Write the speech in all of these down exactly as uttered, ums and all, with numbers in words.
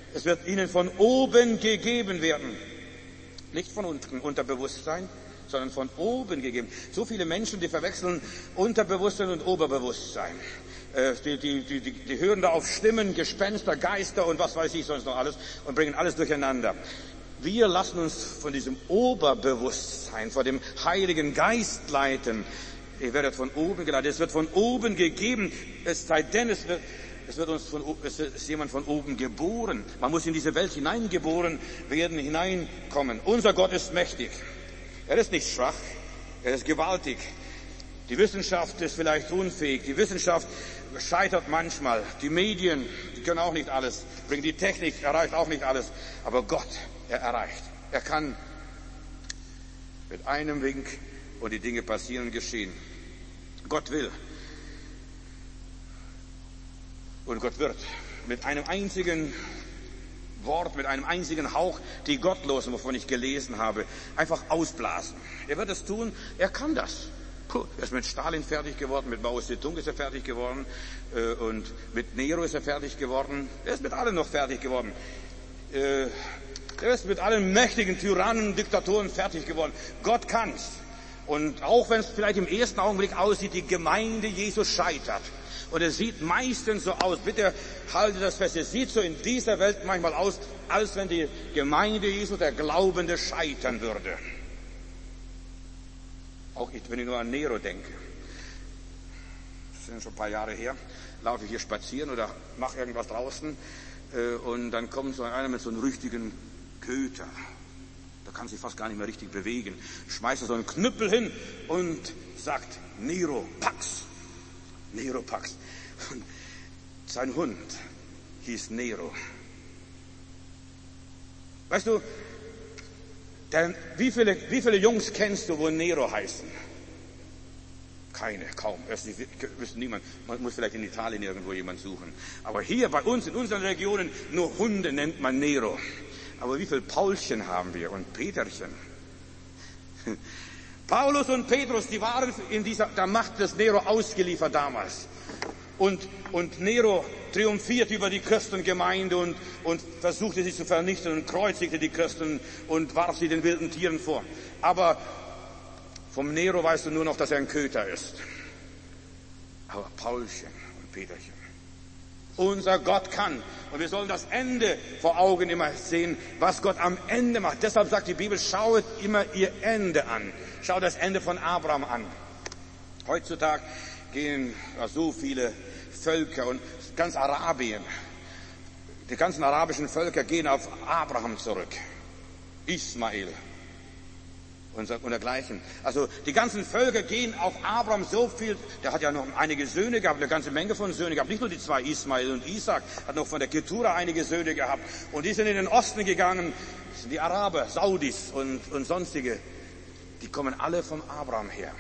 Es wird ihnen von oben gegeben werden. Nicht von unten, Unterbewusstsein, sondern von oben gegeben. So viele Menschen, die verwechseln Unterbewusstsein und Oberbewusstsein. Äh, die, die, die, die, die hören da auf Stimmen, Gespenster, Geister und was weiß ich sonst noch alles und bringen alles durcheinander. Wir lassen uns von diesem Oberbewusstsein, von dem Heiligen Geist leiten. Ihr werdet von oben geleitet. Es wird von oben gegeben. Es sei denn, es wird, es wird uns von, es ist jemand von oben geboren. Man muss in diese Welt hineingeboren werden, hineinkommen. Unser Gott ist mächtig. Er ist nicht schwach. Er ist gewaltig. Die Wissenschaft ist vielleicht unfähig. Die Wissenschaft scheitert manchmal. Die Medien, die können auch nicht alles bringen. Die Technik erreicht auch nicht alles. Aber Gott, er erreicht. Er kann mit einem Wink und die Dinge passieren und geschehen. Gott will. Und Gott wird mit einem einzigen Wort, mit einem einzigen Hauch, die Gottlosen, wovon ich gelesen habe, einfach ausblasen. Er wird es tun, er kann das. Puh, er ist mit Stalin fertig geworden, mit Mao Zedong ist er fertig geworden äh, und mit Nero ist er fertig geworden. Er ist mit allen noch fertig geworden. Äh, er ist mit allen mächtigen Tyrannen, Diktatoren fertig geworden. Gott kann's. Und auch wenn es vielleicht im ersten Augenblick aussieht, die Gemeinde Jesus scheitert. Und es sieht meistens so aus, bitte haltet das fest, es sieht so in dieser Welt manchmal aus, als wenn die Gemeinde Jesu, der Glaubende, scheitern würde. Auch wenn ich nur an Nero denke. Das sind schon ein paar Jahre her, laufe ich hier spazieren oder mache irgendwas draußen und dann kommt so einer mit so einem richtigen Köter. Da kann sich fast gar nicht mehr richtig bewegen. Schmeißt er so einen Knüppel hin und sagt, Nero Pax. Nero Pax. Und sein Hund hieß Nero. Weißt du, denn wie viele, wie viele Jungs kennst du, wo Nero heißen? Keine, kaum. Es wüsste niemand. Man muss vielleicht in Italien irgendwo jemand suchen. Aber hier bei uns, in unseren Regionen, nur Hunde nennt man Nero. Aber wie viel Paulchen haben wir und Peterchen? Paulus und Petrus, die waren in dieser, der Macht des Nero ausgeliefert damals. Und, und Nero triumphierte über die Christengemeinde und, und versuchte sie zu vernichten und kreuzigte die Christen und warf sie den wilden Tieren vor. Aber vom Nero weißt du nur noch, dass er ein Köter ist. Aber Paulchen und Peterchen. Unser Gott kann. Und wir sollen das Ende vor Augen immer sehen, was Gott am Ende macht. Deshalb sagt die Bibel, schaut immer ihr Ende an. Schaut das Ende von Abraham an. Heutzutage gehen ja, so viele Völker und ganz Arabien, die ganzen arabischen Völker gehen auf Abraham zurück. Ismael und dergleichen. Also die ganzen Völker gehen auf Abraham so viel, der hat ja noch einige Söhne gehabt, eine ganze Menge von Söhnen gehabt, nicht nur die zwei, Ismael und Isaac, hat noch von der Ketura einige Söhne gehabt. Und die sind in den Osten gegangen, das sind die Araber, Saudis und, und sonstige, die kommen alle vom Abraham her.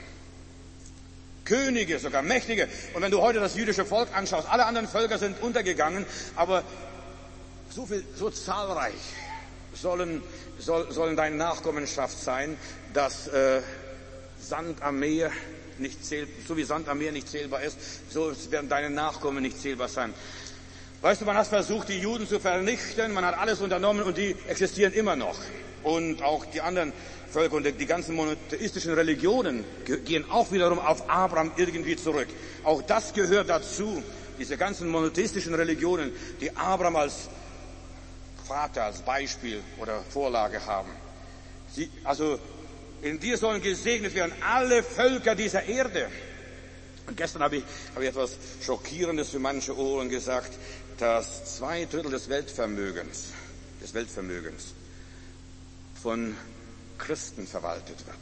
Könige, sogar Mächtige. Und wenn du heute das jüdische Volk anschaust, alle anderen Völker sind untergegangen, aber so viel, so zahlreich sollen, soll, sollen deine Nachkommenschaft sein, dass äh, Sand am Meer nicht zählt, so wie Sand am Meer nicht zählbar ist, so werden deine Nachkommen nicht zählbar sein. Weißt du, man hat versucht, die Juden zu vernichten, man hat alles unternommen und die existieren immer noch. Und auch die anderen Völker und die ganzen monotheistischen Religionen gehen auch wiederum auf Abraham irgendwie zurück. Auch das gehört dazu, diese ganzen monotheistischen Religionen, die Abraham als Vater, als Beispiel oder Vorlage haben. Sie, also in dir sollen gesegnet werden alle Völker dieser Erde. Und gestern habe ich, habe ich etwas Schockierendes für manche Ohren gesagt, dass zwei Drittel des Weltvermögens, des Weltvermögens von Christen verwaltet wird.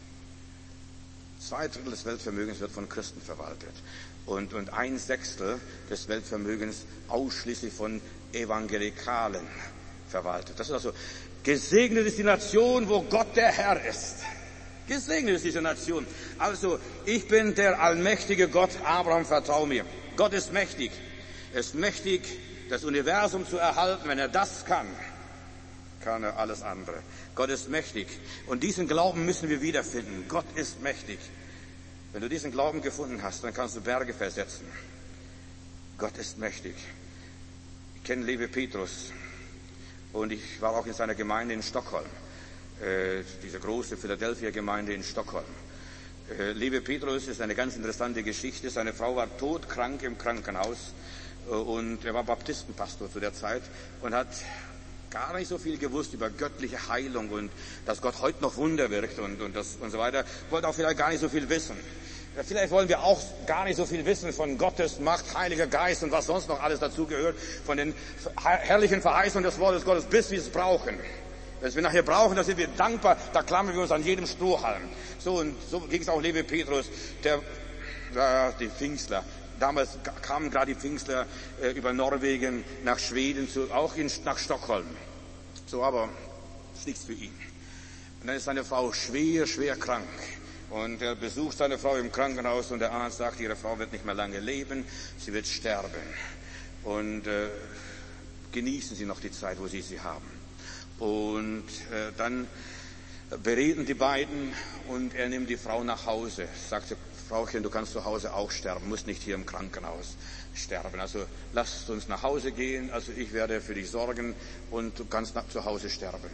Zwei Drittel des Weltvermögens wird von Christen verwaltet. Und, und ein Sechstel des Weltvermögens ausschließlich von Evangelikalen verwaltet. Das ist also, gesegnet ist die Nation, wo Gott der Herr ist. Gesegnet ist diese Nation. Also, ich bin der allmächtige Gott, Abraham, vertrau mir. Gott ist mächtig. Er ist mächtig, das Universum zu erhalten. Wenn er das kann, kann er alles andere. Gott ist mächtig. Und diesen Glauben müssen wir wiederfinden. Gott ist mächtig. Wenn du diesen Glauben gefunden hast, dann kannst du Berge versetzen. Gott ist mächtig. Ich kenne Levi Petrus. Und ich war auch in seiner Gemeinde in Stockholm, äh, diese große Philadelphia-Gemeinde in Stockholm. Äh, Levi Petrus ist eine ganz interessante Geschichte. Seine Frau war todkrank im Krankenhaus äh, und er war Baptistenpastor zu der Zeit und hat gar nicht so viel gewusst über göttliche Heilung und dass Gott heute noch Wunder wirkt und, und, das, und so weiter. Wollte auch vielleicht gar nicht so viel wissen. Vielleicht wollen wir auch gar nicht so viel wissen von Gottes Macht, Heiliger Geist und was sonst noch alles dazugehört, von den herrlichen Verheißungen des Wortes Gottes, bis wir es brauchen. Wenn wir nachher brauchen, dann sind wir dankbar, da klammern wir uns an jedem Strohhalm. So, und so ging es auch Levi Petrus, der, der, die Pfingstler. Damals kamen gerade die Pfingstler äh, über Norwegen nach Schweden, zu, auch in, nach Stockholm. So, aber ist nichts für ihn. Und dann ist seine Frau schwer, schwer krank. Und er besucht seine Frau im Krankenhaus und der Arzt sagt, ihre Frau wird nicht mehr lange leben, sie wird sterben. Und äh, genießen Sie noch die Zeit, wo Sie sie haben. Und äh, dann bereden die beiden und er nimmt die Frau nach Hause. Sagt, Frauchen, du kannst zu Hause auch sterben, musst nicht hier im Krankenhaus sterben. Also lasst uns nach Hause gehen, also ich werde für dich sorgen und du kannst nach, zu Hause sterben.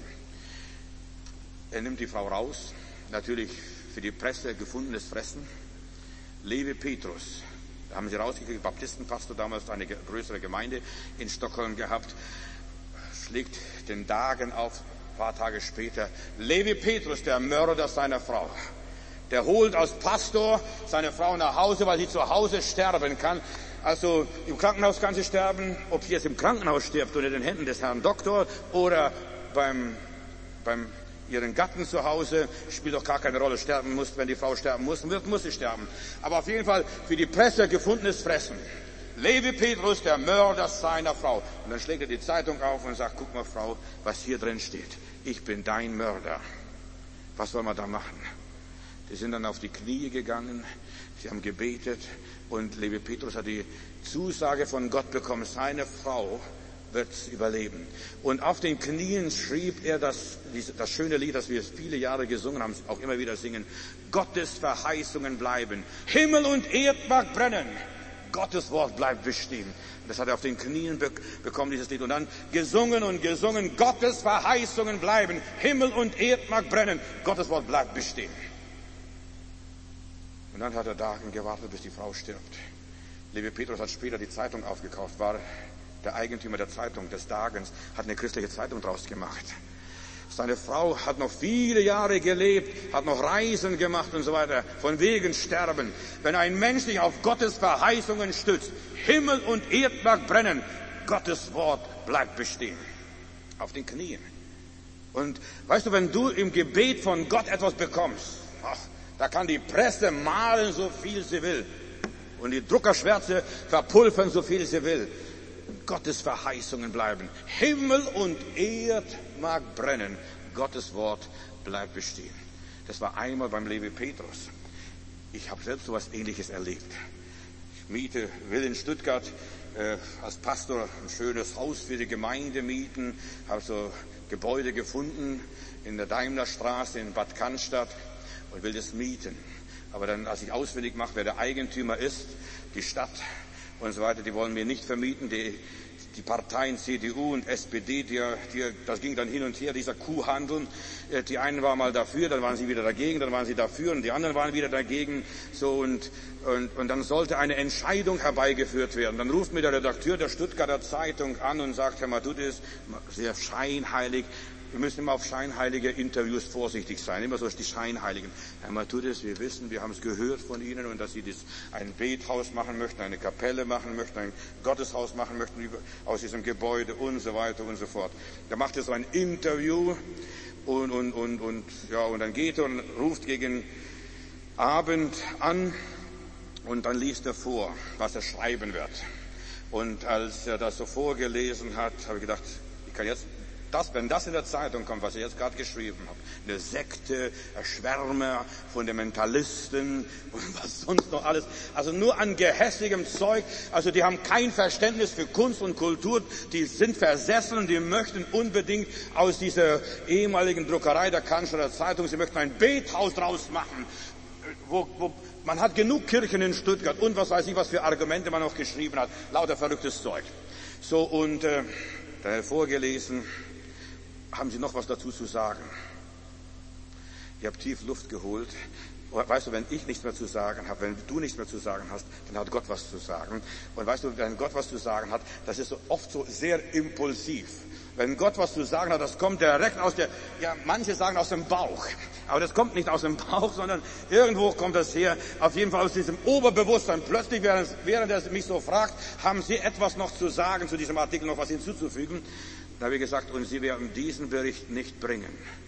Er nimmt die Frau raus, natürlich für die Presse gefundenes Fressen. Levi Petrus, da haben sie rausgekriegt, Baptistenpastor, damals eine größere Gemeinde in Stockholm gehabt, schlägt den Dagen auf, ein paar Tage später, Levi Petrus, der Mörder seiner Frau. Der holt als Pastor seine Frau nach Hause, weil sie zu Hause sterben kann. Also im Krankenhaus kann sie sterben, ob sie jetzt im Krankenhaus stirbt unter den Händen des Herrn Doktor oder beim, beim ihren Gatten zu Hause, spielt doch gar keine Rolle, sterben muss, wenn die Frau sterben muss, wird, muss sie sterben. Aber auf jeden Fall für die Presse gefundenes Fressen. Levi Petrus, der Mörder seiner Frau. Und dann schlägt er die Zeitung auf und sagt, guck mal Frau, was hier drin steht. Ich bin dein Mörder. Was soll man da machen? Die sind dann auf die Knie gegangen, sie haben gebetet und Levi Petrus hat die Zusage von Gott bekommen, seine Frau wird überleben. Und auf den Knien schrieb er das, das schöne Lied, das wir viele Jahre gesungen haben, auch immer wieder singen. Gottes Verheißungen bleiben. Himmel und Erd mag brennen. Gottes Wort bleibt bestehen. Das hat er auf den Knien be- bekommen, dieses Lied. Und dann gesungen und gesungen. Gottes Verheißungen bleiben. Himmel und Erd mag brennen. Gottes Wort bleibt bestehen. Und dann hat er Tagen gewartet, bis die Frau stirbt. Levi Petrus hat später die Zeitung aufgekauft, war der Eigentümer der Zeitung des Dagens, hat eine christliche Zeitung draus gemacht. Seine Frau hat noch viele Jahre gelebt, hat noch Reisen gemacht und so weiter, von wegen Sterben. Wenn ein Mensch sich auf Gottes Verheißungen stützt, Himmel und Erd mag brennen, Gottes Wort bleibt bestehen. Auf den Knien. Und weißt du, wenn du im Gebet von Gott etwas bekommst, ach, da kann die Presse malen, so viel sie will. Und die Druckerschwärze verpulvern, so viel sie will. Gottes Verheißungen bleiben. Himmel und Erd mag brennen. Gottes Wort bleibt bestehen. Das war einmal beim Levi Petrus. Ich habe selbst so etwas Ähnliches erlebt. Ich miete, will in Stuttgart äh, als Pastor ein schönes Haus für die Gemeinde mieten. Habe so Gebäude gefunden in der Daimlerstraße in Bad Cannstatt und will das mieten. Aber dann, als ich ausfindig mache, wer der Eigentümer ist, die Stadt und so weiter, die wollen mir nicht vermieten. Die, die Parteien C D U und S P D, die, die, das ging dann hin und her, dieser Kuhhandel. Die einen waren mal dafür, dann waren sie wieder dagegen, dann waren sie dafür und die anderen waren wieder dagegen. So und, und, und dann sollte eine Entscheidung herbeigeführt werden. Dann ruft mir der Redakteur der Stuttgarter Zeitung an und sagt, Herr Matthäus, sehr scheinheilig, wir müssen immer auf scheinheilige Interviews vorsichtig sein, immer so die Scheinheiligen. Herr Matthäus, wir wissen, wir haben es gehört von Ihnen und dass Sie das ein Bethaus machen möchten, eine Kapelle machen möchten, ein Gotteshaus machen möchten aus diesem Gebäude und so weiter und so fort. Da macht er so ein Interview und, und, und, und, ja, und dann geht er und ruft gegen Abend an und dann liest er vor, was er schreiben wird. Und als er das so vorgelesen hat, habe ich gedacht, ich kann jetzt Das, wenn das in der Zeitung kommt, was ich jetzt gerade geschrieben habe, eine Sekte, Schwärmer, Fundamentalisten und was sonst noch alles, also nur an gehässigem Zeug, also die haben kein Verständnis für Kunst und Kultur, die sind versessen und die möchten unbedingt aus dieser ehemaligen Druckerei der Cannstatter Zeitung, sie möchten ein Bethaus draus machen, wo, wo man hat genug Kirchen in Stuttgart und was weiß ich, was für Argumente man noch geschrieben hat, lauter verrücktes Zeug. So und äh, da vorgelesen, haben Sie noch was dazu zu sagen? Ich habe tief Luft geholt. Weißt du, wenn ich nichts mehr zu sagen habe, wenn du nichts mehr zu sagen hast, dann hat Gott was zu sagen. Und weißt du, wenn Gott was zu sagen hat, das ist so oft so sehr impulsiv. Wenn Gott was zu sagen hat, das kommt direkt aus der, ja, manche sagen aus dem Bauch. Aber das kommt nicht aus dem Bauch, sondern irgendwo kommt das her. Auf jeden Fall aus diesem Oberbewusstsein. Plötzlich, während, während er mich so fragt, haben Sie etwas noch zu sagen zu diesem Artikel, noch was hinzuzufügen? Da habe ich gesagt, und Sie werden diesen Bericht nicht bringen.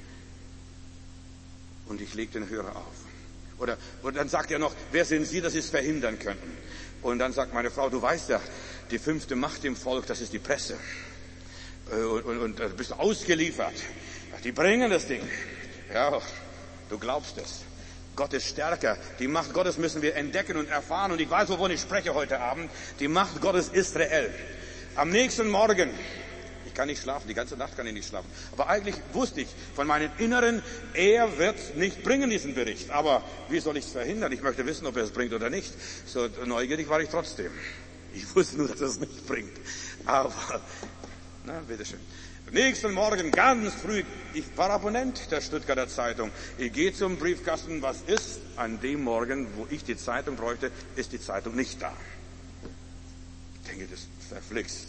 Und ich lege den Hörer auf. Oder, und dann sagt er noch, wer sind Sie, dass Sie es verhindern könnten? Und dann sagt meine Frau, du weißt ja, die fünfte Macht im Volk, das ist die Presse. Und, und, und du bist ausgeliefert. Die bringen das Ding. Ja, du glaubst es. Gott ist stärker. Die Macht Gottes müssen wir entdecken und erfahren. Und ich weiß, wovon ich spreche heute Abend. Die Macht Gottes ist reell. Am nächsten Morgen, ich kann nicht schlafen, die ganze Nacht kann ich nicht schlafen. Aber eigentlich wusste ich von meinem Inneren, er wird nicht bringen, diesen Bericht. Aber wie soll ich es verhindern? Ich möchte wissen, ob er es bringt oder nicht. So neugierig war ich trotzdem. Ich wusste nur, dass er es nicht bringt. Aber, na, bitteschön. Nächsten Morgen ganz früh, ich war Abonnent der Stuttgarter Zeitung. Ich gehe zum Briefkasten, was ist? An dem Morgen, wo ich die Zeitung bräuchte, ist die Zeitung nicht da. Ich denke, das ist verflixt.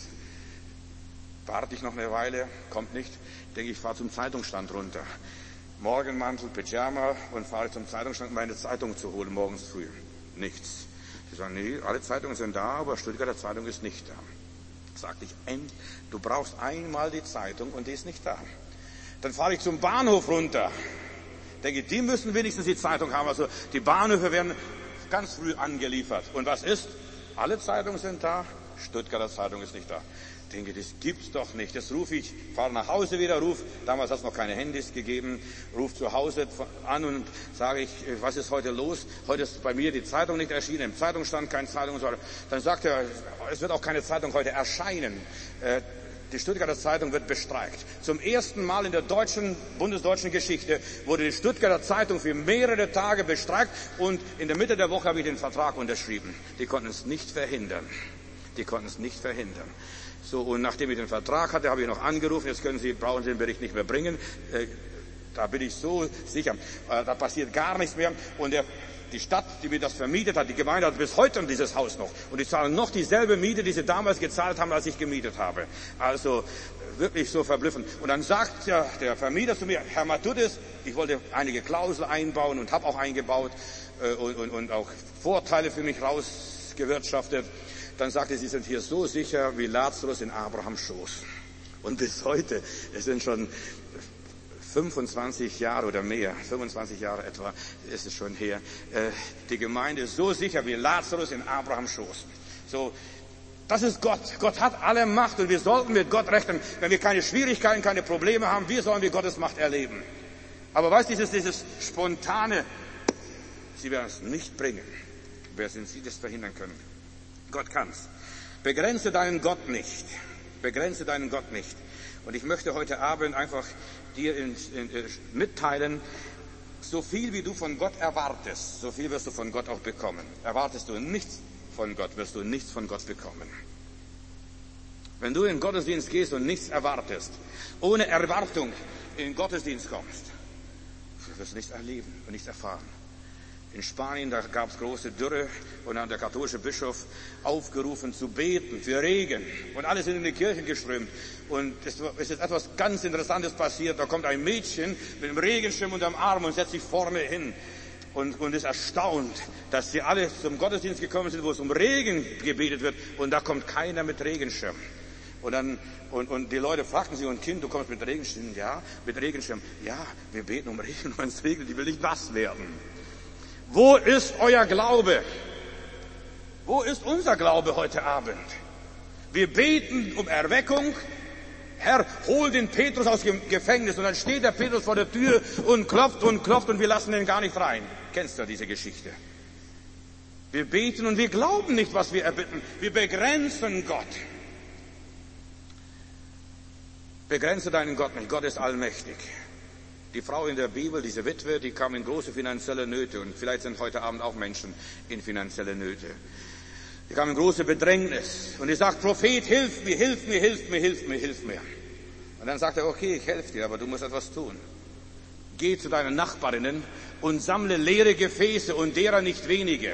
Warte ich noch eine Weile, kommt nicht. Ich denke, ich fahre zum Zeitungsstand runter. Morgenmantel, Pyjama und fahre zum Zeitungsstand, um meine Zeitung zu holen, morgens früh. Nichts. Sie sagen, nee, alle Zeitungen sind da, aber Stuttgarter Zeitung ist nicht da. Sagte ich, du brauchst einmal die Zeitung und die ist nicht da. Dann fahre ich zum Bahnhof runter. Denke, die müssen wenigstens die Zeitung haben. Also die Bahnhöfe werden ganz früh angeliefert. Und was ist? Alle Zeitungen sind da, Stuttgarter Zeitung ist nicht da. Denke, das gibt's doch nicht. Das rufe ich, fahre nach Hause wieder, ruf, damals hat es noch keine Handys gegeben, ruf zu Hause an und sage ich, was ist heute los? Heute ist bei mir die Zeitung nicht erschienen, im Zeitungsstand keine Zeitung. Dann sagt er, es wird auch keine Zeitung heute erscheinen. Die Stuttgarter Zeitung wird bestreikt. Zum ersten Mal in der deutschen, bundesdeutschen Geschichte wurde die Stuttgarter Zeitung für mehrere Tage bestreikt und in der Mitte der Woche habe ich den Vertrag unterschrieben. Die konnten es nicht verhindern. Die konnten es nicht verhindern. So, und nachdem ich den Vertrag hatte, habe ich noch angerufen, jetzt können Sie, brauchen Sie den Bericht nicht mehr bringen. Äh, da bin ich so sicher, äh, da passiert gar nichts mehr. Und der, die Stadt, die mir das vermietet hat, die Gemeinde hat bis heute dieses Haus noch. Und die zahlen noch dieselbe Miete, die sie damals gezahlt haben, als ich gemietet habe. Also wirklich so verblüffend. Und dann sagt der, der Vermieter zu mir, Herr Matthudis, ich wollte einige Klauseln einbauen und habe auch eingebaut äh, und, und, und auch Vorteile für mich rausgewirtschaftet. Dann sagte er, Sie sind hier so sicher wie Lazarus in Abrahams Schoß. Und bis heute, es sind schon fünfundzwanzig Jahre oder mehr, fünfundzwanzig Jahre etwa ist es schon her, äh, die Gemeinde ist so sicher wie Lazarus in Abrahams Schoß. So, das ist Gott. Gott hat alle Macht und wir sollten mit Gott rechnen. Wenn wir keine Schwierigkeiten, keine Probleme haben, wie sollen wir Gottes Macht erleben? Aber weißt du, dieses, dieses spontane, Sie werden es nicht bringen. Wer sind Sie, das verhindern können? Gott kann's. Begrenze deinen Gott nicht. Begrenze deinen Gott nicht. Und ich möchte heute Abend einfach dir in, in, in, mitteilen, so viel wie du von Gott erwartest, so viel wirst du von Gott auch bekommen. Erwartest du nichts von Gott, wirst du nichts von Gott bekommen. Wenn du in den Gottesdienst gehst und nichts erwartest, ohne Erwartung in den Gottesdienst kommst, wirst du nichts erleben und nichts erfahren. In Spanien, da gab es große Dürre und dann hat der katholische Bischof aufgerufen zu beten für Regen. Und alle sind in die Kirche geströmt. Und es ist jetzt etwas ganz Interessantes passiert. Da kommt ein Mädchen mit einem Regenschirm unterm Arm und setzt sich vorne hin. Und, und ist erstaunt, dass sie alle zum Gottesdienst gekommen sind, wo es um Regen gebetet wird. Und da kommt keiner mit Regenschirm. Und dann, und, und die Leute fragten sie, und Kind, du kommst mit Regenschirm? Ja, mit Regenschirm. Ja, wir beten um Regen, wenn es regnet, die will nicht nass werden. Wo ist euer Glaube? Wo ist unser Glaube heute Abend? Wir beten um Erweckung. Herr, hol den Petrus aus dem Gefängnis. Und dann steht der Petrus vor der Tür und klopft und klopft und wir lassen ihn gar nicht rein. Kennst du diese Geschichte? Wir beten und wir glauben nicht, was wir erbitten. Wir begrenzen Gott. Begrenze deinen Gott nicht. Gott ist allmächtig. Die Frau in der Bibel, diese Witwe, die kam in große finanzielle Nöte. Und vielleicht sind heute Abend auch Menschen in finanzielle Nöte. Die kam in große Bedrängnis. Und die sagt, Prophet, hilf mir, hilf mir, hilf mir, hilf mir, hilf mir. Und dann sagt er, okay, ich helfe dir, aber du musst etwas tun. Geh zu deinen Nachbarinnen und sammle leere Gefäße und derer nicht wenige.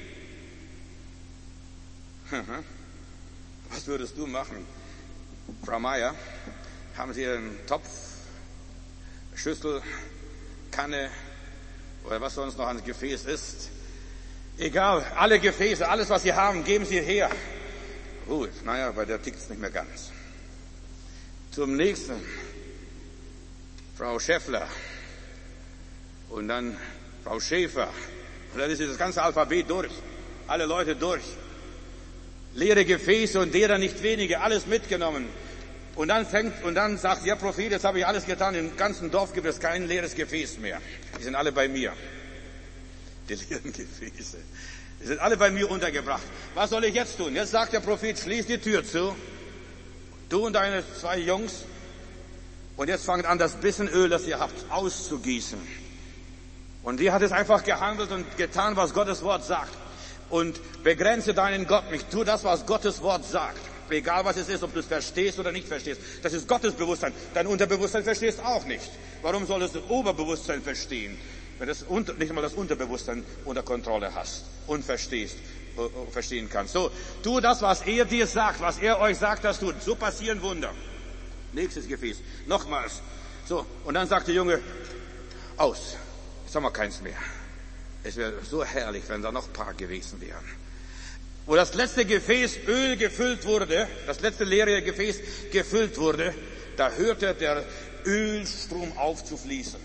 Was würdest du machen? Frau Meier, haben Sie einen Topf, Schüssel, Kanne oder was sonst noch ein Gefäß ist? Egal, alle Gefäße, alles was Sie haben, geben Sie her. Gut, naja, bei der tickt es nicht mehr ganz. Zum nächsten, Frau Schäffler und dann Frau Schäfer. Und dann ist das ganze Alphabet durch, alle Leute durch. Leere Gefäße und derer nicht wenige, alles mitgenommen. Und dann fängt, und dann sagt der Prophet, jetzt habe ich alles getan, im ganzen Dorf gibt es kein leeres Gefäß mehr. Die sind alle bei mir. Die leeren Gefäße. Die sind alle bei mir untergebracht. Was soll ich jetzt tun? Jetzt sagt der Prophet, schließ die Tür zu. Du und deine zwei Jungs. Und jetzt fangt an, das bisschen Öl, das ihr habt, auszugießen. Und die hat es einfach gehandelt und getan, was Gottes Wort sagt. Und begrenze deinen Gott nicht. Tu das, was Gottes Wort sagt. Egal was es ist, ob du es verstehst oder nicht verstehst. Das ist Gottes Bewusstsein. Dein Unterbewusstsein verstehst du auch nicht. Warum solltest du Oberbewusstsein verstehen, wenn du nicht einmal das Unterbewusstsein unter Kontrolle hast und verstehst, äh, verstehen kannst? So, tu das, was er dir sagt, was er euch sagt, das tut. So passieren Wunder. Nächstes Gefäß. Nochmals. So, und dann sagt der Junge, aus. Jetzt haben wir keins mehr. Es wäre so herrlich, wenn da noch ein paar gewesen wären. Wo das letzte Gefäß Öl gefüllt wurde, das letzte leere Gefäß gefüllt wurde, da hörte der Ölstrom auf zu fließen.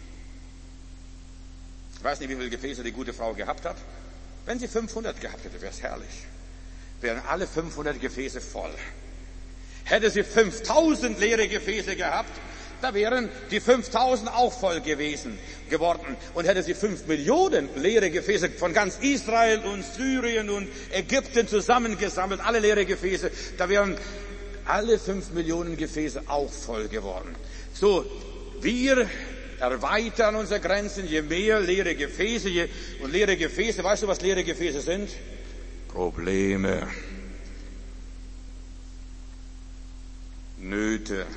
Ich weiß nicht, wie viele Gefäße die gute Frau gehabt hat. Wenn sie fünfhundert gehabt hätte, wäre es herrlich. Wären alle fünfhundert Gefäße voll. Hätte sie fünftausend leere Gefäße gehabt, da wären die fünftausend auch voll gewesen, geworden. Und hätte sie fünf Millionen leere Gefäße von ganz Israel und Syrien und Ägypten zusammengesammelt, alle leere Gefäße, da wären alle fünf Millionen Gefäße auch voll geworden. So, wir erweitern unsere Grenzen, je mehr leere Gefäße, je, und leere Gefäße, weißt du, was leere Gefäße sind? Probleme, Nöte,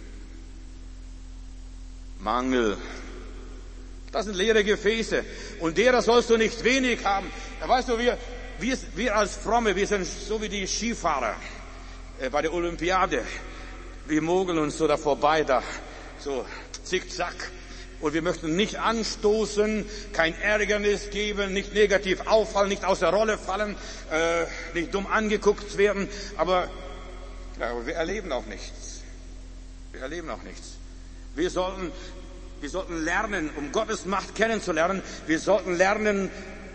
Mangel. Das sind leere Gefäße. Und derer sollst du nicht wenig haben. Weißt du, wir, wir, wir als Fromme, wir sind so wie die Skifahrer äh, bei der Olympiade. Wir mogeln uns so da vorbei, da so zickzack. Und wir möchten nicht anstoßen, kein Ärgernis geben, nicht negativ auffallen, nicht aus der Rolle fallen, äh, nicht dumm angeguckt werden. Aber, ja, aber wir erleben auch nichts. Wir erleben auch nichts. Wir sollten, wir sollten lernen, um Gottes Macht kennenzulernen, wir sollten lernen,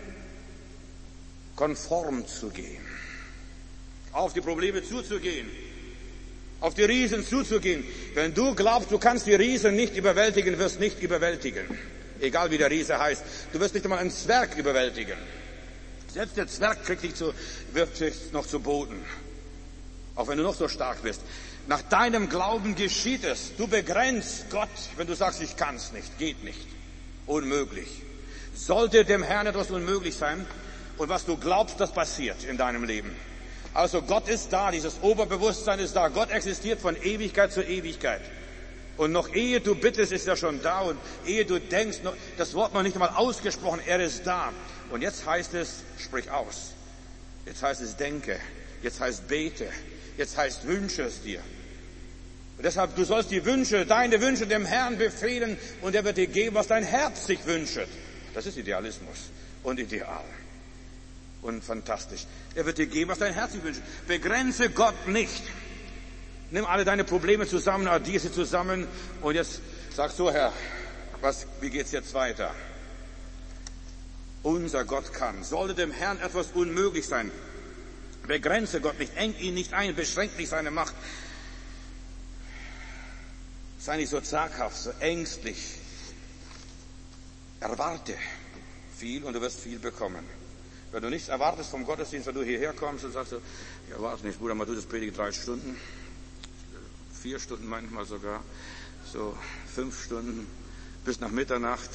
konform zu gehen, auf die Probleme zuzugehen, auf die Riesen zuzugehen. Wenn du glaubst, du kannst die Riesen nicht überwältigen, wirst nicht überwältigen. Egal wie der Riese heißt. Du wirst nicht einmal einen Zwerg überwältigen. Selbst der Zwerg kriegt dich zu, wirft dich noch zu Boden. Auch wenn du noch so stark bist. Nach deinem Glauben geschieht es. Du begrenzt Gott, wenn du sagst, ich kann es nicht, geht nicht, unmöglich. Sollte dem Herrn etwas unmöglich sein und was du glaubst, das passiert in deinem Leben. Also Gott ist da, dieses Oberbewusstsein ist da. Gott existiert von Ewigkeit zu Ewigkeit. Und noch ehe du bittest, ist er schon da. Und ehe du denkst, das Wort noch nicht einmal ausgesprochen, er ist da. Und jetzt heißt es, sprich aus. Jetzt heißt es, denke. Jetzt heißt bete. Jetzt heißt, wünsche es dir. Und deshalb, du sollst die Wünsche, deine Wünsche dem Herrn befehlen und er wird dir geben, was dein Herz sich wünscht. Das ist Idealismus und Ideal. Und fantastisch. Er wird dir geben, was dein Herz sich wünscht. Begrenze Gott nicht. Nimm alle deine Probleme zusammen, addiere sie zusammen und jetzt sag so, Herr, was, wie geht's jetzt weiter? Unser Gott kann. Sollte dem Herrn etwas unmöglich sein, begrenze Gott nicht, eng ihn nicht ein, beschränk nicht seine Macht. Sei nicht so zaghaft, so ängstlich. Erwarte viel und du wirst viel bekommen. Wenn du nichts erwartest vom Gottesdienst, wenn du hierher kommst und sagst, so, ich erwarte nicht, Bruder, mal du das predigt drei Stunden, vier Stunden manchmal sogar, so fünf Stunden bis nach Mitternacht.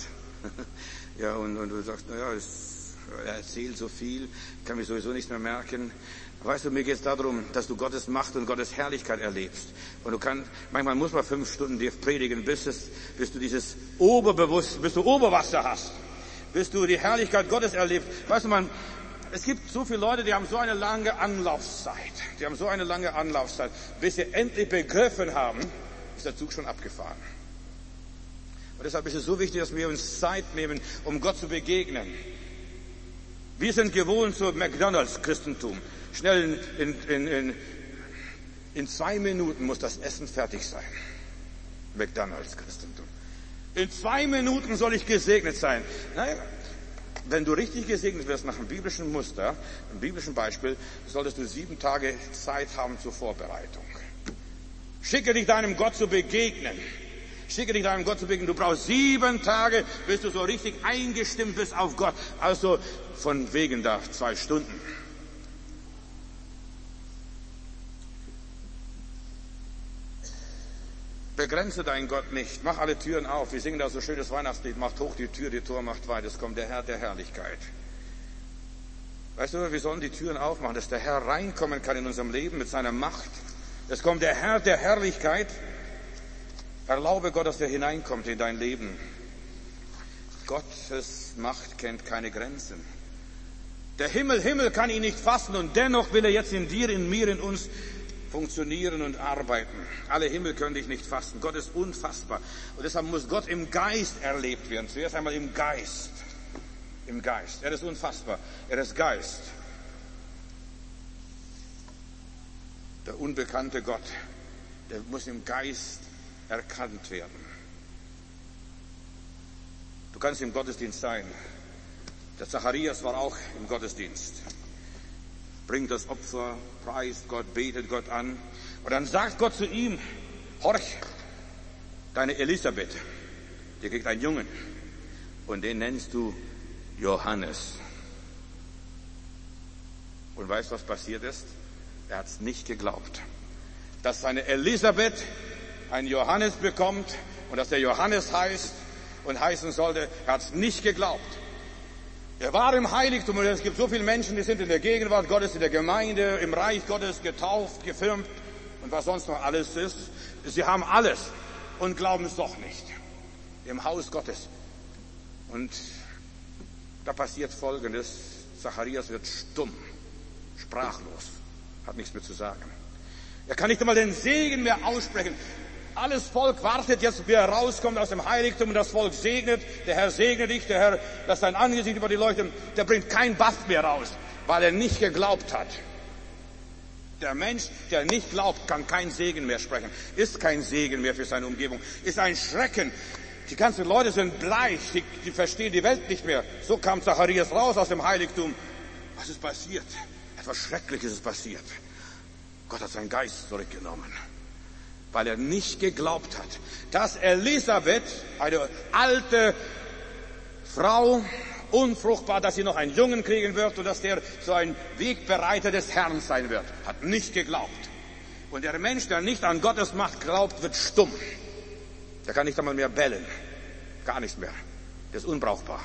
Ja, und, und du sagst, naja, es, er erzählt so viel, kann mich sowieso nichts mehr merken. Weißt du, mir geht es darum, dass du Gottes Macht und Gottes Herrlichkeit erlebst. Und du kannst, manchmal muss man fünf Stunden dir predigen, bis, es, bis du dieses Oberbewusst, bis du Oberwasser hast, bis du die Herrlichkeit Gottes erlebst. Weißt du, man, es gibt so viele Leute, die haben so eine lange Anlaufzeit. Die haben so eine lange Anlaufzeit. Bis sie endlich begriffen haben, ist der Zug schon abgefahren. Und deshalb ist es so wichtig, dass wir uns Zeit nehmen, um Gott zu begegnen. Wir sind gewohnt zu McDonalds-Christentum. Schnell in, in, in, in zwei Minuten muss das Essen fertig sein. McDonalds-Christentum. In zwei Minuten soll ich gesegnet sein. Naja, wenn du richtig gesegnet wirst nach einem biblischen Muster, einem biblischen Beispiel, solltest du sieben Tage Zeit haben zur Vorbereitung. Schicke dich deinem Gott zu begegnen. Schicke dich deinem Gott zu begegnen. Du brauchst sieben Tage, bis du so richtig eingestimmt bist auf Gott. Also von wegen da zwei Stunden. Begrenze deinen Gott nicht. Mach alle Türen auf. Wir singen da so schönes Weihnachtslied. Macht hoch die Tür, die Tor macht weit. Es kommt der Herr der Herrlichkeit. Weißt du, wir sollen die Türen aufmachen, dass der Herr reinkommen kann in unserem Leben mit seiner Macht. Es kommt der Herr der Herrlichkeit. Erlaube Gott, dass er hineinkommt in dein Leben. Gottes Macht kennt keine Grenzen. Der Himmel, Himmel kann ihn nicht fassen und dennoch will er jetzt in dir, in mir, in uns funktionieren und arbeiten. Alle Himmel können dich nicht fassen. Gott ist unfassbar. Und deshalb muss Gott im Geist erlebt werden. Zuerst einmal im Geist. Im Geist. Er ist unfassbar. Er ist Geist. Der unbekannte Gott, der muss im Geist erkannt werden. Du kannst im Gottesdienst sein. Der Zacharias war auch im Gottesdienst. Bringt das Opfer, preist Gott, betet Gott an. Und dann sagt Gott zu ihm, horch, deine Elisabeth, die kriegt einen Jungen. Und den nennst du Johannes. Und weißt du, was passiert ist? Er hat es nicht geglaubt. Dass seine Elisabeth einen Johannes bekommt und dass der Johannes heißt und heißen sollte, er hat es nicht geglaubt. Er war im Heiligtum und es gibt so viele Menschen, die sind in der Gegenwart Gottes, in der Gemeinde, im Reich Gottes getauft, gefirmt und was sonst noch alles ist. Sie haben alles und glauben es doch nicht. Im Haus Gottes. Und da passiert Folgendes. Zacharias wird stumm, sprachlos, hat nichts mehr zu sagen. Er kann nicht einmal den Segen mehr aussprechen. Alles Volk wartet jetzt, wie er rauskommt aus dem Heiligtum und das Volk segnet. Der Herr segne dich, der Herr lässt sein Angesicht über die leuchten. Der bringt kein Bass mehr raus, weil er nicht geglaubt hat. Der Mensch, der nicht glaubt, kann kein Segen mehr sprechen. Ist kein Segen mehr für seine Umgebung. Ist ein Schrecken. Die ganzen Leute sind bleich, die, die verstehen die Welt nicht mehr. So kam Zacharias raus aus dem Heiligtum. Was ist passiert? Etwas Schreckliches ist passiert. Gott hat seinen Geist zurückgenommen, weil er nicht geglaubt hat, dass Elisabeth, eine alte Frau, unfruchtbar, dass sie noch einen Jungen kriegen wird und dass der so ein Wegbereiter des Herrn sein wird. Hat nicht geglaubt. Und der Mensch, der nicht an Gottes Macht glaubt, wird stumm. Der kann nicht einmal mehr bellen. Gar nicht mehr. Der ist unbrauchbar.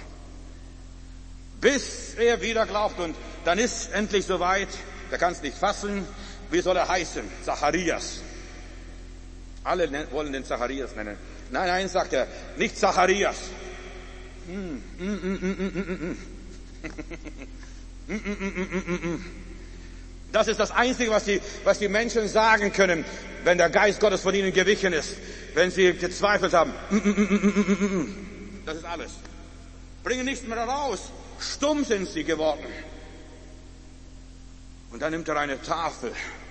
Bis er wieder glaubt und dann ist endlich soweit, der kann es nicht fassen. Wie soll er heißen? Zacharias. Alle wollen den Zacharias nennen. Nein, nein, sagt er, nicht Zacharias. Das ist das Einzige, was die, was die Menschen sagen können, wenn der Geist Gottes von ihnen gewichen ist, wenn sie gezweifelt haben. Das ist alles. Bringen nichts mehr raus. Stumm sind sie geworden. Und dann nimmt er eine Tafel.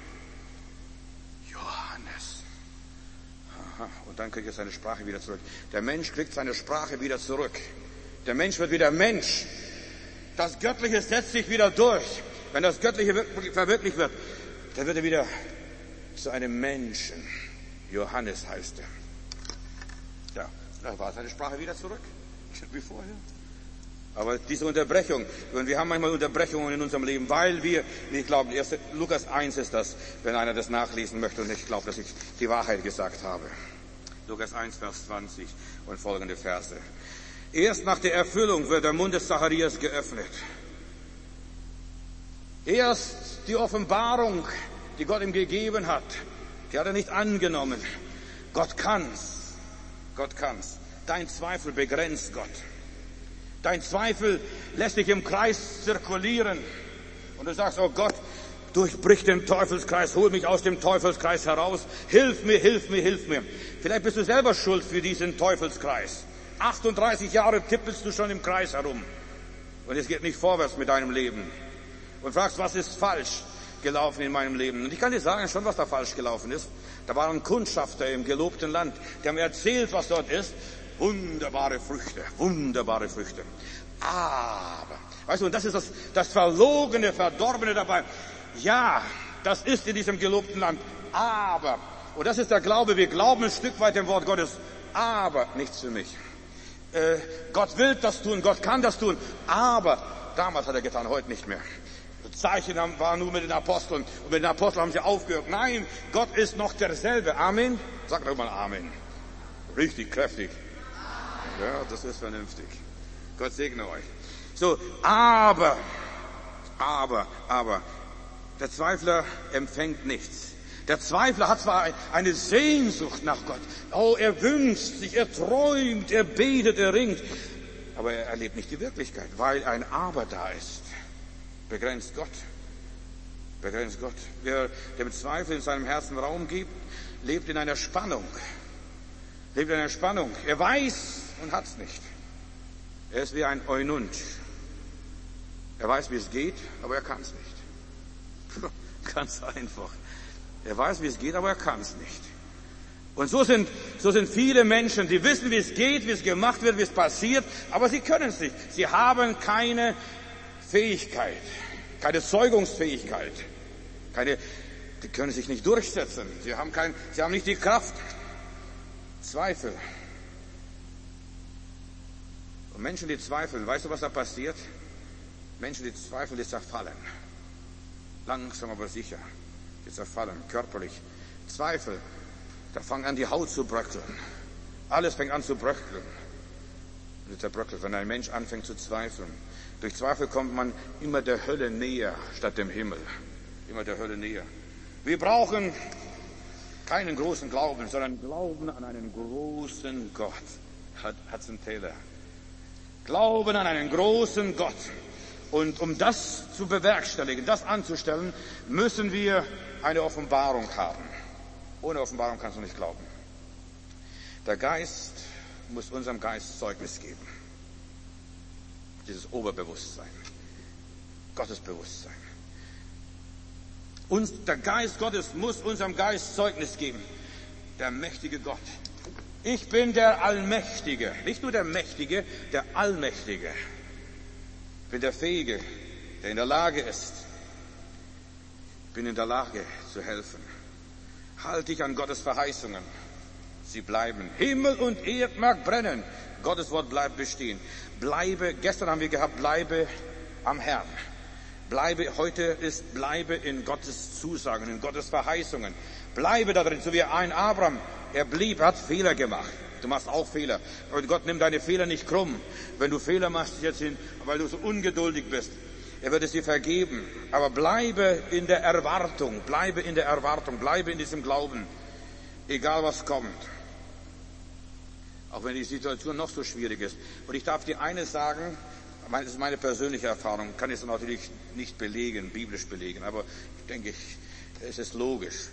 Johannes. Aha. Und dann kriegt er seine Sprache wieder zurück. Der Mensch kriegt seine Sprache wieder zurück. Der Mensch wird wieder Mensch. Das Göttliche setzt sich wieder durch. Wenn das Göttliche verwirklicht wird, dann wird er wieder zu einem Menschen. Johannes heißt er. Ja, da war seine Sprache wieder zurück. Wie vorher. Aber diese Unterbrechung, und wir haben manchmal Unterbrechungen in unserem Leben, weil wir nicht glauben. Erst Lukas eins ist das, wenn einer das nachlesen möchte und nicht glaubt, dass ich die Wahrheit gesagt habe. Lukas eins, Vers zwanzig und folgende Verse. Erst nach der Erfüllung wird der Mund des Zacharias geöffnet. Erst die Offenbarung, die Gott ihm gegeben hat, die hat er nicht angenommen. Gott kann's. Gott kann's. Dein Zweifel begrenzt Gott. Dein Zweifel lässt dich im Kreis zirkulieren. Und du sagst, oh Gott, durchbrich den Teufelskreis, hol mich aus dem Teufelskreis heraus. Hilf mir, hilf mir, hilf mir. Vielleicht bist du selber schuld für diesen Teufelskreis. achtunddreißig Jahre tippelst du schon im Kreis herum. Und es geht nicht vorwärts mit deinem Leben. Und fragst, was ist falsch gelaufen in meinem Leben? Und ich kann dir sagen schon, was da falsch gelaufen ist. Da waren Kundschafter im gelobten Land. Die haben erzählt, was dort ist. Wunderbare Früchte, wunderbare Früchte. Aber, weißt du, und das ist das, das Verlogene, Verdorbene dabei. Ja, das ist in diesem gelobten Land. Aber, und das ist der Glaube, wir glauben ein Stück weit dem Wort Gottes. Aber, nichts für mich. Äh, Gott will das tun, Gott kann das tun. Aber, damals hat er getan, heute nicht mehr. Zeichen waren nur mit den Aposteln. Und mit den Aposteln haben sie aufgehört. Nein, Gott ist noch derselbe. Amen. Sag doch mal Amen. Richtig kräftig. Ja, das ist vernünftig. Gott segne euch. So, aber, aber, aber, der Zweifler empfängt nichts. Der Zweifler hat zwar eine Sehnsucht nach Gott. Oh, er wünscht sich, er träumt, er betet, er ringt. Aber er erlebt nicht die Wirklichkeit, weil ein Aber da ist. Begrenzt Gott. Begrenzt Gott. Wer dem Zweifel in seinem Herzen Raum gibt, lebt in einer Spannung. Lebt in einer Spannung. Er weiß und hat's nicht. Er ist wie ein Eunuch. Er weiß, wie es geht, aber er kann's nicht. Ganz einfach. Er weiß, wie es geht, aber er kann's nicht. Und so sind, so sind viele Menschen, die wissen, wie es geht, wie es gemacht wird, wie es passiert, aber sie können es nicht. Sie haben keine Fähigkeit, keine Zeugungsfähigkeit, keine, die können sich nicht durchsetzen. Sie haben kein, sie haben nicht die Kraft. Zweifel. Und Menschen, die zweifeln, weißt du, was da passiert? Menschen, die zweifeln, die zerfallen. Langsam aber sicher. Die zerfallen, körperlich. Zweifel, da fängt an, die Haut zu bröckeln. Alles fängt an zu bröckeln. Und zerbröckelt, wenn ein Mensch anfängt zu zweifeln. Durch Zweifel kommt man immer der Hölle näher statt dem Himmel. Immer der Hölle näher. Wir brauchen keinen großen Glauben, sondern Glauben an einen großen Gott. Hudson Taylor. Glauben an einen großen Gott. Und um das zu bewerkstelligen, das anzustellen, müssen wir eine Offenbarung haben. Ohne Offenbarung kannst du nicht glauben. Der Geist muss unserem Geist Zeugnis geben. Dieses Oberbewusstsein. Gottes Bewusstsein. Und der Geist Gottes muss unserem Geist Zeugnis geben. Der mächtige Gott. Ich bin der Allmächtige. Nicht nur der Mächtige, der Allmächtige. Ich bin der Fähige, der in der Lage ist. Ich bin in der Lage zu helfen. Halte dich an Gottes Verheißungen. Sie bleiben. Himmel und Erd mag brennen. Gottes Wort bleibt bestehen. Bleibe, gestern haben wir gehabt, bleibe am Herrn. Bleibe, heute ist, bleibe in Gottes Zusagen, in Gottes Verheißungen. Bleibe da drin, so wie ein Abraham. Er blieb, er hat Fehler gemacht. Du machst auch Fehler. Und Gott nimmt deine Fehler nicht krumm. Wenn du Fehler machst jetzt hin, weil du so ungeduldig bist, er wird es dir vergeben. Aber bleibe in der Erwartung, bleibe in der Erwartung, bleibe in diesem Glauben. Egal was kommt. Auch wenn die Situation noch so schwierig ist. Und ich darf dir eines sagen, das ist meine persönliche Erfahrung, kann ich es natürlich nicht belegen, biblisch belegen, aber ich denke, es ist logisch.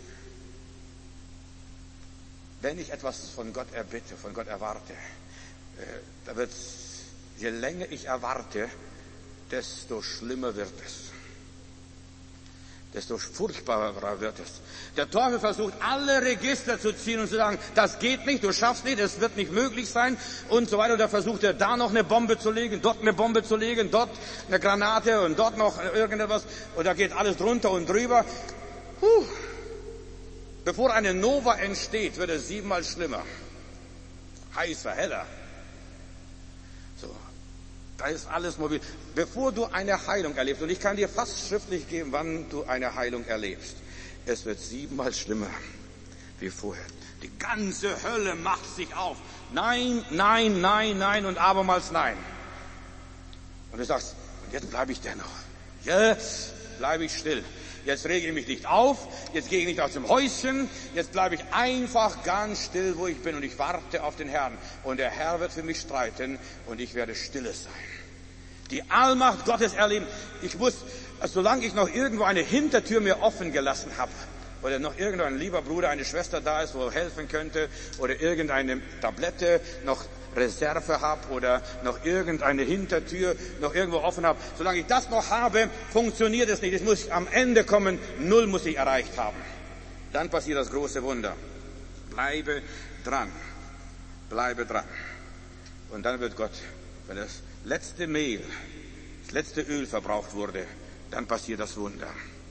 Wenn ich etwas von Gott erbitte, von Gott erwarte, da wird, je länger ich erwarte, desto schlimmer wird es. Desto furchtbarer wird es. Der Teufel versucht, alle Register zu ziehen und zu sagen, das geht nicht, du schaffst nicht, es wird nicht möglich sein und so weiter. Und da versucht er, da noch eine Bombe zu legen, dort eine Bombe zu legen, dort eine Granate und dort noch irgendetwas. Und da geht alles drunter und drüber. Puh. Bevor eine Nova entsteht, wird es siebenmal schlimmer. Heißer, heller. So. Da ist alles mobil. Bevor du eine Heilung erlebst, und ich kann dir fast schriftlich geben, wann du eine Heilung erlebst, es wird siebenmal schlimmer wie vorher. Die ganze Hölle macht sich auf. Nein, nein, nein, nein und abermals nein. Und du sagst, und jetzt bleibe ich dennoch. Jetzt bleibe ich still. Jetzt rege ich mich nicht auf, jetzt gehe ich nicht aus dem Häuschen, jetzt bleibe ich einfach ganz still, wo ich bin und ich warte auf den Herrn. Und der Herr wird für mich streiten und ich werde stille sein. Die Allmacht Gottes erleben. Ich muss, solange ich noch irgendwo eine Hintertür mir offen gelassen habe, oder noch irgendein lieber Bruder, eine Schwester da ist, wo helfen könnte, oder irgendeine Tablette noch Reserve habe oder noch irgendeine Hintertür noch irgendwo offen habe. Solange ich das noch habe, funktioniert es nicht. Es muss am Ende kommen, null muss ich erreicht haben. Dann passiert das große Wunder. Bleibe dran. Bleibe dran. Und dann wird Gott, wenn das letzte Mehl, das letzte Öl verbraucht wurde, dann passiert das Wunder.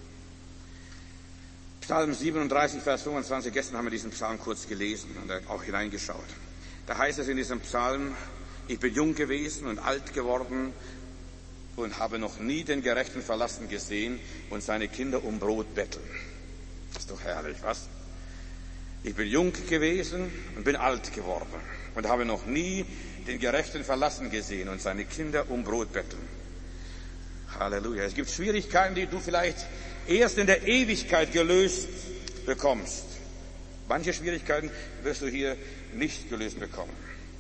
Psalm siebenunddreißig, Vers fünfundzwanzig. Gestern haben wir diesen Psalm kurz gelesen und auch hineingeschaut. Da heißt es in diesem Psalm, ich bin jung gewesen und alt geworden und habe noch nie den Gerechten verlassen gesehen und seine Kinder um Brot betteln. Das ist doch herrlich, was? Ich bin jung gewesen und bin alt geworden und habe noch nie den Gerechten verlassen gesehen und seine Kinder um Brot betteln. Halleluja. Es gibt Schwierigkeiten, die du vielleicht erst in der Ewigkeit gelöst bekommst. Manche Schwierigkeiten wirst du hier nicht gelöst bekommen.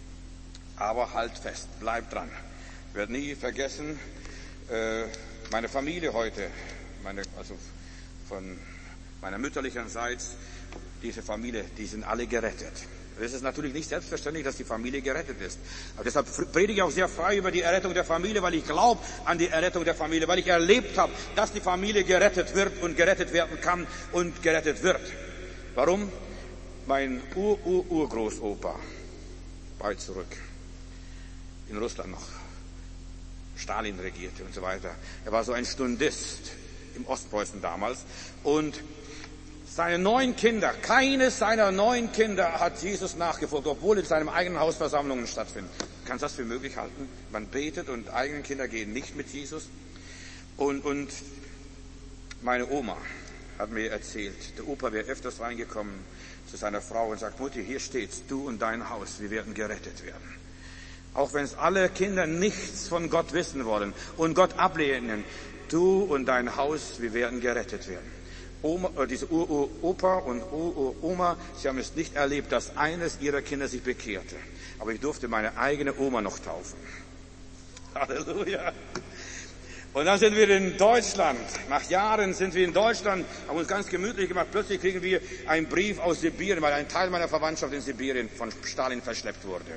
Aber halt fest, bleib dran. Ich werde nie vergessen, äh, meine Familie heute, meine, also von meiner mütterlichen Seite, diese Familie, die sind alle gerettet. Es ist natürlich nicht selbstverständlich, dass die Familie gerettet ist. Aber deshalb predige ich auch sehr frei über die Errettung der Familie, weil ich glaube an die Errettung der Familie, weil ich erlebt habe, dass die Familie gerettet wird und gerettet werden kann und gerettet wird. Warum? Mein Ur-Ur-Urgroßopa, weit zurück, in Russland noch, Stalin regierte und so weiter. Er war so ein Stundist im Ostpreußen damals und seine neun Kinder, keines seiner neun Kinder hat Jesus nachgefolgt, obwohl in seinem eigenen Haus Versammlungen stattfinden. Kannst du das für möglich halten? Man betet und eigene Kinder gehen nicht mit Jesus. Und, und meine Oma hat mir erzählt, der Opa wäre öfters reingekommen zu seiner Frau und sagt, Mutti, hier steht's, du und dein Haus, wir werden gerettet werden. Auch wenn es alle Kinder nichts von Gott wissen wollen und Gott ablehnen, du und dein Haus, wir werden gerettet werden. Oma, äh, diese Ur-Opa und Ur-Oma, sie haben es nicht erlebt, dass eines ihrer Kinder sich bekehrte. Aber ich durfte meine eigene Oma noch taufen. Halleluja. Und dann sind wir in Deutschland. Nach Jahren sind wir in Deutschland, haben uns ganz gemütlich gemacht. Plötzlich kriegen wir einen Brief aus Sibirien, weil ein Teil meiner Verwandtschaft in Sibirien von Stalin verschleppt wurde.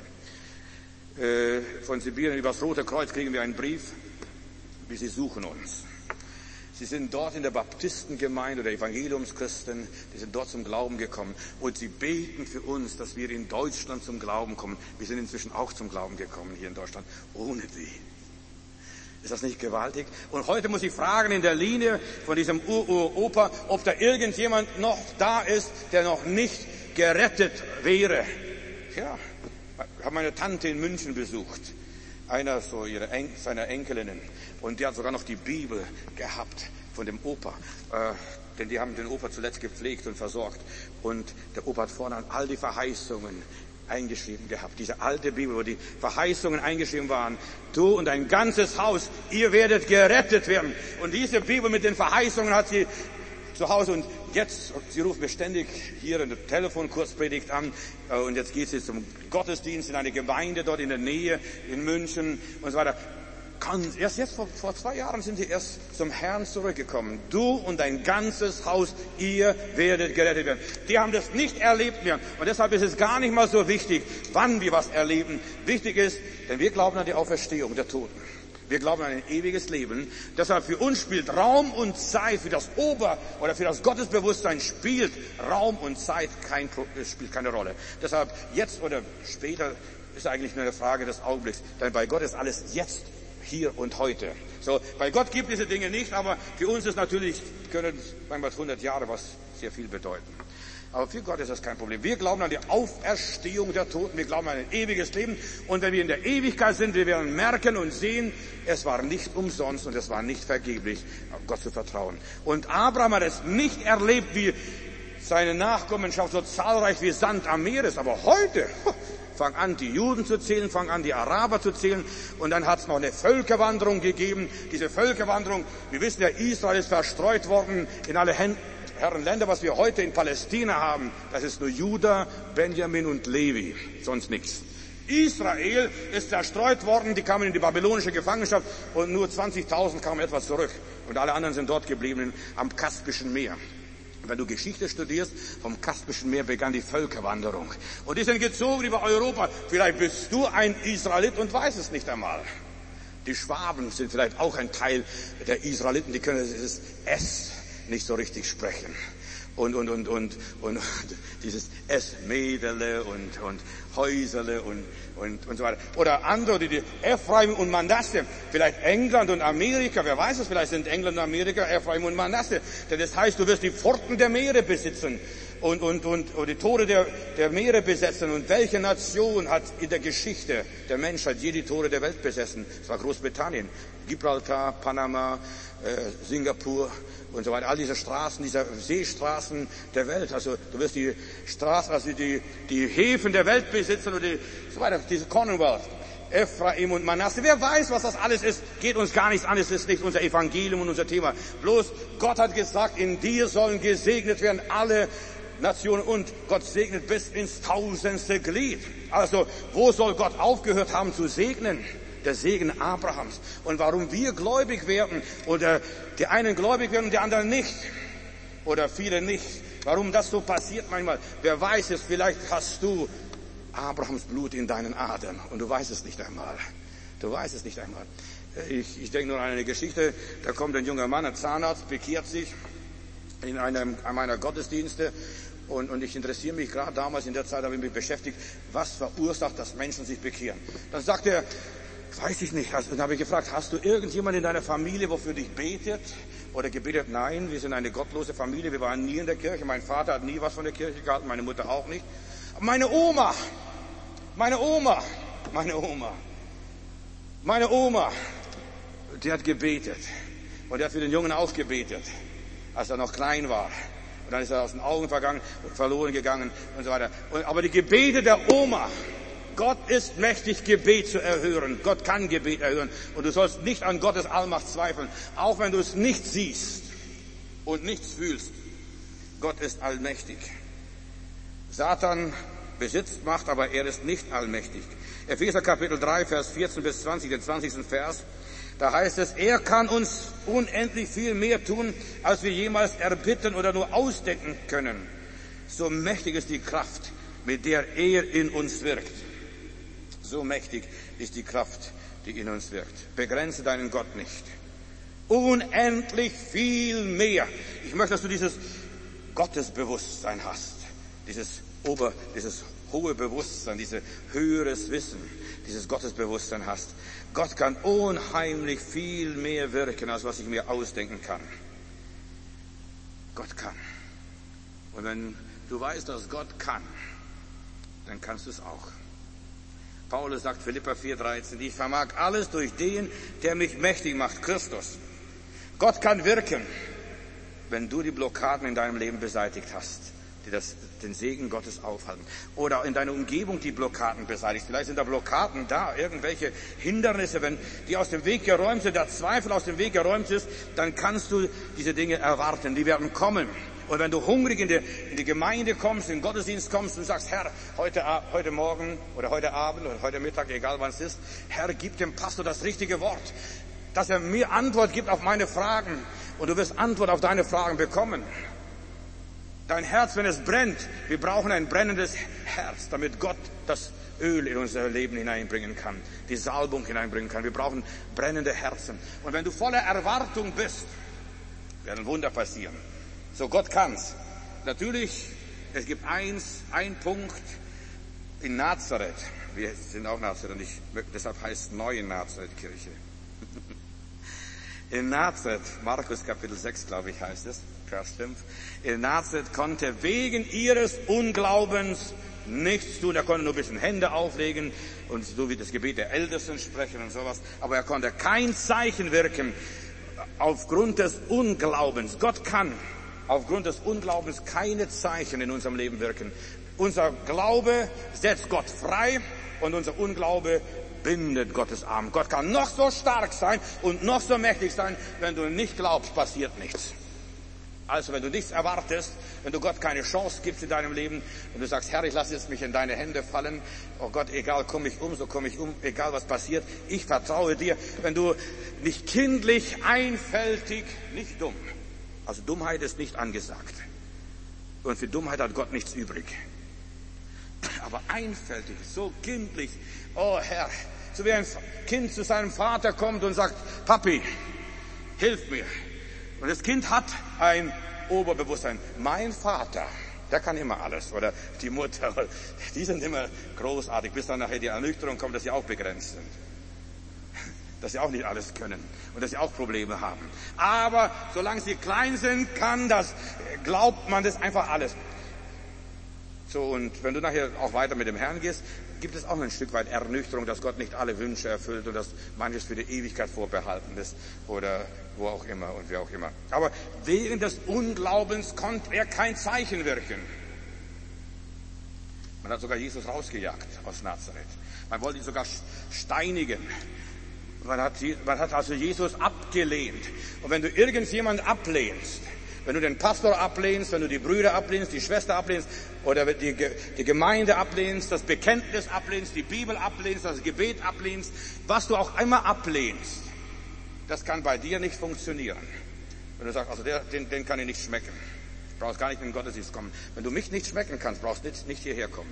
Äh, von Sibirien übers Rote Kreuz kriegen wir einen Brief, wie sie suchen uns. Sie sind dort in der Baptistengemeinde oder Evangeliumschristen, die sind dort zum Glauben gekommen und sie beten für uns, dass wir in Deutschland zum Glauben kommen. Wir sind inzwischen auch zum Glauben gekommen hier in Deutschland, ohne sie. Ist das nicht gewaltig? Und heute muss ich fragen in der Linie von diesem Ur-Ur-Opa, ob da irgendjemand noch da ist, der noch nicht gerettet wäre. Ja, ich habe meine Tante in München besucht. Einer so ihre En- seiner Enkelinnen. Und die hat sogar noch die Bibel gehabt von dem Opa. Äh, denn die haben den Opa zuletzt gepflegt und versorgt. Und der Opa hat vorne all die Verheißungen eingeschrieben gehabt. Diese alte Bibel, wo die Verheißungen eingeschrieben waren. Du und dein ganzes Haus, ihr werdet gerettet werden. Und diese Bibel mit den Verheißungen hat sie zu Hause. Und jetzt, sie ruft mir ständig hier in der Telefon-Kurzpredigt an. Und jetzt geht sie zum Gottesdienst in eine Gemeinde dort in der Nähe, in München und so weiter. Kann, erst jetzt, vor, vor zwei Jahren sind sie erst zum Herrn zurückgekommen. Du und dein ganzes Haus, ihr werdet gerettet werden. Die haben das nicht erlebt mehr. Und deshalb ist es gar nicht mal so wichtig, wann wir was erleben. Wichtig ist, denn wir glauben an die Auferstehung der Toten. Wir glauben an ein ewiges Leben. Deshalb für uns spielt Raum und Zeit, für das Ober- oder für das Gottesbewusstsein spielt Raum und Zeit kein, spielt keine Rolle. Deshalb jetzt oder später ist eigentlich nur eine Frage des Augenblicks. Denn bei Gott ist alles jetzt, hier und heute. So, bei Gott gibt diese Dinge nicht, aber für uns ist natürlich, können manchmal hundert Jahre was sehr viel bedeuten. Aber für Gott ist das kein Problem. Wir glauben an die Auferstehung der Toten. Wir glauben an ein ewiges Leben. Und wenn wir in der Ewigkeit sind, wir werden merken und sehen, es war nicht umsonst und es war nicht vergeblich, auf Gott zu vertrauen. Und Abraham hat es nicht erlebt, wie seine Nachkommenschaft so zahlreich wie Sand am Meer ist. Aber heute, fang an, die Juden zu zählen, fang an, die Araber zu zählen. Und dann hat es noch eine Völkerwanderung gegeben. Diese Völkerwanderung, wir wissen ja, Israel ist verstreut worden in alle Herren Länder, was wir heute in Palästina haben. Das ist nur Juda, Benjamin und Levi, sonst nichts. Israel ist zerstreut worden, die kamen in die babylonische Gefangenschaft und nur zwanzigtausend kamen etwa zurück. Und alle anderen sind dort geblieben am Kaspischen Meer. Wenn du Geschichte studierst, vom Kaspischen Meer begann die Völkerwanderung. Und die sind gezogen über Europa. Vielleicht bist du ein Israelit und weißt es nicht einmal. Die Schwaben sind vielleicht auch ein Teil der Israeliten, die können das S nicht so richtig sprechen. Und, und, und, und, und dieses S-Mädele und, und Häuserle und, und, und so weiter. Oder andere, die, die Ephraim und Manasse. Vielleicht England und Amerika, wer weiß es, vielleicht sind England und Amerika Ephraim und Manasse. Denn das heißt, du wirst die Pforten der Meere besitzen und, und, und, und die Tore der, der Meere besetzen. Und welche Nation hat in der Geschichte der Menschheit je die Tore der Welt besessen? Das war Großbritannien. Gibraltar, Panama, äh, Singapur und so weiter. All diese Straßen, diese Seestraßen der Welt. Also du wirst die Straßen, also die, die Häfen der Welt besitzen und die, so weiter. Diese Commonwealth, Ephraim und Manasse. Wer weiß, was das alles ist, geht uns gar nichts an. Es ist nicht unser Evangelium und unser Thema. Bloß Gott hat gesagt, in dir sollen gesegnet werden alle Nationen und Gott segnet bis ins tausendste Glied. Also wo soll Gott aufgehört haben zu segnen? Der Segen Abrahams. Und warum wir gläubig werden oder die einen gläubig werden und die anderen nicht oder viele nicht. Warum das so passiert manchmal, wer weiß es, vielleicht hast du Abrahams Blut in deinen Adern und du weißt es nicht einmal. Du weißt es nicht einmal. Ich, ich denke nur an eine Geschichte, da kommt ein junger Mann, ein Zahnarzt, bekehrt sich in einem meiner Gottesdienste und, und ich interessiere mich gerade damals in der Zeit, habe ich mich beschäftigt, was verursacht, dass Menschen sich bekehren. Dann sagt er, weiß ich nicht. Dann habe ich gefragt, hast du irgendjemanden in deiner Familie, wofür dich betet oder gebetet? Nein, wir sind eine gottlose Familie. Wir waren nie in der Kirche. Mein Vater hat nie was von der Kirche gehalten, meine Mutter auch nicht. Aber meine Oma, meine Oma, meine Oma, meine Oma, die hat gebetet. Und die hat für den Jungen auch gebetet, als er noch klein war. Und dann ist er aus den Augen vergangen, verloren gegangen und so weiter. Und, aber die Gebete der Oma, Gott ist mächtig, Gebet zu erhören. Gott kann Gebet erhören. Und du sollst nicht an Gottes Allmacht zweifeln. Auch wenn du es nicht siehst und nichts fühlst. Gott ist allmächtig. Satan besitzt Macht, aber er ist nicht allmächtig. Epheser Kapitel drei, Vers vierzehn bis zwanzig, den zwanzigsten Vers. Da heißt es, er kann uns unendlich viel mehr tun, als wir jemals erbitten oder nur ausdenken können. So mächtig ist die Kraft, mit der er in uns wirkt. So mächtig ist die Kraft, die in uns wirkt. Begrenze deinen Gott nicht. Unendlich viel mehr. Ich möchte, dass du dieses Gottesbewusstsein hast. Dieses Ober, dieses hohe Bewusstsein, dieses höheres Wissen, dieses Gottesbewusstsein hast. Gott kann unheimlich viel mehr wirken, als was ich mir ausdenken kann. Gott kann. Und wenn du weißt, dass Gott kann, dann kannst du es auch. Paulus sagt, Philipper vier, dreizehn, ich vermag alles durch den, der mich mächtig macht, Christus. Gott kann wirken, wenn du die Blockaden in deinem Leben beseitigt hast, die das, den Segen Gottes aufhalten. Oder in deiner Umgebung die Blockaden beseitigt. Vielleicht sind da Blockaden da, irgendwelche Hindernisse, wenn die aus dem Weg geräumt sind, der Zweifel aus dem Weg geräumt ist, dann kannst du diese Dinge erwarten, die werden kommen. Und wenn du hungrig in die, in die Gemeinde kommst, in den Gottesdienst kommst und sagst, Herr, heute, heute Morgen oder heute Abend oder heute Mittag, egal wann es ist, Herr, gib dem Pastor das richtige Wort, dass er mir Antwort gibt auf meine Fragen und du wirst Antwort auf deine Fragen bekommen. Dein Herz, wenn es brennt, wir brauchen ein brennendes Herz, damit Gott das Öl in unser Leben hineinbringen kann, die Salbung hineinbringen kann. Wir brauchen brennende Herzen. Und wenn du voller Erwartung bist, werden Wunder passieren. So, Gott kann's. Natürlich, es gibt eins, ein Punkt in Nazareth. Wir sind auch Nazareth und ich, deshalb heißt es Neue Nazareth-Kirche. In Nazareth, Markus Kapitel sechs, glaube ich, heißt es, Vers fünf. In Nazareth konnte wegen ihres Unglaubens nichts tun. Er konnte nur ein bisschen Hände auflegen und so wie das Gebet der Ältesten sprechen und sowas. Aber er konnte kein Zeichen wirken aufgrund des Unglaubens. Gott kann aufgrund des Unglaubens keine Zeichen in unserem Leben wirken. Unser Glaube setzt Gott frei und unser Unglaube bindet Gottes Arm. Gott kann noch so stark sein und noch so mächtig sein, wenn du nicht glaubst, passiert nichts. Also wenn du nichts erwartest, wenn du Gott keine Chance gibst in deinem Leben und du sagst, Herr, ich lasse jetzt mich in deine Hände fallen, oh Gott, egal, komm ich um, so komme ich um, egal was passiert, ich vertraue dir. Wenn du nicht kindlich, einfältig, nicht dumm, also Dummheit ist nicht angesagt und für Dummheit hat Gott nichts übrig, aber einfältig, so kindlich, oh Herr, so wie ein Kind zu seinem Vater kommt und sagt, Papi, hilf mir. Und das Kind hat ein Oberbewusstsein. Mein Vater, der kann immer alles. Oder die Mutter, die sind immer großartig, bis dann nachher die Ernüchterung kommt, dass sie auch begrenzt sind. Dass sie auch nicht alles können und dass sie auch Probleme haben. Aber solange sie klein sind, kann das, glaubt man das einfach alles. So, und wenn du nachher auch weiter mit dem Herrn gehst, gibt es auch ein Stück weit Ernüchterung, dass Gott nicht alle Wünsche erfüllt und dass manches für die Ewigkeit vorbehalten ist oder wo auch immer und wie auch immer. Aber wegen des Unglaubens konnte er kein Zeichen wirken. Man hat sogar Jesus rausgejagt aus Nazareth. Man wollte ihn sogar steinigen. Man hat, man hat also Jesus abgelehnt. Und wenn du irgendjemand ablehnst, wenn du den Pastor ablehnst, wenn du die Brüder ablehnst, die Schwester ablehnst oder die, die Gemeinde ablehnst, das Bekenntnis ablehnst, die Bibel ablehnst, das Gebet ablehnst, was du auch immer ablehnst, das kann bei dir nicht funktionieren. Wenn du sagst, also der, den, den kann ich nicht schmecken, du brauchst gar nicht in den Gottesdienst kommen. Wenn du mich nicht schmecken kannst, brauchst du nicht, nicht hierher kommen.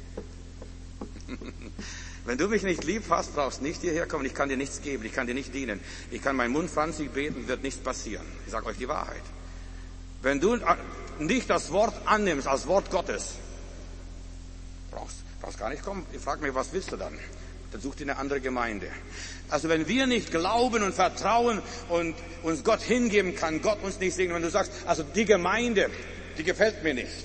Wenn du mich nicht lieb hast, brauchst du nicht hierher kommen. Ich kann dir nichts geben, ich kann dir nicht dienen. Ich kann meinen Mund franzig beten, wird nichts passieren. Ich sage euch die Wahrheit. Wenn du nicht das Wort annimmst als Wort Gottes, brauchst, brauchst gar nicht kommen. Ich frage mich, was willst du dann? Dann such dir eine andere Gemeinde. Also wenn wir nicht glauben und vertrauen und uns Gott hingeben, kann Gott uns nicht segnen. Wenn du sagst, also die Gemeinde, die gefällt mir nicht,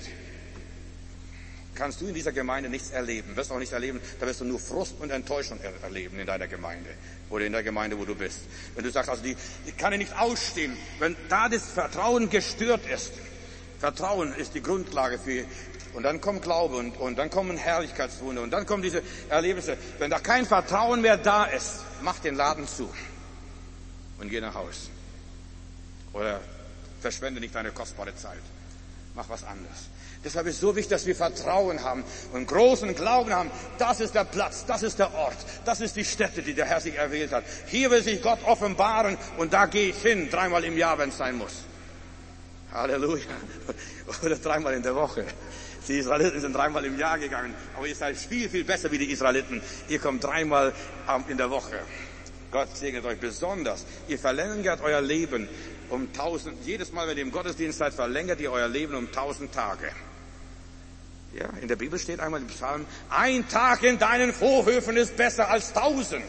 kannst du in dieser Gemeinde nichts erleben. Wirst auch nicht erleben, da wirst du nur Frust und Enttäuschung erleben in deiner Gemeinde oder in der Gemeinde, wo du bist. Wenn du sagst, also die, die kann ich nicht ausstehen, wenn da das Vertrauen gestört ist. Vertrauen ist die Grundlage für, und dann kommt Glaube und, und dann kommen Herrlichkeitswunder und dann kommen diese Erlebnisse. Wenn da kein Vertrauen mehr da ist, mach den Laden zu und geh nach Haus. Oder verschwende nicht deine kostbare Zeit. Mach was anderes. Deshalb ist es so wichtig, dass wir Vertrauen haben und großen Glauben haben. Das ist der Platz, das ist der Ort, das ist die Stätte, die der Herr sich erwählt hat. Hier will sich Gott offenbaren und da gehe ich hin, dreimal im Jahr, wenn es sein muss. Halleluja. Oder dreimal in der Woche. Die Israeliten sind dreimal im Jahr gegangen, aber ihr seid viel, viel besser wie die Israeliten. Ihr kommt dreimal in der Woche. Gott segnet euch besonders. Ihr verlängert euer Leben um tausend. Jedes Mal, wenn ihr im Gottesdienst seid, verlängert ihr euer Leben um tausend Tage. Ja, in der Bibel steht einmal im Psalm, ein Tag in deinen Vorhöfen ist besser als tausend.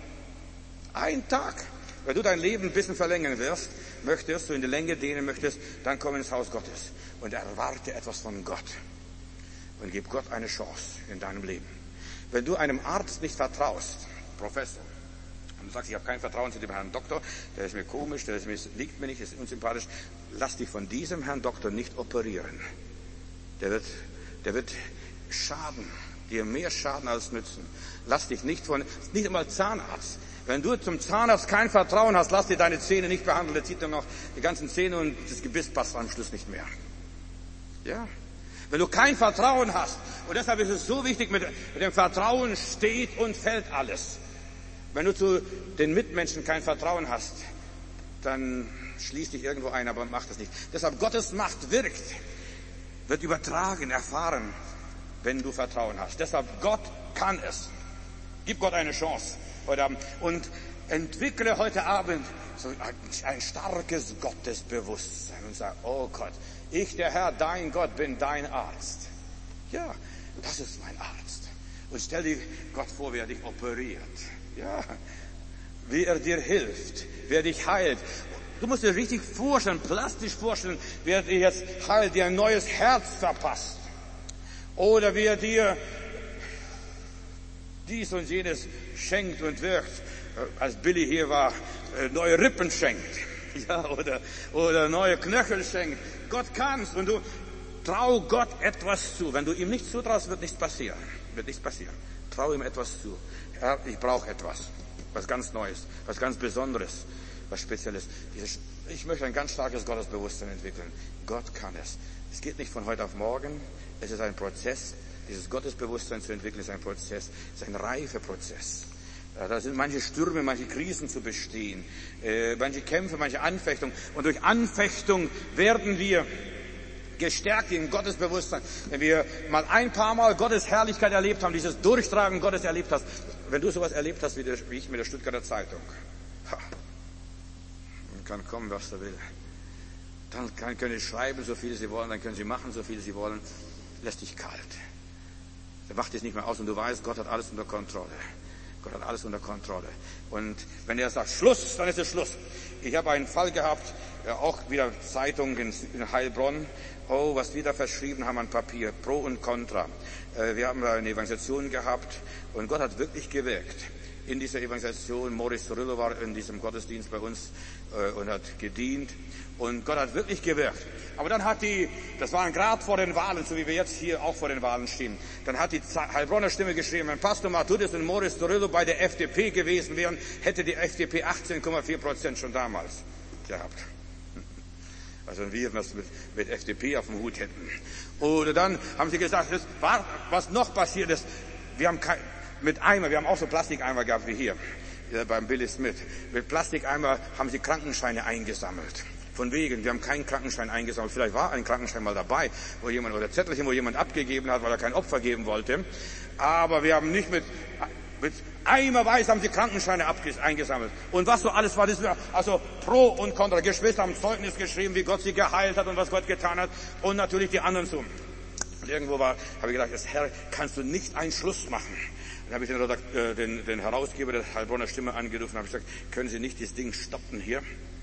Ein Tag. Wenn du dein Leben ein bisschen verlängern wirst, möchtest, du in die Länge dehnen möchtest, dann komm ins Haus Gottes und erwarte etwas von Gott. Und gib Gott eine Chance in deinem Leben. Wenn du einem Arzt nicht vertraust, Professor, und du sagst, ich habe kein Vertrauen zu dem Herrn Doktor, der ist mir komisch, der ist mir, liegt mir nicht, ist unsympathisch, lass dich von diesem Herrn Doktor nicht operieren. Der wird, der wird schaden, dir mehr schaden als nützen. Lass dich nicht von, nicht einmal Zahnarzt. Wenn du zum Zahnarzt kein Vertrauen hast, lass dir deine Zähne nicht behandeln, der zieht dann noch die ganzen Zähne und das Gebiss passt am Schluss nicht mehr. Ja. Wenn du kein Vertrauen hast, und deshalb ist es so wichtig, mit, mit dem Vertrauen steht und fällt alles. Wenn du zu den Mitmenschen kein Vertrauen hast, dann schließ dich irgendwo ein, aber mach das nicht. Deshalb Gottes Macht wirkt, wird übertragen, erfahren, wenn du Vertrauen hast. Deshalb Gott kann es. Gib Gott eine Chance heute Abend und entwickle heute Abend so ein, ein starkes Gottesbewusstsein und sag, oh Gott, ich, der Herr, dein Gott, bin dein Arzt. Ja, das ist mein Arzt. Und stell dir Gott vor, wie er dich operiert. Ja, wie er dir hilft, wie er dich heilt. Du musst dir richtig vorstellen, plastisch vorstellen, wie er dir jetzt heilt, dir ein neues Herz verpasst. Oder wie er dir dies und jenes schenkt und wirkt. Als Billy hier war, neue Rippen schenkt. Ja, oder, oder neue Knöchel schenkt. Gott kann's. Und du, trau Gott etwas zu. Wenn du ihm nichts zutraust, wird nichts passieren. Wird nichts passieren. Trau ihm etwas zu. Herr, ich brauche etwas. Was ganz Neues, was ganz Besonderes, was Spezielles. Dieses, ich möchte ein ganz starkes Gottesbewusstsein entwickeln. Gott kann es. Es geht nicht von heute auf morgen. Es ist ein Prozess. Dieses Gottesbewusstsein zu entwickeln ist ein Prozess. Es ist ein reifer Prozess. Da sind manche Stürme, manche Krisen zu bestehen, äh, manche Kämpfe, manche Anfechtungen. Und durch Anfechtung werden wir gestärkt in Gottesbewusstsein. Wenn wir mal ein paar Mal Gottes Herrlichkeit erlebt haben, dieses Durchtragen Gottes erlebt hast, wenn du sowas erlebt hast wie, der, wie ich mit der Stuttgarter Zeitung, ha, dann kann kommen, was er will. Dann kann, können sie schreiben, so viel sie wollen, dann können sie machen, so viel sie wollen. Lässt dich kalt. Der wacht es nicht mehr aus und du weißt, Gott hat alles unter Kontrolle. Gott hat alles unter Kontrolle. Und wenn er sagt, Schluss, dann ist es Schluss. Ich habe einen Fall gehabt, auch wieder Zeitung in Heilbronn. Oh, was die da verschrieben haben an Papier, Pro und Contra. Wir haben da eine Evangelisation gehabt und Gott hat wirklich gewirkt. In dieser Evangelisation, Morris Zorillo war in diesem Gottesdienst bei uns und hat gedient. Und Gott hat wirklich gewirkt. Aber dann hat die, das waren gerade vor den Wahlen, so wie wir jetzt hier auch vor den Wahlen stehen, dann hat die Heilbronner Stimme geschrieben, wenn Pastor Matthäus und Morris Zorillo bei der F D P gewesen wären, hätte die F D P achtzehn Komma vier Prozent schon damals gehabt. Also wir was mit, mit F D P auf dem Hut hätten. Oder dann haben sie gesagt, das war, was noch passiert ist, wir haben kein, mit Eimer, wir haben auch so Plastikeimer gehabt wie hier, hier beim Billy Smith. Mit Plastikeimer haben sie Krankenscheine eingesammelt. Von wegen, wir haben keinen Krankenschein eingesammelt. Vielleicht war ein Krankenschein mal dabei, wo jemand, oder Zettelchen, wo jemand abgegeben hat, weil er kein Opfer geben wollte. Aber wir haben nicht mit, mit eimerweise haben sie Krankenscheine eingesammelt. Und was so alles war, das war also Pro und Contra. Geschwister haben Zeugnis geschrieben, wie Gott sie geheilt hat und was Gott getan hat. Und natürlich die anderen so. Und irgendwo war, habe ich gedacht, Herr, kannst du nicht einen Schluss machen? Dann habe ich den, Redakt, äh, den, den Herausgeber der Heilbronner Stimme angerufen und habe gesagt, können Sie nicht das Ding stoppen hier?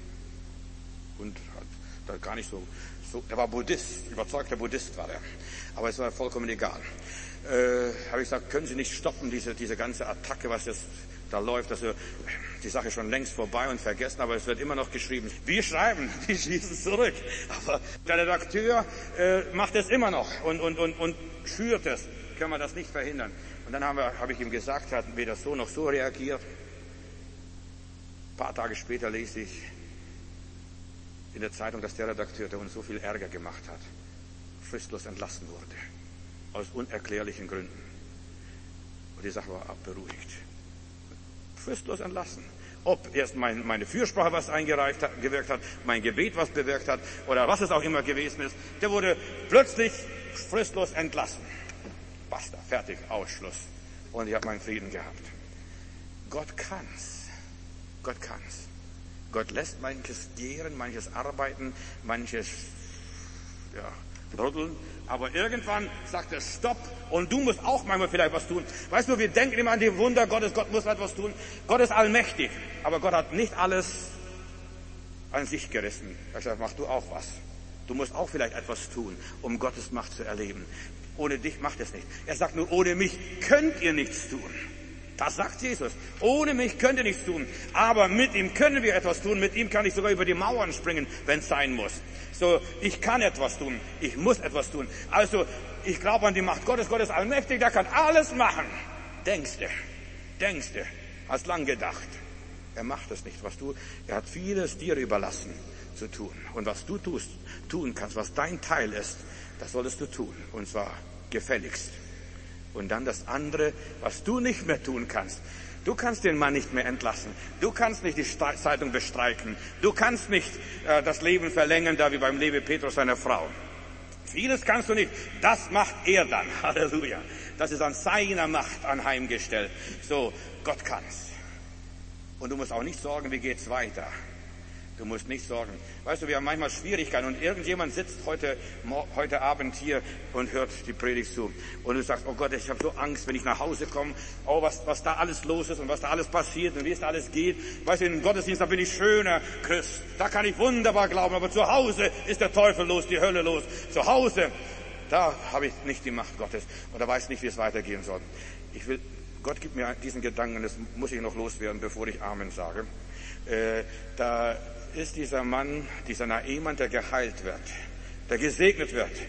Und hat da gar nicht so, so, er war Buddhist, überzeugter Buddhist war er. Aber es war vollkommen egal. Äh, habe ich gesagt, können Sie nicht stoppen, diese, diese ganze Attacke, was jetzt da läuft, also die Sache ist schon längst vorbei und vergessen, aber es wird immer noch geschrieben. Wir schreiben, die schießen zurück. Aber der Redakteur äh, macht es immer noch und, und, und, und schürt es. Können wir das nicht verhindern. Und dann haben wir, habe ich ihm gesagt, er hat weder so noch so reagiert. Ein paar Tage später lese ich in der Zeitung, dass der Redakteur, der uns so viel Ärger gemacht hat, fristlos entlassen wurde. Aus unerklärlichen Gründen. Und die Sache war abberuhigt. Fristlos entlassen. Ob erst mein, meine Fürsprache was eingereicht hat, gewirkt hat, mein Gebet was bewirkt hat, oder was es auch immer gewesen ist, der wurde plötzlich fristlos entlassen. Basta, fertig, Ausschluss. Und ich habe meinen Frieden gehabt. Gott kann's. Gott kann's. Gott lässt manches gären, manches arbeiten, manches ja, rütteln. Aber irgendwann sagt er Stopp und du musst auch manchmal vielleicht was tun. Weißt du, wir denken immer an die Wunder Gottes, Gott muss etwas tun. Gott ist allmächtig, aber Gott hat nicht alles an sich gerissen. Er sagt, mach du auch was. Du musst auch vielleicht etwas tun, um Gottes Macht zu erleben. Ohne dich macht es nicht. Er sagt nur, ohne mich könnt ihr nichts tun. Das sagt Jesus. Ohne mich könnt ihr nichts tun. Aber mit ihm können wir etwas tun. Mit ihm kann ich sogar über die Mauern springen, wenn es sein muss. So, ich kann etwas tun. Ich muss etwas tun. Also, ich glaube an die Macht Gottes. Gott ist allmächtig, der kann alles machen. Denkst du, denkst du, hast lang gedacht. Er macht es nicht. Was du, er hat vieles dir überlassen zu tun. Und was du tust, tun kannst, was dein Teil ist, das solltest du tun. Und zwar gefälligst. Und dann das andere, was du nicht mehr tun kannst. Du kannst den Mann nicht mehr entlassen. Du kannst nicht die Zeitung bestreiken. Du kannst nicht äh, das Leben verlängern, da wie beim Levi Petrus seiner Frau. Vieles kannst du nicht. Das macht er dann. Halleluja. Das ist an seiner Macht anheimgestellt. So, Gott kann's. Und du musst auch nicht sorgen, wie geht's weiter. Du musst nicht sorgen. Weißt du, wir haben manchmal Schwierigkeiten und irgendjemand sitzt heute, heute Abend hier und hört die Predigt zu. Und du sagst, oh Gott, ich habe so Angst, wenn ich nach Hause komme, oh, was, was da alles los ist und was da alles passiert und wie es da alles geht. Weißt du, in den Gottesdienst, da bin ich schöner Christ. Da kann ich wunderbar glauben, aber zu Hause ist der Teufel los, die Hölle los. Zu Hause, da habe ich nicht die Macht Gottes und da weiß ich nicht, wie es weitergehen soll. Ich will, Gott gibt mir diesen Gedanken, das muss ich noch loswerden, bevor ich Amen sage. Äh, da ist dieser Mann, dieser Naaman, der geheilt wird, der gesegnet wird.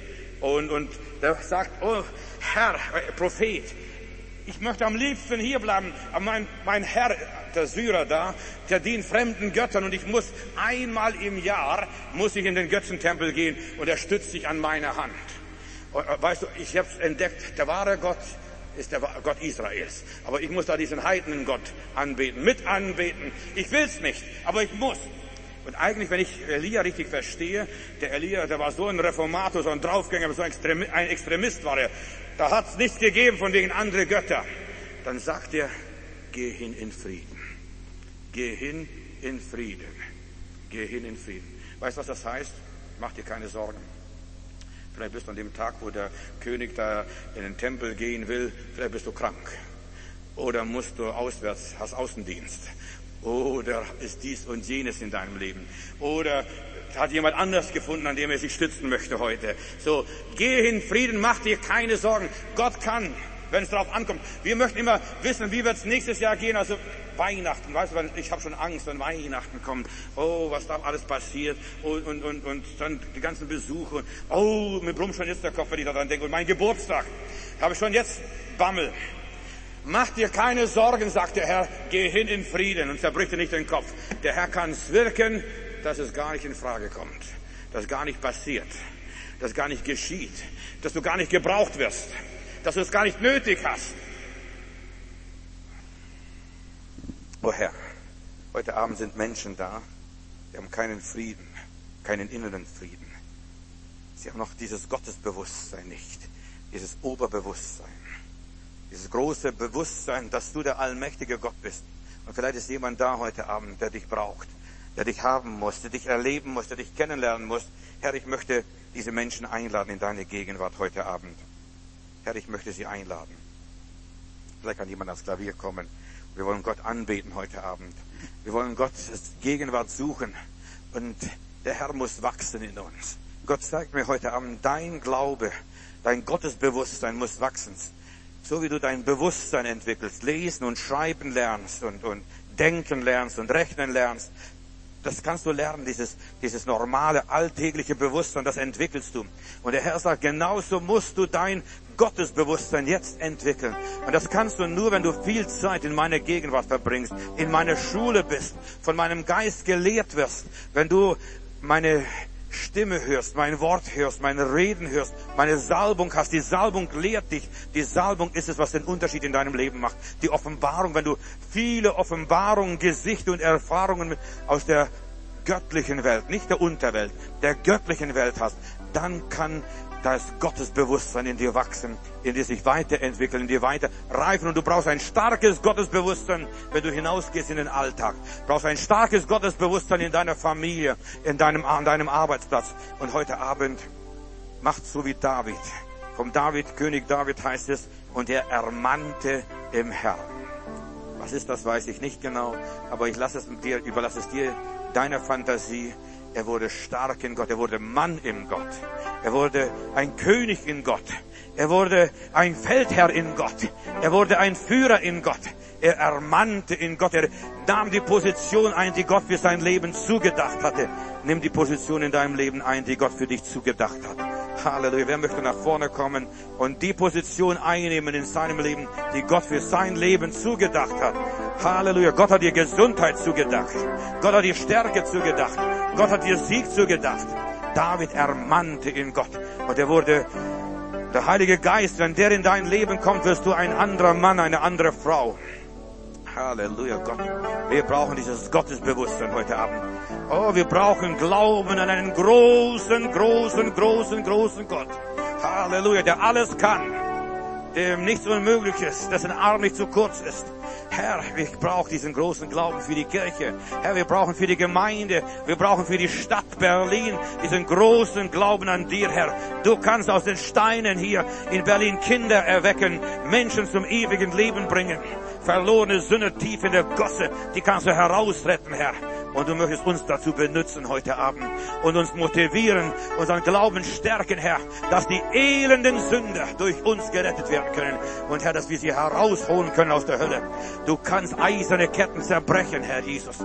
Und, und der sagt, oh Herr, äh, Prophet, ich möchte am liebsten hier bleiben, aber mein, mein Herr, der Syrer da, der dient fremden Göttern und ich muss einmal im Jahr, muss ich in den Götzentempel gehen und er stützt sich an meine Hand. Und, weißt du, ich habe es entdeckt, der wahre Gott ist der Gott Israels. Aber ich muss da diesen Heidengott anbeten, mit anbeten. Ich will's nicht, aber ich muss. Und eigentlich, wenn ich Elia richtig verstehe, der Elia, der war so ein Reformator, so ein Draufgänger, so ein Extremist, ein Extremist war er. Da hat's nichts gegeben von wegen andere Götter. Dann sagt er, geh hin in Frieden. Geh hin in Frieden. Geh hin in Frieden. Weißt du, was das heißt? Mach dir keine Sorgen. Vielleicht bist du an dem Tag, wo der König da in den Tempel gehen will, vielleicht bist du krank. Oder musst du auswärts, hast Außendienst. Oder ist dies und jenes in deinem Leben. Oder hat jemand anders gefunden, an dem er sich stützen möchte heute. So, geh in Frieden, mach dir keine Sorgen. Gott kann, wenn es darauf ankommt. Wir möchten immer wissen, wie wird es nächstes Jahr gehen, also Weihnachten, weißt du, ich habe schon Angst, wenn Weihnachten kommt. Oh, was da alles passiert und, und, und, und dann die ganzen Besuche. Oh, mir brummt schon jetzt der Kopf, wenn ich daran denke. Und mein Geburtstag, habe ich schon jetzt Bammel. Mach dir keine Sorgen, sagt der Herr, geh hin in Frieden und zerbrich dir nicht den Kopf. Der Herr kann es wirken, dass es gar nicht in Frage kommt, dass es gar nicht passiert, dass es gar nicht geschieht, dass du gar nicht gebraucht wirst, dass du es gar nicht nötig hast. Oh Herr, heute Abend sind Menschen da, die haben keinen Frieden, keinen inneren Frieden. Sie haben noch dieses Gottesbewusstsein nicht, dieses Oberbewusstsein, dieses große Bewusstsein, dass du der allmächtige Gott bist. Und vielleicht ist jemand da heute Abend, der dich braucht, der dich haben muss, der dich erleben muss, der dich kennenlernen muss. Herr, ich möchte diese Menschen einladen in deine Gegenwart heute Abend. Herr, ich möchte sie einladen. Vielleicht kann jemand ans Klavier kommen. Wir wollen Gott anbeten heute Abend. Wir wollen Gottes Gegenwart suchen. Und der Herr muss wachsen in uns. Gott zeigt mir heute Abend, dein Glaube, dein Gottesbewusstsein muss wachsen. So wie du dein Bewusstsein entwickelst, lesen und schreiben lernst und, und denken lernst und rechnen lernst. Das kannst du lernen, dieses, dieses normale, alltägliche Bewusstsein, das entwickelst du. Und der Herr sagt, genauso musst du dein Gottesbewusstsein jetzt entwickeln. Und das kannst du nur, wenn du viel Zeit in meiner Gegenwart verbringst, in meiner Schule bist, von meinem Geist gelehrt wirst, wenn du meine Stimme hörst, mein Wort hörst, meine Reden hörst, meine Salbung hast. Die Salbung lehrt dich. Die Salbung ist es, was den Unterschied in deinem Leben macht. Die Offenbarung, wenn du viele Offenbarungen, Gesichter und Erfahrungen aus der göttlichen Welt, nicht der Unterwelt, der göttlichen Welt hast, dann kann das Gottesbewusstsein in dir wachsen, in dir sich weiterentwickeln, in dir weiter reifen. Und du brauchst ein starkes Gottesbewusstsein, wenn du hinausgehst in den Alltag. Du brauchst ein starkes Gottesbewusstsein in deiner Familie, in deinem, an deinem Arbeitsplatz. Und heute Abend macht so wie David. Vom David, König David heißt es, und er ermannte im Herrn. Was ist das, weiß ich nicht genau, aber ich lasse es dir, überlasse es dir, deiner Fantasie. Er wurde stark in Gott, er wurde Mann in Gott, er wurde ein König in Gott, er wurde ein Feldherr in Gott, er wurde ein Führer in Gott, er ermannte in Gott, er nahm die Position ein, die Gott für sein Leben zugedacht hatte. Nimm die Position in deinem Leben ein, die Gott für dich zugedacht hat. Halleluja. Wer möchte nach vorne kommen und die Position einnehmen in seinem Leben, die Gott für sein Leben zugedacht hat? Halleluja. Gott hat dir Gesundheit zugedacht. Gott hat dir Stärke zugedacht. Gott hat dir Sieg zugedacht. David ermannte in Gott. Und er wurde der Heilige Geist. Wenn der in dein Leben kommt, wirst du ein anderer Mann, eine andere Frau. Halleluja, Gott. Wir brauchen dieses Gottesbewusstsein heute Abend. Oh, wir brauchen Glauben an einen großen, großen, großen, großen Gott. Halleluja, der alles kann, dem nichts unmöglich ist, dessen Arm nicht zu kurz ist. Herr, ich brauche diesen großen Glauben für die Kirche. Herr, wir brauchen für die Gemeinde, wir brauchen für die Stadt Berlin diesen großen Glauben an dir, Herr. Du kannst aus den Steinen hier in Berlin Kinder erwecken, Menschen zum ewigen Leben bringen. Verlorene Sünder tief in der Gosse, die kannst du herausretten, Herr. Und du möchtest uns dazu benutzen heute Abend und uns motivieren, unseren Glauben stärken, Herr, dass die elenden Sünder durch uns gerettet werden können. Und Herr, dass wir sie herausholen können aus der Hölle. Du kannst eiserne Ketten zerbrechen, Herr Jesus.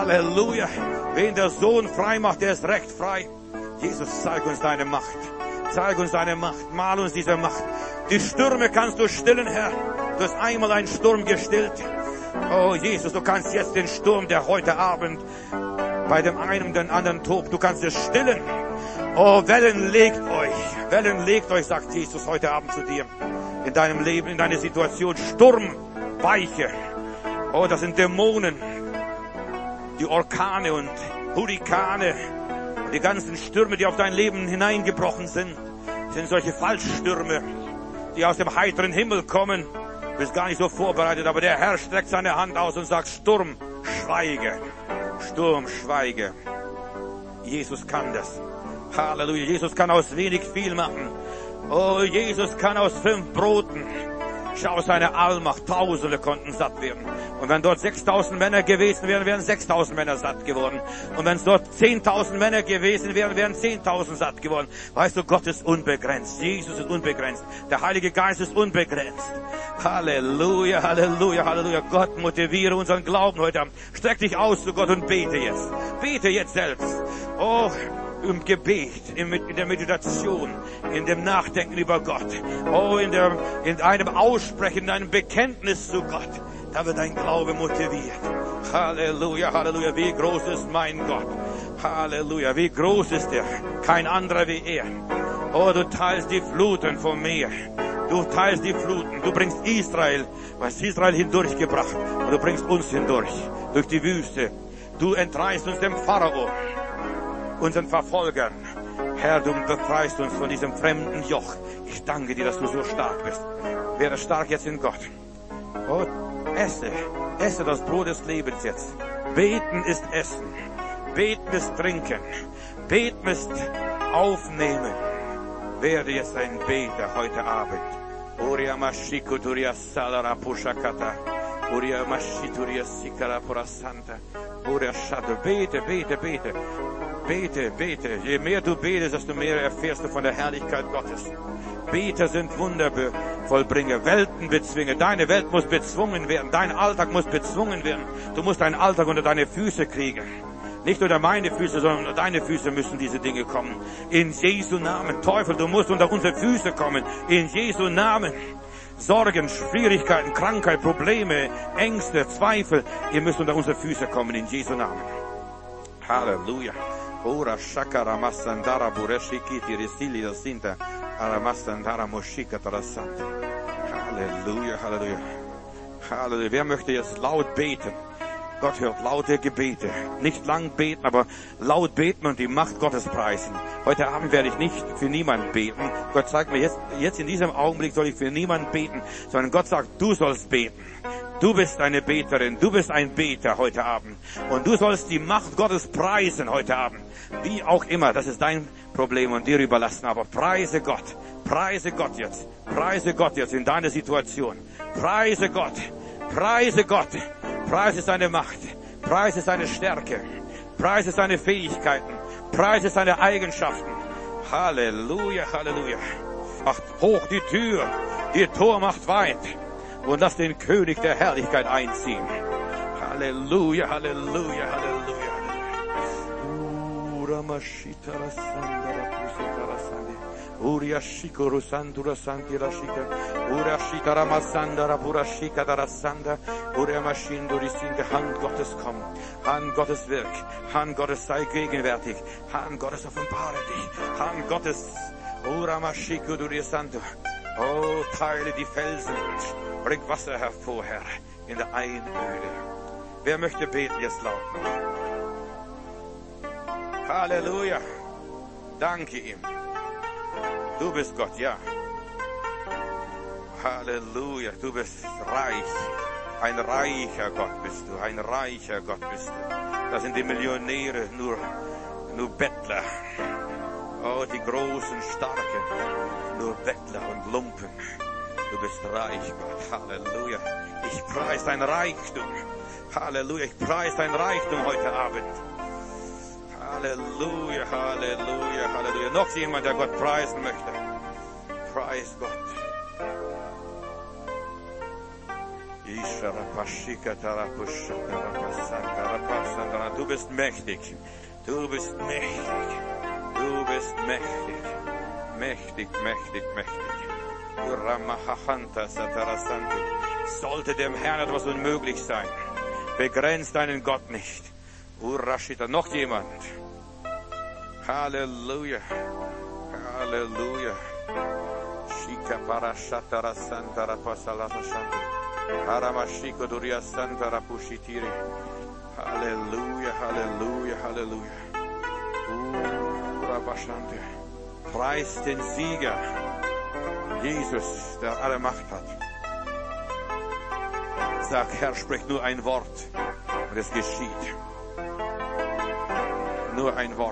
Halleluja. Wen der Sohn frei macht, der ist recht frei. Jesus, zeig uns deine Macht. zeig uns deine Macht, mal uns diese Macht. Die Stürme kannst du stillen, Herr. Du hast einmal einen Sturm gestillt. Oh Jesus, du kannst jetzt den Sturm, der heute Abend bei dem einen und den anderen tobt, du kannst es stillen. Oh, Wellen legt euch, Wellen legt euch, sagt Jesus heute Abend zu dir. In deinem Leben, in deiner Situation, Sturm, Weiche. Oh, das sind Dämonen, die Orkane und Hurrikane, die ganzen Stürme, die auf dein Leben hineingebrochen sind, sind solche Fallstürme, die aus dem heiteren Himmel kommen. Du bist gar nicht so vorbereitet, aber der Herr streckt seine Hand aus und sagt, Sturm, schweige. Sturm, schweige. Jesus kann das. Halleluja. Jesus kann aus wenig viel machen. Oh, Jesus kann aus fünf Broten. Schau seine Allmacht. Tausende konnten satt werden. Und wenn dort sechstausend Männer gewesen wären, wären sechstausend Männer satt geworden. Und wenn es dort zehntausend Männer gewesen wären, wären zehntausend satt geworden. Weißt du, Gott ist unbegrenzt. Jesus ist unbegrenzt. Der Heilige Geist ist unbegrenzt. Halleluja, Halleluja, Halleluja. Gott, motiviere unseren Glauben heute Abend. Streck dich aus zu Gott und bete jetzt. Bete jetzt selbst. Oh, im Gebet, in der Meditation, in dem Nachdenken über Gott. Oh, in, der, in einem Aussprechen, in einem Bekenntnis zu Gott. Da wird dein Glaube motiviert. Halleluja, Halleluja. Wie groß ist mein Gott. Halleluja. Wie groß ist er. Kein anderer wie er. Oh, du teilst die Fluten vom Meer. Du teilst die Fluten. Du bringst Israel, was Israel hindurchgebracht. Und du bringst uns hindurch. Durch die Wüste. Du entreißt uns dem Pharao, unseren Verfolgern. Herr, du befreist uns von diesem fremden Joch. Ich danke dir, dass du so stark bist. Werde stark jetzt in Gott. Oh, esse. Esse das Brot des Lebens jetzt. Beten ist Essen. Beten ist Trinken. Beten ist Aufnehmen. Werde jetzt ein Beter heute Abend. Uria Mashiko Turia Salara Pushakata. Uria Mashituria Sikara Purasanta. Uria Shadow. Bete, bete, bete. Bete, bete. Je mehr du betest, desto mehr erfährst du von der Herrlichkeit Gottes. Beter sind Wundervollbringer, Welten bezwinge. Deine Welt muss bezwungen werden. Dein Alltag muss bezwungen werden. Du musst deinen Alltag unter deine Füße kriegen. Nicht unter meine Füße, sondern unter deine Füße müssen diese Dinge kommen. In Jesu Namen. Teufel, du musst unter unsere Füße kommen. In Jesu Namen. Sorgen, Schwierigkeiten, Krankheit, Probleme, Ängste, Zweifel. Ihr müsst unter unsere Füße kommen. In Jesu Namen. Halleluja. Ora shakara masandara bureshiki tirisili dasinta aramasandara moshika tarasanta. Halleluja, Halleluja. Halleluja. Wer möchte jetzt laut beten? Gott hört laute Gebete. Nicht lang beten, aber laut beten und die Macht Gottes preisen. Heute Abend werde ich nicht für niemanden beten. Gott sagt mir, jetzt, jetzt in diesem Augenblick soll ich für niemanden beten, sondern Gott sagt, du sollst beten. Du bist eine Beterin, du bist ein Beter heute Abend. Und du sollst die Macht Gottes preisen heute Abend. Wie auch immer, das ist dein Problem und dir überlassen. Aber preise Gott, preise Gott jetzt, preise Gott jetzt in deiner Situation. Preise Gott, preise Gott, preise seine Macht, preise seine Stärke, preise seine Fähigkeiten, preise seine Eigenschaften. Halleluja, Halleluja. Macht hoch die Tür, die Tor macht weit. Und lass den König der Herrlichkeit einziehen. Halleluja, Halleluja, Halleluja. Ura mashita rasanda rapusita rasande. Uria shikuru sandura santi rashika. Ura shitara masanda rapura shika darasanda. Ura mashinduri sinte. Hand Gottes kommt. Hand Gottes wirk. Hand Gottes sei gegenwärtig. Hand Gottes offenbare dich. Hand Gottes. Ura mashikuru santo. Oh, teile die Felsen. Bring Wasser hervor, Herr, in der Einöde. Wer möchte beten jetzt laut noch? Halleluja. Danke ihm. Du bist Gott, ja. Halleluja. Du bist reich. Ein reicher Gott bist du. Ein reicher Gott bist du. Das sind die Millionäre, nur, nur Bettler. Oh, die großen, starken, nur Bettler und Lumpen. Du bist reich, Gott. Halleluja. Ich preis dein Reichtum. Halleluja. Ich preis dein Reichtum heute Abend. Halleluja, Halleluja, Halleluja. Noch jemand, der Gott preisen möchte. Preis Gott. Du bist mächtig. Du bist mächtig. Du bist mächtig. Mächtig, mächtig, mächtig. Sollte dem Herrn etwas unmöglich sein, begrenzt deinen Gott nicht. Urashita, noch jemand. Halleluja, Halleluja. Shika parashata rasanta rapasalata shanta. Haramashiko duria santa rapushitiri. Halleluja, Halleluja, Halleluja. Urabashante. Preist den Sieger, Jesus, der alle Macht hat. Sag, Herr, sprich nur ein Wort und es geschieht. Nur ein Wort.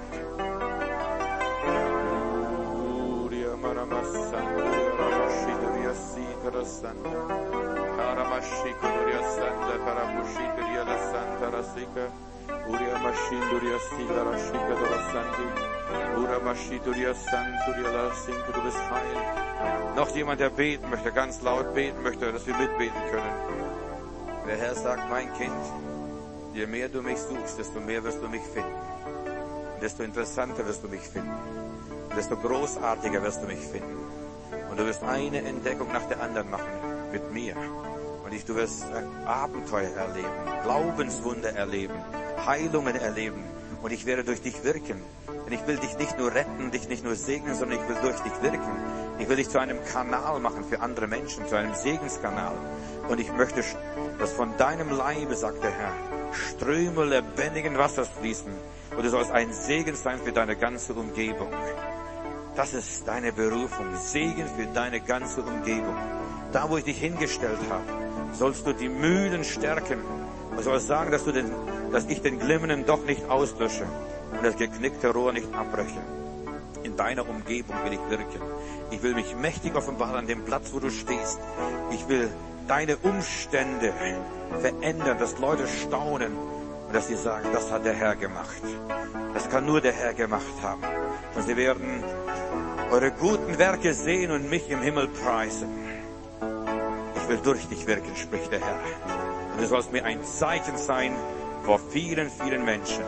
Du bist heil. Noch jemand, der beten möchte, ganz laut beten möchte, dass wir mitbeten können. Der Herr sagt, mein Kind, je mehr du mich suchst, desto mehr wirst du mich finden. Desto interessanter wirst du mich finden. Desto großartiger wirst du mich finden. Und du wirst eine Entdeckung nach der anderen machen mit mir. Und ich, du wirst Abenteuer erleben, Glaubenswunder erleben, Heilungen erleben. Und ich werde durch dich wirken. Denn ich will dich nicht nur retten, dich nicht nur segnen, sondern ich will durch dich wirken. Ich will dich zu einem Kanal machen für andere Menschen, zu einem Segenskanal. Und ich möchte, dass von deinem Leibe, sagt der Herr, Ströme lebendigen Wassers fließen. Und du sollst ein Segen sein für deine ganze Umgebung. Das ist deine Berufung. Segen für deine ganze Umgebung. Da, wo ich dich hingestellt habe, sollst du die Müden stärken. Und sollst sagen, dass, du den, dass ich den Glimmenden doch nicht auslösche und das geknickte Rohr nicht abbreche. In deiner Umgebung will ich wirken. Ich will mich mächtig offenbaren an dem Platz, wo du stehst. Ich will deine Umstände verändern, dass Leute staunen und dass sie sagen, das hat der Herr gemacht. Das kann nur der Herr gemacht haben. Und sie werden eure guten Werke sehen und mich im Himmel preisen. Ich will durch dich wirken, spricht der Herr. Und du sollst mir ein Zeichen sein vor vielen, vielen Menschen.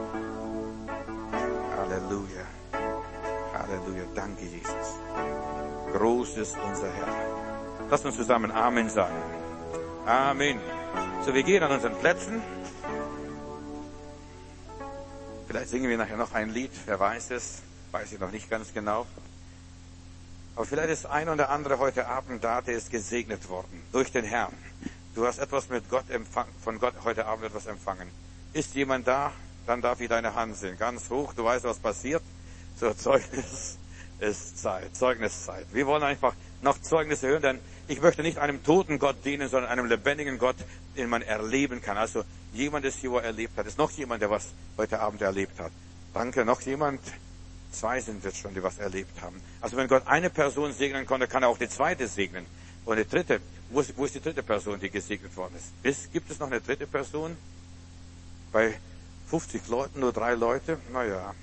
Halleluja. Halleluja. Danke, Jesus. Groß ist unser Herr. Lass uns zusammen Amen sagen. Amen. So, wir gehen an unseren Plätzen. Vielleicht singen wir nachher noch ein Lied. Wer weiß es? Weiß ich noch nicht ganz genau. Aber vielleicht ist ein oder andere heute Abend da, der ist gesegnet worden durch den Herrn. Du hast etwas mit Gott empfangen, von Gott heute Abend etwas empfangen. Ist jemand da? Dann darf ich deine Hand sehen. Ganz hoch. Du weißt, was passiert. So, Zeugnis ist Zeit. Zeugniszeit. Wir wollen einfach noch Zeugnisse hören, denn ich möchte nicht einem toten Gott dienen, sondern einem lebendigen Gott, den man erleben kann. Also jemand ist hier, wo er erlebt hat. Ist noch jemand, der was heute Abend erlebt hat? Danke. Noch jemand? Zwei sind jetzt schon, die was erlebt haben. Also wenn Gott eine Person segnen konnte, kann er auch die zweite segnen. Und die dritte, wo ist, wo ist die dritte Person, die gesegnet worden ist? ist? Gibt es noch eine dritte Person? Bei fünfzig Leuten nur drei Leute? Naja.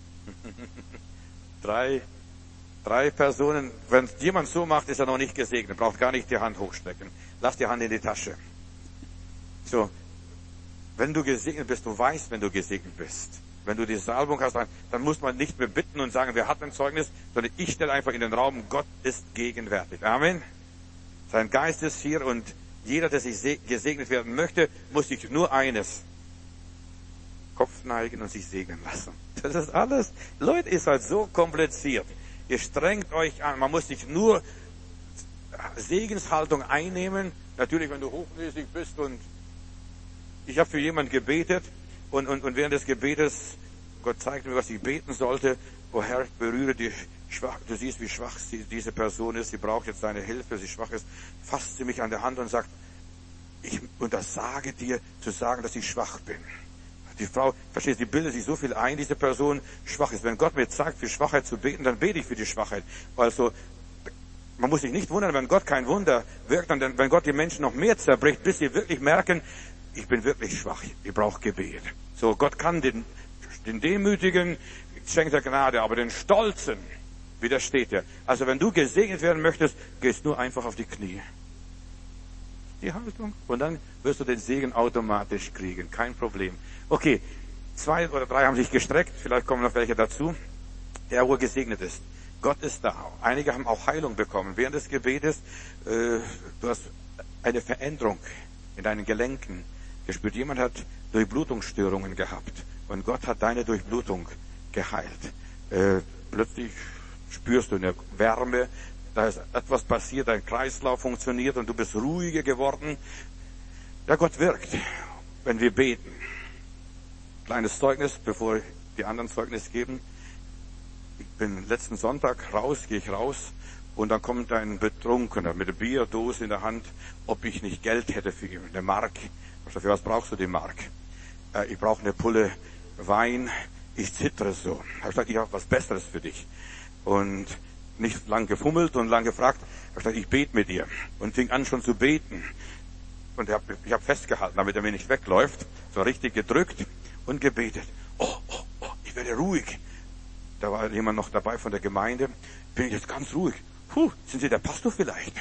drei, drei Personen. Wenn jemand so macht, ist er noch nicht gesegnet. Braucht gar nicht die Hand hochstrecken. Lass die Hand in die Tasche. So. Wenn du gesegnet bist, du weißt, wenn du gesegnet bist. Wenn du die Salbung hast, dann muss man nicht mehr bitten und sagen, wir hatten ein Zeugnis, sondern ich stelle einfach in den Raum, Gott ist gegenwärtig. Amen. Sein Geist ist hier und jeder, der sich gesegnet werden möchte, muss sich nur eines: Kopf neigen und sich segnen lassen. Das ist alles. Leute, ist halt so kompliziert. Ihr strengt euch an. Man muss sich nur Segenshaltung einnehmen. Natürlich, wenn du hochnäsig bist und ich habe für jemanden gebetet und, und, und während des Gebetes, Gott zeigte mir, was ich beten sollte. Oh Herr, berühre die schwach. Du siehst, wie schwach sie, diese Person ist. Sie braucht jetzt deine Hilfe. Sie schwach ist. Fasst sie mich an der Hand und sagt, ich untersage dir zu sagen, dass ich schwach bin. Die Frau, verstehst du, die bildet sich so viel ein, diese Person schwach ist. Wenn Gott mir sagt, für Schwachheit zu beten, dann bete ich für die Schwachheit. Also, man muss sich nicht wundern, wenn Gott kein Wunder wirkt, und wenn Gott die Menschen noch mehr zerbricht, bis sie wirklich merken, ich bin wirklich schwach, ich brauche Gebet. So, Gott kann den, den Demütigen schenkt er Gnade, aber den Stolzen widersteht er. Also, wenn du gesegnet werden möchtest, gehst nur einfach auf die Knie. Die Haltung. Und dann wirst du den Segen automatisch kriegen. Kein Problem. Okay, zwei oder drei haben sich gestreckt. Vielleicht kommen noch welche dazu. Der, wo gesegnet ist. Gott ist da. Einige haben auch Heilung bekommen. Während des Gebetes, äh, du hast eine Veränderung in deinen Gelenken gespürt. Jemand hat Durchblutungsstörungen gehabt und Gott hat deine Durchblutung geheilt. Äh, plötzlich spürst du eine Wärme, da ist etwas passiert, dein Kreislauf funktioniert und du bist ruhiger geworden. Ja, Gott wirkt, wenn wir beten. Kleines Zeugnis, bevor die anderen Zeugnis geben. Ich bin letzten Sonntag raus, gehe ich raus und dann kommt ein Betrunkener mit einer Bierdose in der Hand, ob ich nicht Geld hätte für ihn, eine Mark. Für was brauchst du die Mark? Äh, ich brauche eine Pulle Wein. Ich zittere so. Ich habe gesagt, ich habe was Besseres für dich. Und nicht lang gefummelt und lang gefragt. Ich habe gesagt, ich bete mit dir. Und fing an schon zu beten. Und ich habe ich hab festgehalten, damit er mir nicht wegläuft. So richtig gedrückt und gebetet. Oh, oh, oh, ich werde ruhig. Da war jemand noch dabei von der Gemeinde. Bin ich jetzt ganz ruhig. Puh, sind Sie der Pastor vielleicht?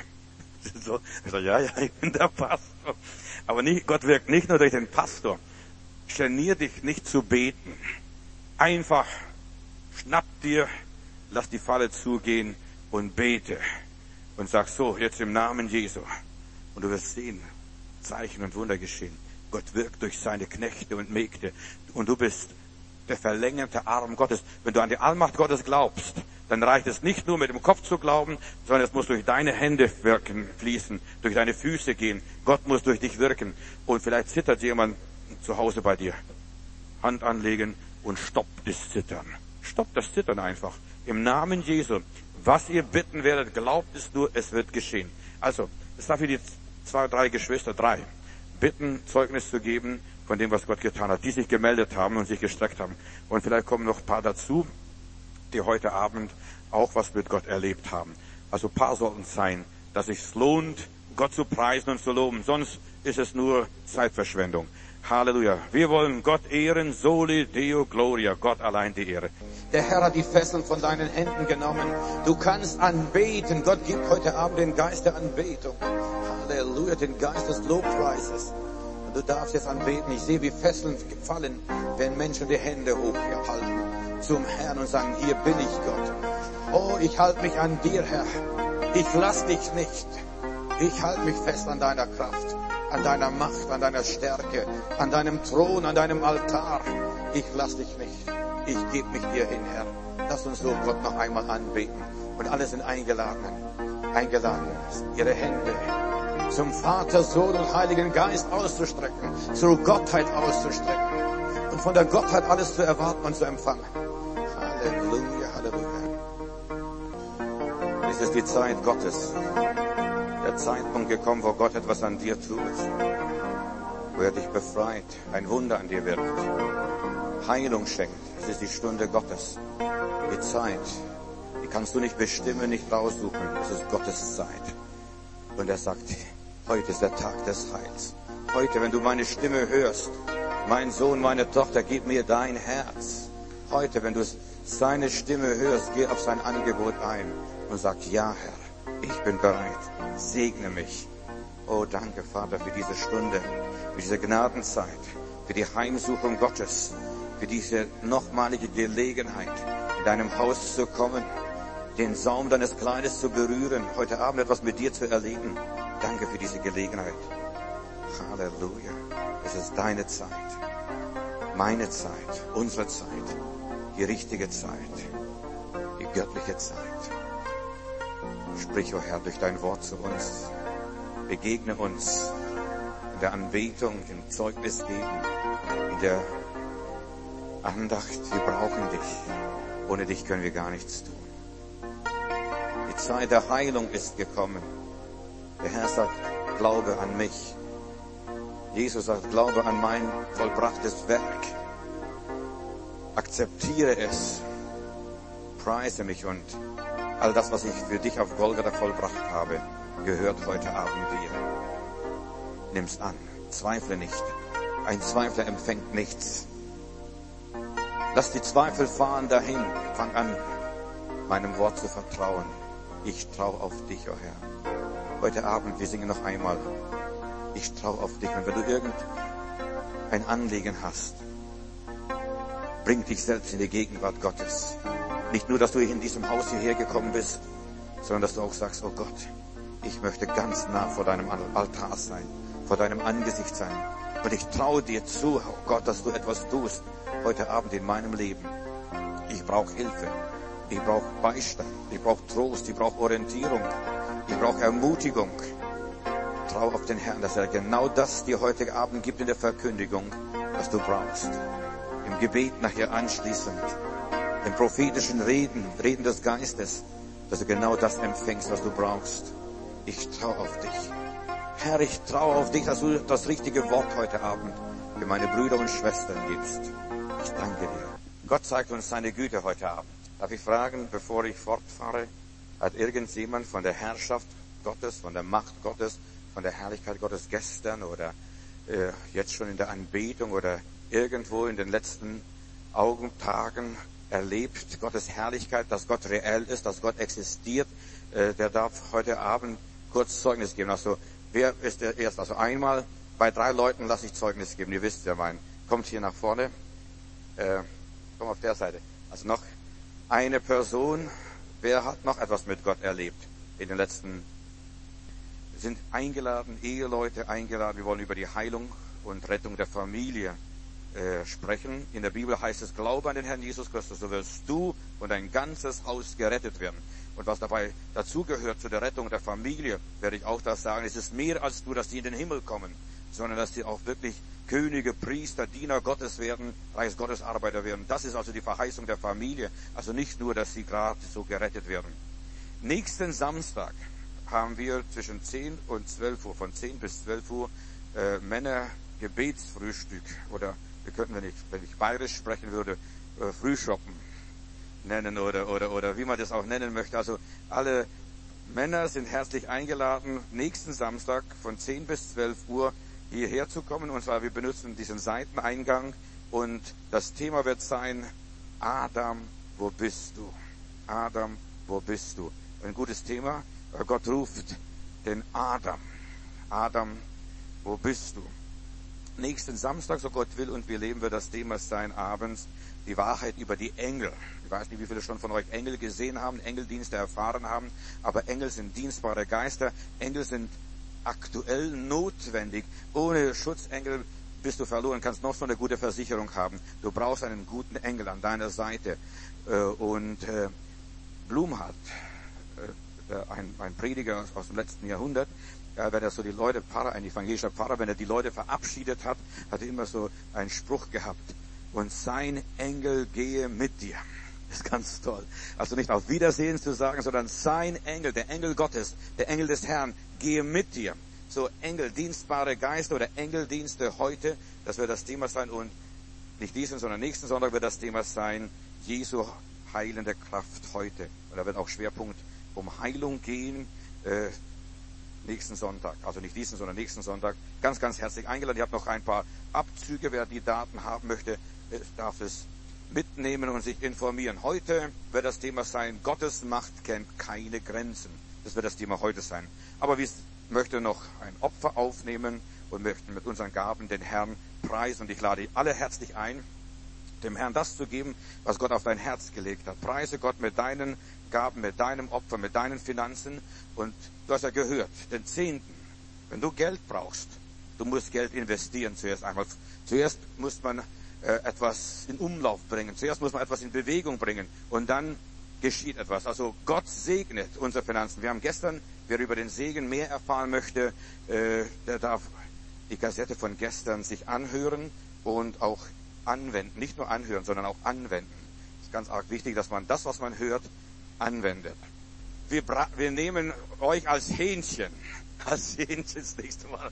So, ich sage, ja, ja, ich bin der Pastor. Aber nicht, Gott wirkt nicht nur durch den Pastor. Genier dich nicht zu beten. Einfach schnapp dir, lass die Falle zugehen und bete. Und sag so, jetzt im Namen Jesu. Und du wirst sehen, Zeichen und Wunder geschehen. Gott wirkt durch seine Knechte und Mägde. Und du bist der verlängerte Arm Gottes. Wenn du an die Allmacht Gottes glaubst, dann reicht es nicht nur mit dem Kopf zu glauben, sondern es muss durch deine Hände wirken, fließen, durch deine Füße gehen. Gott muss durch dich wirken. Und vielleicht zittert jemand zu Hause bei dir. Hand anlegen und stoppt das Zittern. Stoppt das Zittern einfach. Im Namen Jesu. Was ihr bitten werdet, glaubt es nur, es wird geschehen. Also, es darf für die zwei, drei Geschwister, drei, bitten, Zeugnis zu geben von dem, was Gott getan hat, die sich gemeldet haben und sich gestreckt haben. Und vielleicht kommen noch ein paar dazu, die heute Abend auch was mit Gott erlebt haben. Also ein paar sollten es sein, dass es sich lohnt, Gott zu preisen und zu loben. Sonst ist es nur Zeitverschwendung. Halleluja. Wir wollen Gott ehren, soli Deo gloria, Gott allein die Ehre. Der Herr hat die Fesseln von deinen Händen genommen. Du kannst anbeten. Gott gibt heute Abend den Geist der Anbetung. Halleluja, den Geist des Lobpreises. Und du darfst jetzt anbeten. Ich sehe, wie Fesseln fallen, wenn Menschen die Hände hochhalten zum Herrn und sagen, hier bin ich Gott. Oh, ich halte mich an dir, Herr. Ich lass dich nicht. Ich halte mich fest an deiner Kraft, an deiner Macht, an deiner Stärke, an deinem Thron, an deinem Altar. Ich lass dich nicht. Ich gebe mich dir hin, Herr. Lass uns so Gott noch einmal anbeten. Und alle sind eingeladen, eingeladen, ihre Hände zum Vater, Sohn und Heiligen Geist auszustrecken, zur Gottheit auszustrecken und von der Gottheit alles zu erwarten und zu empfangen. Halleluja, Halleluja. Es ist die Zeit Gottes. Der Zeitpunkt gekommen, wo Gott etwas an dir tut, wo er dich befreit, ein Wunder an dir wirkt, Heilung schenkt. Es ist die Stunde Gottes, die Zeit, die kannst du nicht bestimmen, nicht raussuchen, es ist Gottes Zeit. Und er sagt, heute ist der Tag des Heils. Heute, wenn du meine Stimme hörst, mein Sohn, meine Tochter, gib mir dein Herz. Heute, wenn du seine Stimme hörst, geh auf sein Angebot ein und sag, ja Herr, ich bin bereit, segne mich. Oh, danke Vater für diese Stunde, für diese Gnadenzeit, für die Heimsuchung Gottes, für diese nochmalige Gelegenheit, in deinem Haus zu kommen, den Saum deines Kleides zu berühren, heute Abend etwas mit dir zu erleben. Danke für diese Gelegenheit. Halleluja. Es ist deine Zeit, meine Zeit, unsere Zeit, die richtige Zeit, die göttliche Zeit. Sprich, o Herr, durch dein Wort zu uns. Begegne uns in der Anbetung, im Zeugnis geben, in der Andacht. Wir brauchen dich. Ohne dich können wir gar nichts tun. Die Zeit der Heilung ist gekommen. Der Herr sagt, glaube an mich. Jesus sagt, glaube an mein vollbrachtes Werk. Akzeptiere es. Preise mich und all das, was ich für dich auf Golgatha vollbracht habe, gehört heute Abend dir. Nimm's an. Zweifle nicht. Ein Zweifler empfängt nichts. Lass die Zweifel fahren dahin. Fang an, meinem Wort zu vertrauen. Ich traue auf dich, o oh Herr. Heute Abend, wir singen noch einmal. Ich traue auf dich. Und wenn du irgendein Anliegen hast, bring dich selbst in die Gegenwart Gottes. Nicht nur, dass du in diesem Haus hierher gekommen bist, sondern dass du auch sagst, oh Gott, ich möchte ganz nah vor deinem Altar sein, vor deinem Angesicht sein. Und ich traue dir zu, oh Gott, dass du etwas tust heute Abend in meinem Leben. Ich brauche Hilfe, ich brauche Beistand, ich brauche Trost, ich brauche Orientierung, ich brauche Ermutigung. Trau auf den Herrn, dass er genau das dir heute Abend gibt in der Verkündigung, was du brauchst. Im Gebet nachher anschließend, im prophetischen Reden, Reden des Geistes, dass du genau das empfängst, was du brauchst. Ich trau auf dich. Herr, ich traue auf dich, dass du das richtige Wort heute Abend für meine Brüder und Schwestern gibst. Ich danke dir. Gott zeigt uns seine Güte heute Abend. Darf ich fragen, bevor ich fortfahre, hat irgendjemand von der Herrschaft Gottes, von der Macht Gottes, von der Herrlichkeit Gottes gestern oder äh, jetzt schon in der Anbetung oder irgendwo in den letzten Augentagen erlebt, Gottes Herrlichkeit, dass Gott reell ist, dass Gott existiert, äh, der darf heute Abend kurz Zeugnis geben. Also, wer ist der Erste? Also einmal, bei drei Leuten lasse ich Zeugnis geben, ihr wisst ja mein. Kommt hier nach vorne, äh, komm auf der Seite. Also noch eine Person, wer hat noch etwas mit Gott erlebt in den letzten, sind eingeladen, Eheleute eingeladen, wir wollen über die Heilung und Rettung der Familie äh, sprechen. In der Bibel heißt es, glaube an den Herrn Jesus Christus, so wirst du und dein ganzes Haus gerettet werden. Und was dabei dazugehört zu der Rettung der Familie, werde ich auch das sagen, es ist mehr als nur, dass die in den Himmel kommen, sondern dass die auch wirklich Könige, Priester, Diener Gottes werden, Reich Gottes Arbeiter werden. Das ist also die Verheißung der Familie. Also nicht nur, dass sie gerade so gerettet werden. Nächsten Samstag haben wir zwischen zehn und zwölf Uhr, von zehn bis zwölf Uhr, äh, Männer-Gebetsfrühstück. Oder wir könnten, wenn ich, wenn ich bayerisch sprechen würde, äh, Frühschoppen nennen oder, oder, oder wie man das auch nennen möchte. Also alle Männer sind herzlich eingeladen, nächsten Samstag von zehn bis zwölf Uhr hierher zu kommen. Und zwar, wir benutzen diesen Seiteneingang und das Thema wird sein, Adam, wo bist du? Adam, wo bist du? Ein gutes Thema. Gott ruft den Adam. Adam, wo bist du? Nächsten Samstag, so Gott will, und wir leben wir das Thema sein abends, die Wahrheit über die Engel. Ich weiß nicht, wie viele schon von euch Engel gesehen haben, Engeldienste erfahren haben, aber Engel sind dienstbare Geister. Engel sind aktuell notwendig. Ohne Schutzengel bist du verloren, kannst noch so eine gute Versicherung haben. Du brauchst einen guten Engel an deiner Seite. Und Blumhardt, ein, ein Prediger aus dem letzten Jahrhundert, ja, wenn er so die Leute, Pfarrer, ein evangelischer Pfarrer, wenn er die Leute verabschiedet hat, hat er immer so einen Spruch gehabt. Und sein Engel gehe mit dir. Das ist ganz toll. Also nicht auf Wiedersehen zu sagen, sondern sein Engel, der Engel Gottes, der Engel des Herrn, gehe mit dir. So Engel, dienstbare Geister oder Engeldienste heute, das wird das Thema sein. Und nicht diesen, sondern nächsten Sonntag wird das Thema sein, Jesu heilende Kraft heute. Und da wird auch Schwerpunkt um Heilung gehen, äh, nächsten Sonntag. Also nicht diesen, sondern nächsten Sonntag. Ganz, ganz herzlich eingeladen. Ich habe noch ein paar Abzüge. Wer die Daten haben möchte, darf es mitnehmen und sich informieren. Heute wird das Thema sein, Gottes Macht kennt keine Grenzen. Das wird das Thema heute sein. Aber wir möchten noch ein Opfer aufnehmen und möchten mit unseren Gaben den Herrn preisen. Und ich lade alle herzlich ein, dem Herrn das zu geben, was Gott auf dein Herz gelegt hat. Preise Gott mit deinen Gaben, mit deinem Opfer, mit deinen Finanzen. Und du hast ja gehört, den Zehnten. Wenn du Geld brauchst, du musst Geld investieren zuerst einmal. Zuerst muss man äh, etwas in Umlauf bringen. Zuerst muss man etwas in Bewegung bringen. Und dann geschieht etwas. Also Gott segnet unsere Finanzen. Wir haben gestern, wer über den Segen mehr erfahren möchte, äh, der darf die Kassette von gestern sich anhören und auch anwenden. Nicht nur anhören, sondern auch anwenden. Es ist ganz arg wichtig, dass man das, was man hört, anwendet. Wir, wir nehmen euch als Hähnchen. Als Hähnchen das nächste Mal.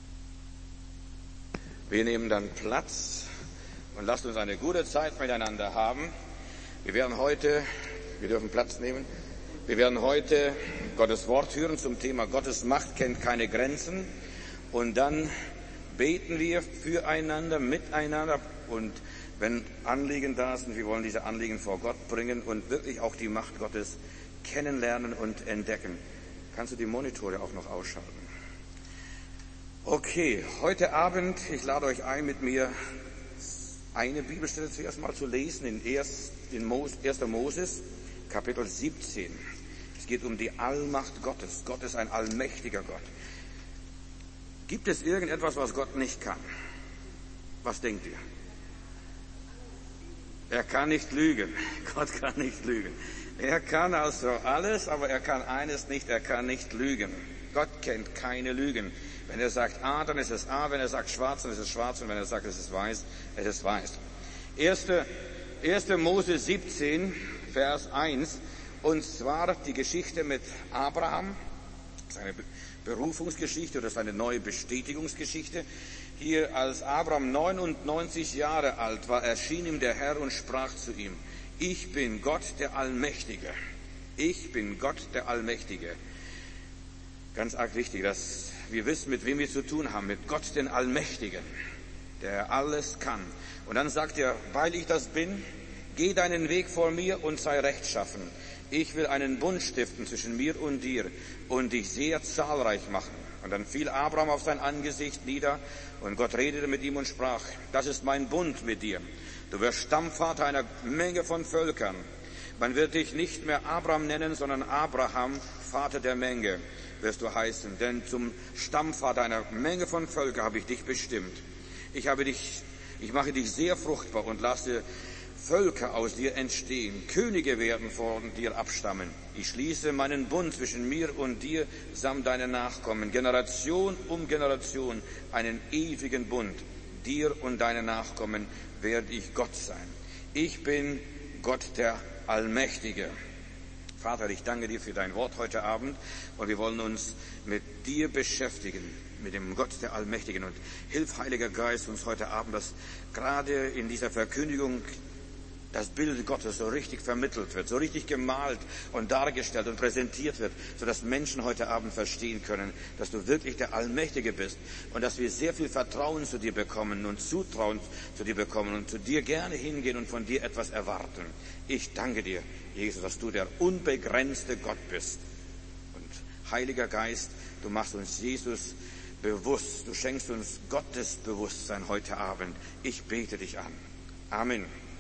Wir nehmen dann Platz und lasst uns eine gute Zeit miteinander haben. Wir werden heute, wir dürfen Platz nehmen, wir werden heute Gottes Wort hören zum Thema Gottes Macht kennt keine Grenzen. Und dann beten wir füreinander, miteinander. Und wenn Anliegen da sind, wir wollen diese Anliegen vor Gott bringen und wirklich auch die Macht Gottes kennenlernen und entdecken. Kannst du die Monitore auch noch ausschalten? Okay, heute Abend, ich lade euch ein, mit mir eine Bibelstelle zuerst mal zu lesen in erster Moses, Kapitel siebzehn. Es geht um die Allmacht Gottes. Gott ist ein allmächtiger Gott. Gibt es irgendetwas, was Gott nicht kann? Was denkt ihr? Er kann nicht lügen. Gott kann nicht lügen. Er kann also alles, aber er kann eines nicht, er kann nicht lügen. Gott kennt keine Lügen. Wenn er sagt A, dann ist es A. Wenn er sagt schwarz, dann ist es schwarz. Und wenn er sagt, es ist weiß, es ist weiß. erster Mose siebzehn, Vers eins. Und zwar die Geschichte mit Abraham, seine Berufungsgeschichte oder seine neue Bestätigungsgeschichte. Hier, als Abraham neunundneunzig Jahre alt war, erschien ihm der Herr und sprach zu ihm: Ich bin Gott der Allmächtige. Ich bin Gott der Allmächtige. Ganz arg wichtig, dass wir wissen, mit wem wir zu tun haben. Mit Gott den Allmächtigen, der alles kann. Und dann sagt er: Weil ich das bin, geh deinen Weg vor mir und sei rechtschaffen. Ich will einen Bund stiften zwischen mir und dir und dich sehr zahlreich machen. Und dann fiel Abraham auf sein Angesicht nieder und Gott redete mit ihm und sprach: Das ist mein Bund mit dir. Du wirst Stammvater einer Menge von Völkern. Man wird dich nicht mehr Abraham nennen, sondern Abraham, Vater der Menge, wirst du heißen. Denn zum Stammvater einer Menge von Völkern habe ich dich bestimmt. Ich habe dich, ich mache dich sehr fruchtbar und lasse Völker aus dir entstehen. Könige werden von dir abstammen. Ich schließe meinen Bund zwischen mir und dir samt deinen Nachkommen. Generation um Generation einen ewigen Bund. Dir und deinen Nachkommen werde ich Gott sein. Ich bin Gott der Allmächtige. Vater, ich danke dir für dein Wort heute Abend und wir wollen uns mit dir beschäftigen, mit dem Gott der Allmächtigen. Und hilf, Heiliger Geist, uns heute Abend, dass gerade in dieser Verkündigung das Bild Gottes so richtig vermittelt wird, so richtig gemalt und dargestellt und präsentiert wird, sodass Menschen heute Abend verstehen können, dass du wirklich der Allmächtige bist und dass wir sehr viel Vertrauen zu dir bekommen und Zutrauen zu dir bekommen und zu dir gerne hingehen und von dir etwas erwarten. Ich danke dir, Jesus, dass du der unbegrenzte Gott bist. Und Heiliger Geist, du machst uns Jesus bewusst, du schenkst uns Gottes Bewusstsein heute Abend. Ich bete dich an. Amen.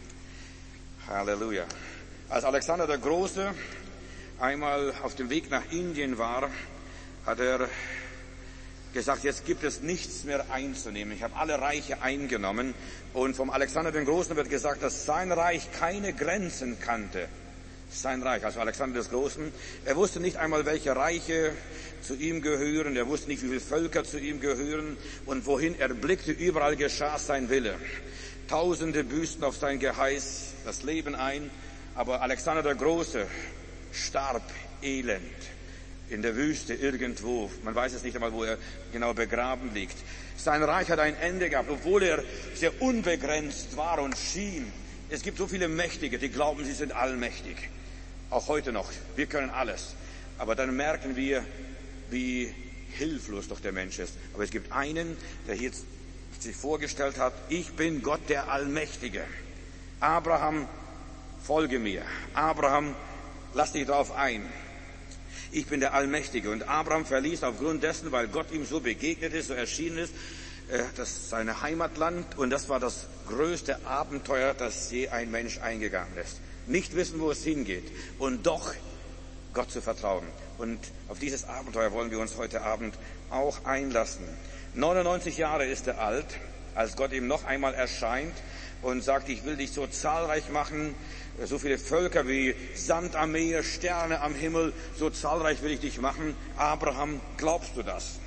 Halleluja. Als Alexander der Große einmal auf dem Weg nach Indien war, hat er gesagt, jetzt gibt es nichts mehr einzunehmen. Ich habe alle Reiche eingenommen. Und vom Alexander den Großen wird gesagt, dass sein Reich keine Grenzen kannte. Sein Reich, also Alexander des Großen. Er wusste nicht einmal, welche Reiche zu ihm gehören. Er wusste nicht, wie viele Völker zu ihm gehören. Und wohin er blickte, überall geschah sein Wille. Tausende büßten auf sein Geheiß das Leben ein, aber Alexander der Große starb elend in der Wüste irgendwo. Man weiß es nicht einmal, wo er genau begraben liegt. Sein Reich hat ein Ende gehabt, obwohl er sehr unbegrenzt war und schien. Es gibt so viele Mächtige, die glauben, sie sind allmächtig. Auch heute noch. Wir können alles. Aber dann merken wir, wie hilflos doch der Mensch ist. Aber es gibt einen, der jetzt sich vorgestellt hat: Ich bin Gott der Allmächtige. Abraham, folge mir. Abraham, lass dich darauf ein. Ich bin der Allmächtige. Und Abraham verließ aufgrund dessen, weil Gott ihm so begegnet ist, so erschienen ist, das seine Heimatland. Und das war das größte Abenteuer, das je ein Mensch eingegangen ist. Nicht wissen, wo es hingeht und doch Gott zu vertrauen. Und auf dieses Abenteuer wollen wir uns heute Abend auch einlassen. neunundneunzig Jahre ist er alt, als Gott ihm noch einmal erscheint und sagt: Ich will dich so zahlreich machen, so viele Völker wie Sand am Meer, Sterne am Himmel, so zahlreich will ich dich machen. Abraham, glaubst du das?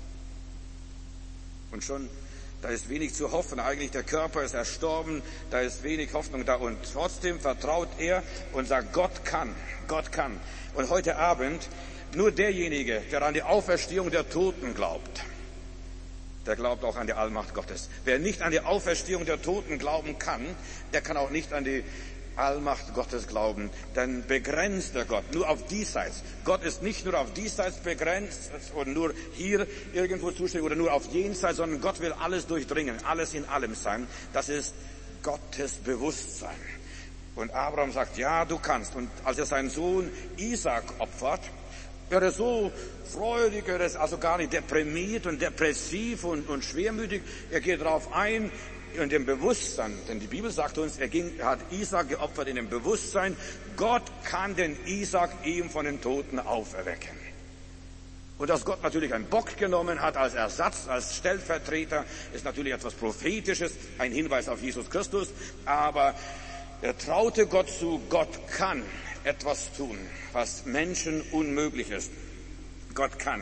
Und schon, da ist wenig zu hoffen. Eigentlich der Körper ist erstorben, da ist wenig Hoffnung da. Und trotzdem vertraut er und sagt: Gott kann, Gott kann. Und heute Abend, nur derjenige, der an die Auferstehung der Toten glaubt, der glaubt auch an die Allmacht Gottes. Wer nicht an die Auferstehung der Toten glauben kann, der kann auch nicht an die Allmacht Gottes glauben. Denn begrenzt der Gott nur auf diesseits. Gott ist nicht nur auf diesseits begrenzt und nur hier irgendwo zuständig oder nur auf jenseits, sondern Gott will alles durchdringen, alles in allem sein. Das ist Gottes Bewusstsein. Und Abraham sagt: Ja, du kannst. Und als er seinen Sohn Isaac opfert, er ist so freudig, er ist also gar nicht deprimiert und depressiv und, und schwermütig. Er geht darauf ein, in dem Bewusstsein, denn die Bibel sagt uns, er ging, er hat Isaak geopfert in dem Bewusstsein, Gott kann den Isaak ihm von den Toten auferwecken. Und dass Gott natürlich einen Bock genommen hat als Ersatz, als Stellvertreter, ist natürlich etwas Prophetisches, ein Hinweis auf Jesus Christus, aber er traute Gott zu, Gott kann etwas tun, was Menschen unmöglich ist. Gott kann.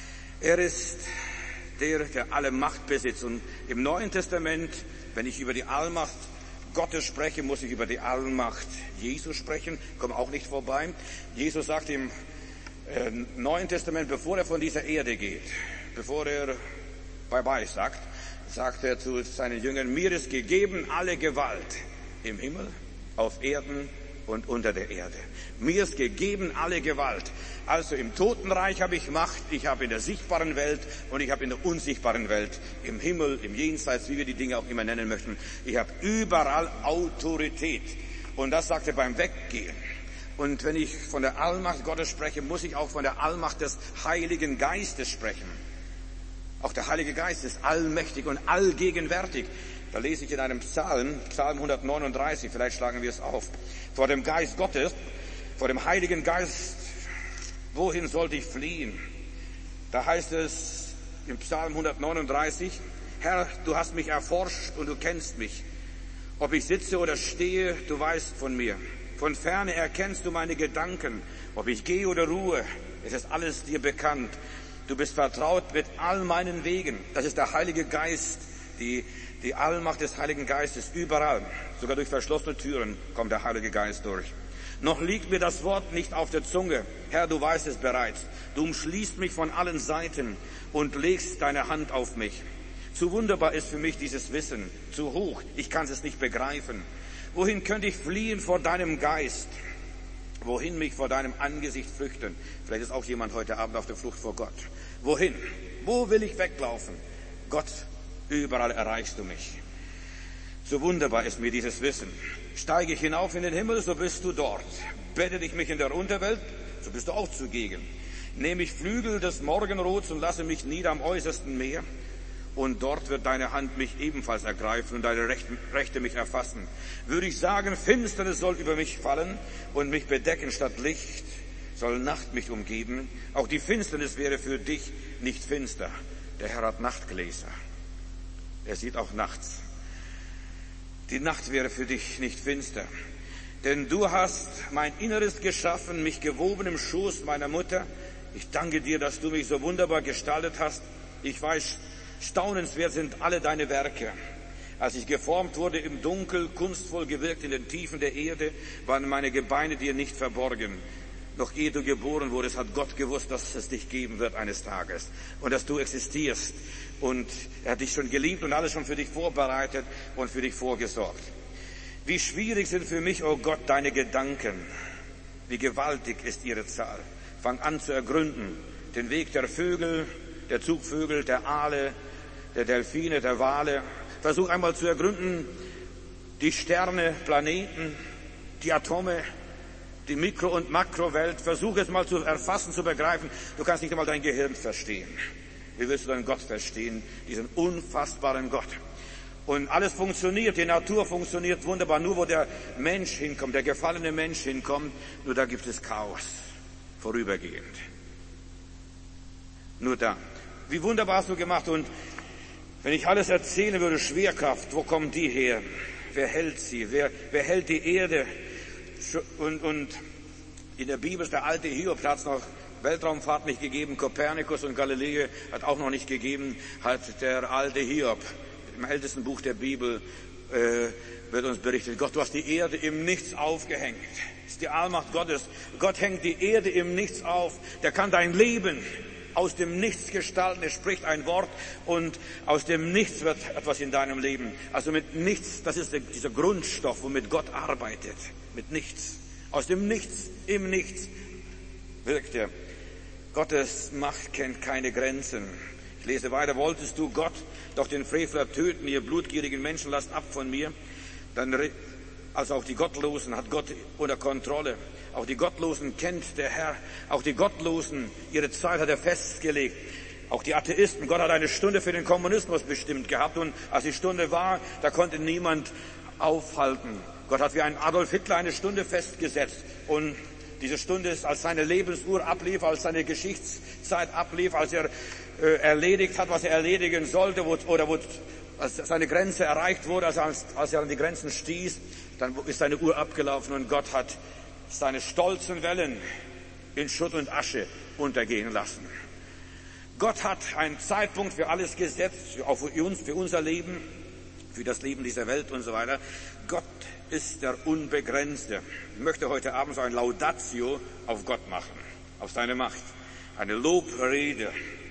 Er ist der, der alle Macht besitzt. Und im Neuen Testament, wenn ich über die Allmacht Gottes spreche, muss ich über die Allmacht Jesus sprechen. Komme auch nicht vorbei. Jesus sagt im äh, Neuen Testament, bevor er von dieser Erde geht, bevor er Bye-bye sagt, sagt er zu seinen Jüngern, mir ist gegeben alle Gewalt im Himmel, auf Erden und unter der Erde. Mir ist gegeben alle Gewalt. Also im Totenreich habe ich Macht, ich habe in der sichtbaren Welt und ich habe in der unsichtbaren Welt, im Himmel, im Jenseits, wie wir die Dinge auch immer nennen möchten. Ich habe überall Autorität. Und das sagt er beim Weggehen. Und wenn ich von der Allmacht Gottes spreche, muss ich auch von der Allmacht des Heiligen Geistes sprechen. Auch der Heilige Geist ist allmächtig und allgegenwärtig. Da lese ich in einem Psalm, Psalm hundertneununddreißig, vielleicht schlagen wir es auf. Vor dem Geist Gottes, vor dem Heiligen Geist, wohin sollte ich fliehen? Da heißt es im Psalm hundertneununddreißig, Herr, du hast mich erforscht und du kennst mich. Ob ich sitze oder stehe, du weißt von mir. Von ferne erkennst du meine Gedanken. Ob ich gehe oder ruhe, es ist alles dir bekannt. Du bist vertraut mit all meinen Wegen. Das ist der Heilige Geist, die Die Allmacht des Heiligen Geistes überall, sogar durch verschlossene Türen kommt der Heilige Geist durch. Noch liegt mir das Wort nicht auf der Zunge. Herr, du weißt es bereits. Du umschließt mich von allen Seiten und legst deine Hand auf mich. Zu wunderbar ist für mich dieses Wissen, zu hoch, ich kann es nicht begreifen. Wohin könnte ich fliehen vor deinem Geist? Wohin mich vor deinem Angesicht flüchten? Vielleicht ist auch jemand heute Abend auf der Flucht vor Gott. Wohin? Wo will ich weglaufen? Gott, überall erreichst du mich. So wunderbar ist mir dieses Wissen. Steige ich hinauf in den Himmel, so bist du dort. Bette ich mich in der Unterwelt, so bist du auch zugegen. Nehme ich Flügel des Morgenrots und lasse mich nieder am äußersten Meer. Und dort wird deine Hand mich ebenfalls ergreifen und deine Rechte mich erfassen. Würde ich sagen, Finsternis soll über mich fallen und mich bedecken statt Licht, soll Nacht mich umgeben. Auch die Finsternis wäre für dich nicht finster. Der Herr hat Nachtgläser. Er sieht auch nachts. Die Nacht wäre für dich nicht finster. Denn du hast mein Inneres geschaffen, mich gewoben im Schoß meiner Mutter. Ich danke dir, dass du mich so wunderbar gestaltet hast. Ich weiß, staunenswert sind alle deine Werke. Als ich geformt wurde im Dunkel, kunstvoll gewirkt in den Tiefen der Erde, waren meine Gebeine dir nicht verborgen. Noch ehe du geboren wurdest, hat Gott gewusst, dass es dich geben wird eines Tages und dass du existierst. Und er hat dich schon geliebt und alles schon für dich vorbereitet und für dich vorgesorgt. Wie schwierig sind für mich, oh Gott, deine Gedanken. Wie gewaltig ist ihre Zahl. Fang an zu ergründen den Weg der Vögel, der Zugvögel, der Aale, der Delfine, der Wale. Versuch einmal zu ergründen die Sterne, Planeten, die Atome, die Mikro- und Makrowelt. Versuch es mal zu erfassen, zu begreifen. Du kannst nicht einmal dein Gehirn verstehen. Wie willst du deinen Gott verstehen? Diesen unfassbaren Gott. Und alles funktioniert, die Natur funktioniert wunderbar. Nur wo der Mensch hinkommt, der gefallene Mensch hinkommt, nur da gibt es Chaos. Vorübergehend. Nur da. Wie wunderbar hast du gemacht. Und wenn ich alles erzählen würde, Schwerkraft, wo kommt die her? Wer hält sie? Wer, wer hält die Erde? Und, und in der Bibel ist der alte Hiob, da hat es noch Weltraumfahrt nicht gegeben, Kopernikus und Galilei hat auch noch nicht gegeben, hat der alte Hiob, im ältesten Buch der Bibel, äh, wird uns berichtet, Gott, du hast die Erde im Nichts aufgehängt. Das ist die Allmacht Gottes. Gott hängt die Erde im Nichts auf. Der kann dein Leben aus dem Nichts gestalten. Er spricht ein Wort und aus dem Nichts wird etwas in deinem Leben. Also mit nichts, das ist der, dieser Grundstoff, womit Gott arbeitet. Mit nichts. Aus dem Nichts, im Nichts wirkt er. Gottes Macht kennt keine Grenzen. Ich lese weiter. Wolltest du Gott doch den Frevler töten, ihr blutgierigen Menschen, lasst ab von mir. Dann, also auch die Gottlosen hat Gott unter Kontrolle. Auch die Gottlosen kennt der Herr. Auch die Gottlosen, ihre Zeit hat er festgelegt. Auch die Atheisten, Gott hat eine Stunde für den Kommunismus bestimmt gehabt und als die Stunde war, da konnte niemand aufhalten. Gott hat wie ein Adolf Hitler eine Stunde festgesetzt und diese Stunde ist, als seine Lebensuhr ablief, als seine Geschichtszeit ablief, als er äh, erledigt hat, was er erledigen sollte, wo, oder wo, als seine Grenze erreicht wurde, als, als er an die Grenzen stieß, dann ist seine Uhr abgelaufen und Gott hat seine stolzen Wellen in Schutt und Asche untergehen lassen. Gott hat einen Zeitpunkt für alles gesetzt, auch für uns, für unser Leben, für das Leben dieser Welt und so weiter. Gott ist der Unbegrenzte. Ich möchte heute Abend so ein Laudatio auf Gott machen, auf seine Macht. Eine Lobrede.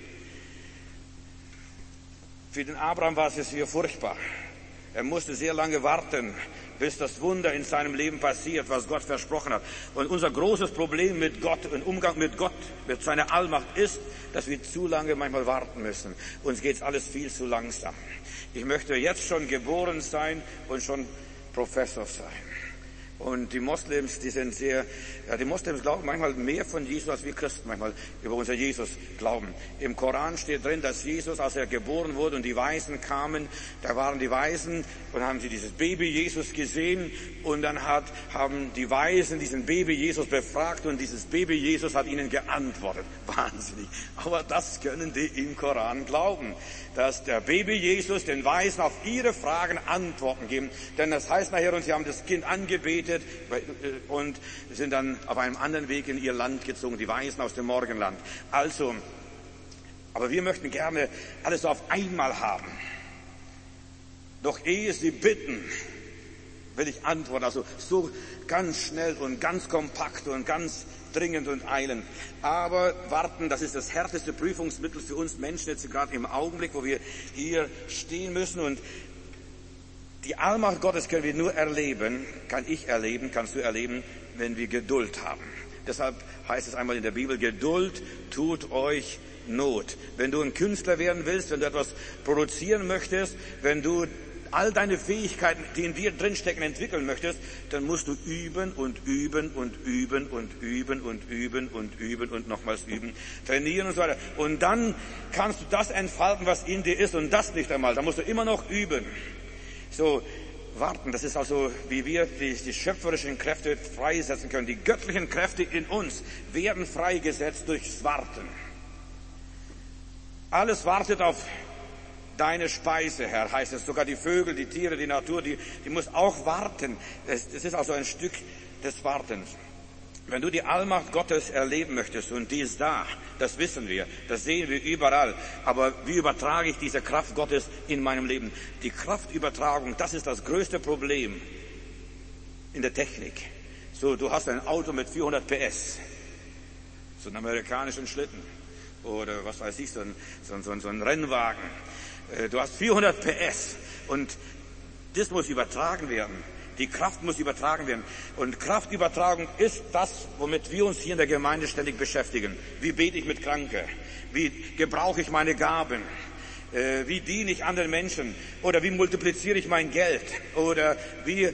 Für den Abraham war es hier furchtbar. Er musste sehr lange warten, bis das Wunder in seinem Leben passiert, was Gott versprochen hat. Und unser großes Problem mit Gott, im Umgang mit Gott, mit seiner Allmacht ist, dass wir zu lange manchmal warten müssen. Uns geht alles viel zu langsam. Ich möchte jetzt schon geboren sein und schon Professor sein. Und die Moslems, die sind sehr, ja, die Moslems glauben manchmal mehr von Jesus, als wir Christen manchmal über unser Jesus glauben. Im Koran steht drin, dass Jesus, als er geboren wurde und die Weisen kamen, da waren die Weisen und haben sie dieses Baby Jesus gesehen und dann hat, haben die Weisen diesen Baby Jesus befragt und dieses Baby Jesus hat ihnen geantwortet. Wahnsinnig. Aber das können die im Koran glauben, dass der Baby Jesus den Weisen auf ihre Fragen Antworten geben. Denn das heißt nachher, und sie haben das Kind angebetet, und sind dann auf einem anderen Weg in ihr Land gezogen, die Weisen aus dem Morgenland. Also, aber wir möchten gerne alles auf einmal haben. Doch ehe sie bitten, will ich antworten, also so ganz schnell und ganz kompakt und ganz dringend und eilend. Aber warten, das ist das härteste Prüfungsmittel für uns Menschen jetzt gerade im Augenblick, wo wir hier stehen müssen. Und die Allmacht Gottes können wir nur erleben, kann ich erleben, kannst du erleben, wenn wir Geduld haben. Deshalb heißt es einmal in der Bibel, Geduld tut euch Not. Wenn du ein Künstler werden willst, wenn du etwas produzieren möchtest, wenn du all deine Fähigkeiten, die in dir drinstecken, entwickeln möchtest, dann musst du üben und üben und üben und üben und üben und üben und nochmals üben, trainieren und so weiter. Und dann kannst du das entfalten, was in dir ist und das nicht einmal. Da musst du immer noch üben. So, warten, das ist also, wie wir die, die schöpferischen Kräfte freisetzen können. Die göttlichen Kräfte in uns werden freigesetzt durchs Warten. Alles wartet auf deine Speise, Herr, heißt es. Sogar die Vögel, die Tiere, die Natur, die, die muss auch warten. Das, das ist also ein Stück des Wartens. Wenn du die Allmacht Gottes erleben möchtest, und die ist da, das wissen wir, das sehen wir überall, aber wie übertrage ich diese Kraft Gottes in meinem Leben? Die Kraftübertragung, das ist das größte Problem in der Technik. So, du hast ein Auto mit vierhundert P S, so einen amerikanischen Schlitten, oder was weiß ich, so ein, so ein, so ein, so ein Rennwagen. Du hast vierhundert P S und das muss übertragen werden. Die Kraft muss übertragen werden. Und Kraftübertragung ist das, womit wir uns hier in der Gemeinde ständig beschäftigen. Wie bete ich mit Kranken? Wie gebrauche ich meine Gaben? Äh, wie diene ich anderen Menschen? Oder wie multipliziere ich mein Geld? Oder wie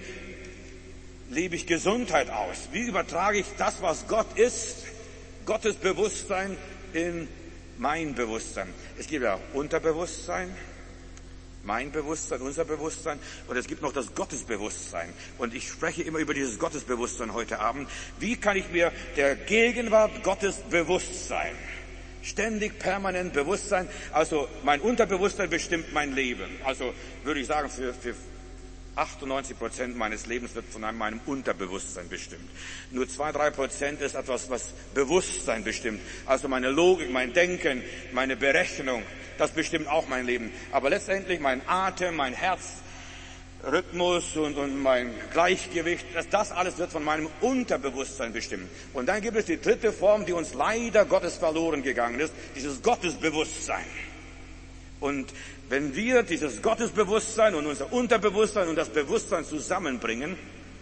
lebe ich Gesundheit aus? Wie übertrage ich das, was Gott ist, Gottes Bewusstsein in mein Bewusstsein? Es gibt ja Unterbewusstsein, mein Bewusstsein, unser Bewusstsein, und es gibt noch das Gottesbewusstsein. Und ich spreche immer über dieses Gottesbewusstsein heute Abend. Wie kann ich mir der Gegenwart Gottes bewusst sein? Ständig, permanent bewusst sein. Also mein Unterbewusstsein bestimmt mein Leben. Also würde ich sagen, für, für achtundneunzig Prozent meines Lebens wird von meinem Unterbewusstsein bestimmt. Nur zwei, drei Prozent ist etwas, was Bewusstsein bestimmt. Also meine Logik, mein Denken, meine Berechnung, das bestimmt auch mein Leben. Aber letztendlich mein Atem, mein Herzrhythmus und, und mein Gleichgewicht, das, das alles wird von meinem Unterbewusstsein bestimmt. Und dann gibt es die dritte Form, die uns leider Gottes verloren gegangen ist, dieses Gottesbewusstsein. Und wenn wir dieses Gottesbewusstsein und unser Unterbewusstsein und das Bewusstsein zusammenbringen,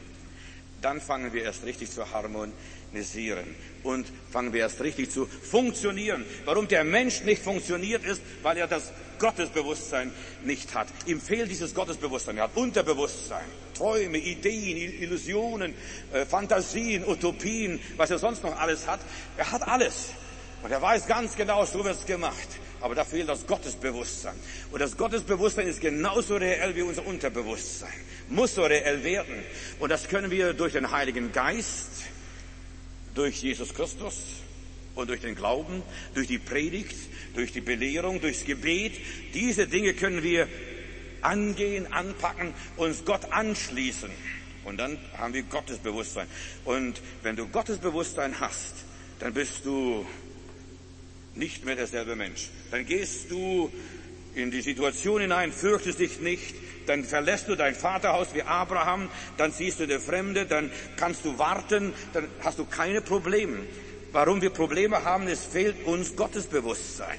dann fangen wir erst richtig zu harmonisieren und fangen wir erst richtig zu funktionieren. Warum der Mensch nicht funktioniert ist, weil er das Gottesbewusstsein nicht hat. Ihm fehlt dieses Gottesbewusstsein. Er hat Unterbewusstsein, Träume, Ideen, Illusionen, äh, Fantasien, Utopien, was er sonst noch alles hat. Er hat alles. Und er weiß ganz genau, so wird's gemacht. aber da fehlt das Gottesbewusstsein. Und das Gottesbewusstsein ist genauso reell wie unser Unterbewusstsein. Muss so reell werden. Und das können wir durch den Heiligen Geist, durch Jesus Christus und durch den Glauben, durch die Predigt, durch die Belehrung, durchs Gebet. Diese Dinge können wir angehen, anpacken, uns Gott anschließen. Und dann haben wir Gottesbewusstsein. Und wenn du Gottesbewusstsein hast, dann bist du nicht mehr derselbe Mensch. Dann gehst du in die Situation hinein, fürchtest dich nicht, dann verlässt du dein Vaterhaus wie Abraham, dann siehst du der Fremde, dann kannst du warten, dann hast du keine Probleme. Warum wir Probleme haben, es fehlt uns Gottesbewusstsein.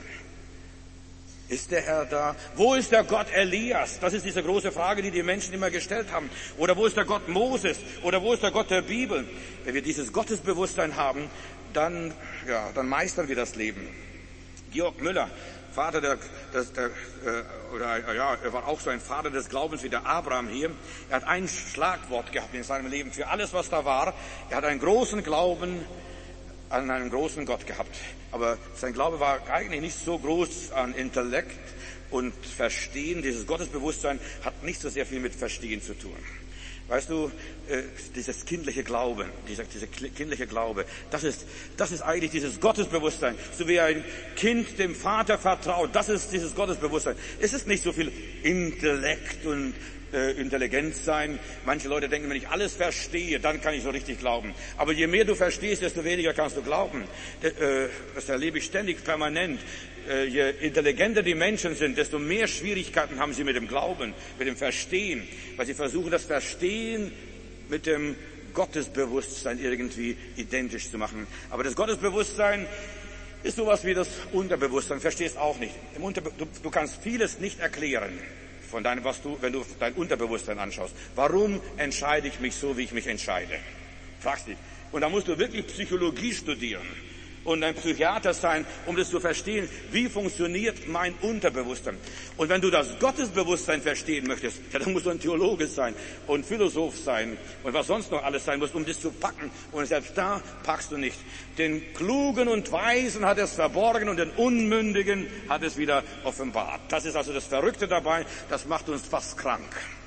Ist der Herr da? Wo ist der Gott Elias? Das ist diese große Frage, die die Menschen immer gestellt haben. Oder wo ist der Gott Moses? Oder wo ist der Gott der Bibel? Wenn wir dieses Gottesbewusstsein haben, dann, ja, dann meistern wir das Leben. Georg Müller, Vater der, des, der äh, oder ja, er war auch so ein Vater des Glaubens wie der Abraham hier. Er hat ein Schlagwort gehabt in seinem Leben für alles, was da war. Er hat einen großen Glauben an einen großen Gott gehabt. Aber sein Glaube war eigentlich nicht so groß an Intellekt und Verstehen. Dieses Gottesbewusstsein hat nicht so sehr viel mit Verstehen zu tun. Weißt du, äh, dieses kindliche Glauben, dieser, dieser kindliche Glaube, das ist, das ist eigentlich dieses Gottesbewusstsein. So wie ein Kind dem Vater vertraut, das ist dieses Gottesbewusstsein. Es ist nicht so viel Intellekt und äh, Intelligenz sein. Manche Leute denken, wenn ich alles verstehe, dann kann ich so richtig glauben. Aber je mehr du verstehst, desto weniger kannst du glauben. Äh, das erlebe ich ständig, permanent. Äh, je intelligenter die Menschen sind, desto mehr Schwierigkeiten haben sie mit dem Glauben, mit dem Verstehen, weil sie versuchen, das Verstehen mit dem Gottesbewusstsein irgendwie identisch zu machen. Aber das Gottesbewusstsein ist sowas wie das Unterbewusstsein, verstehst auch nicht. Im Unterbe- du, du kannst vieles nicht erklären von deinem, was du, wenn du dein Unterbewusstsein anschaust. Warum entscheide ich mich so, wie ich mich entscheide? Fragst dich. Und da musst du wirklich Psychologie studieren und ein Psychiater sein, um das zu verstehen, wie funktioniert mein Unterbewusstsein. Und wenn du das Gottesbewusstsein verstehen möchtest, ja, dann musst du ein Theologe sein und Philosoph sein und was sonst noch alles sein muss, um das zu packen. Und selbst da packst du nicht. Den Klugen und Weisen hat es verborgen und den Unmündigen hat es wieder offenbart. Das ist also das Verrückte dabei, das macht uns fast krank.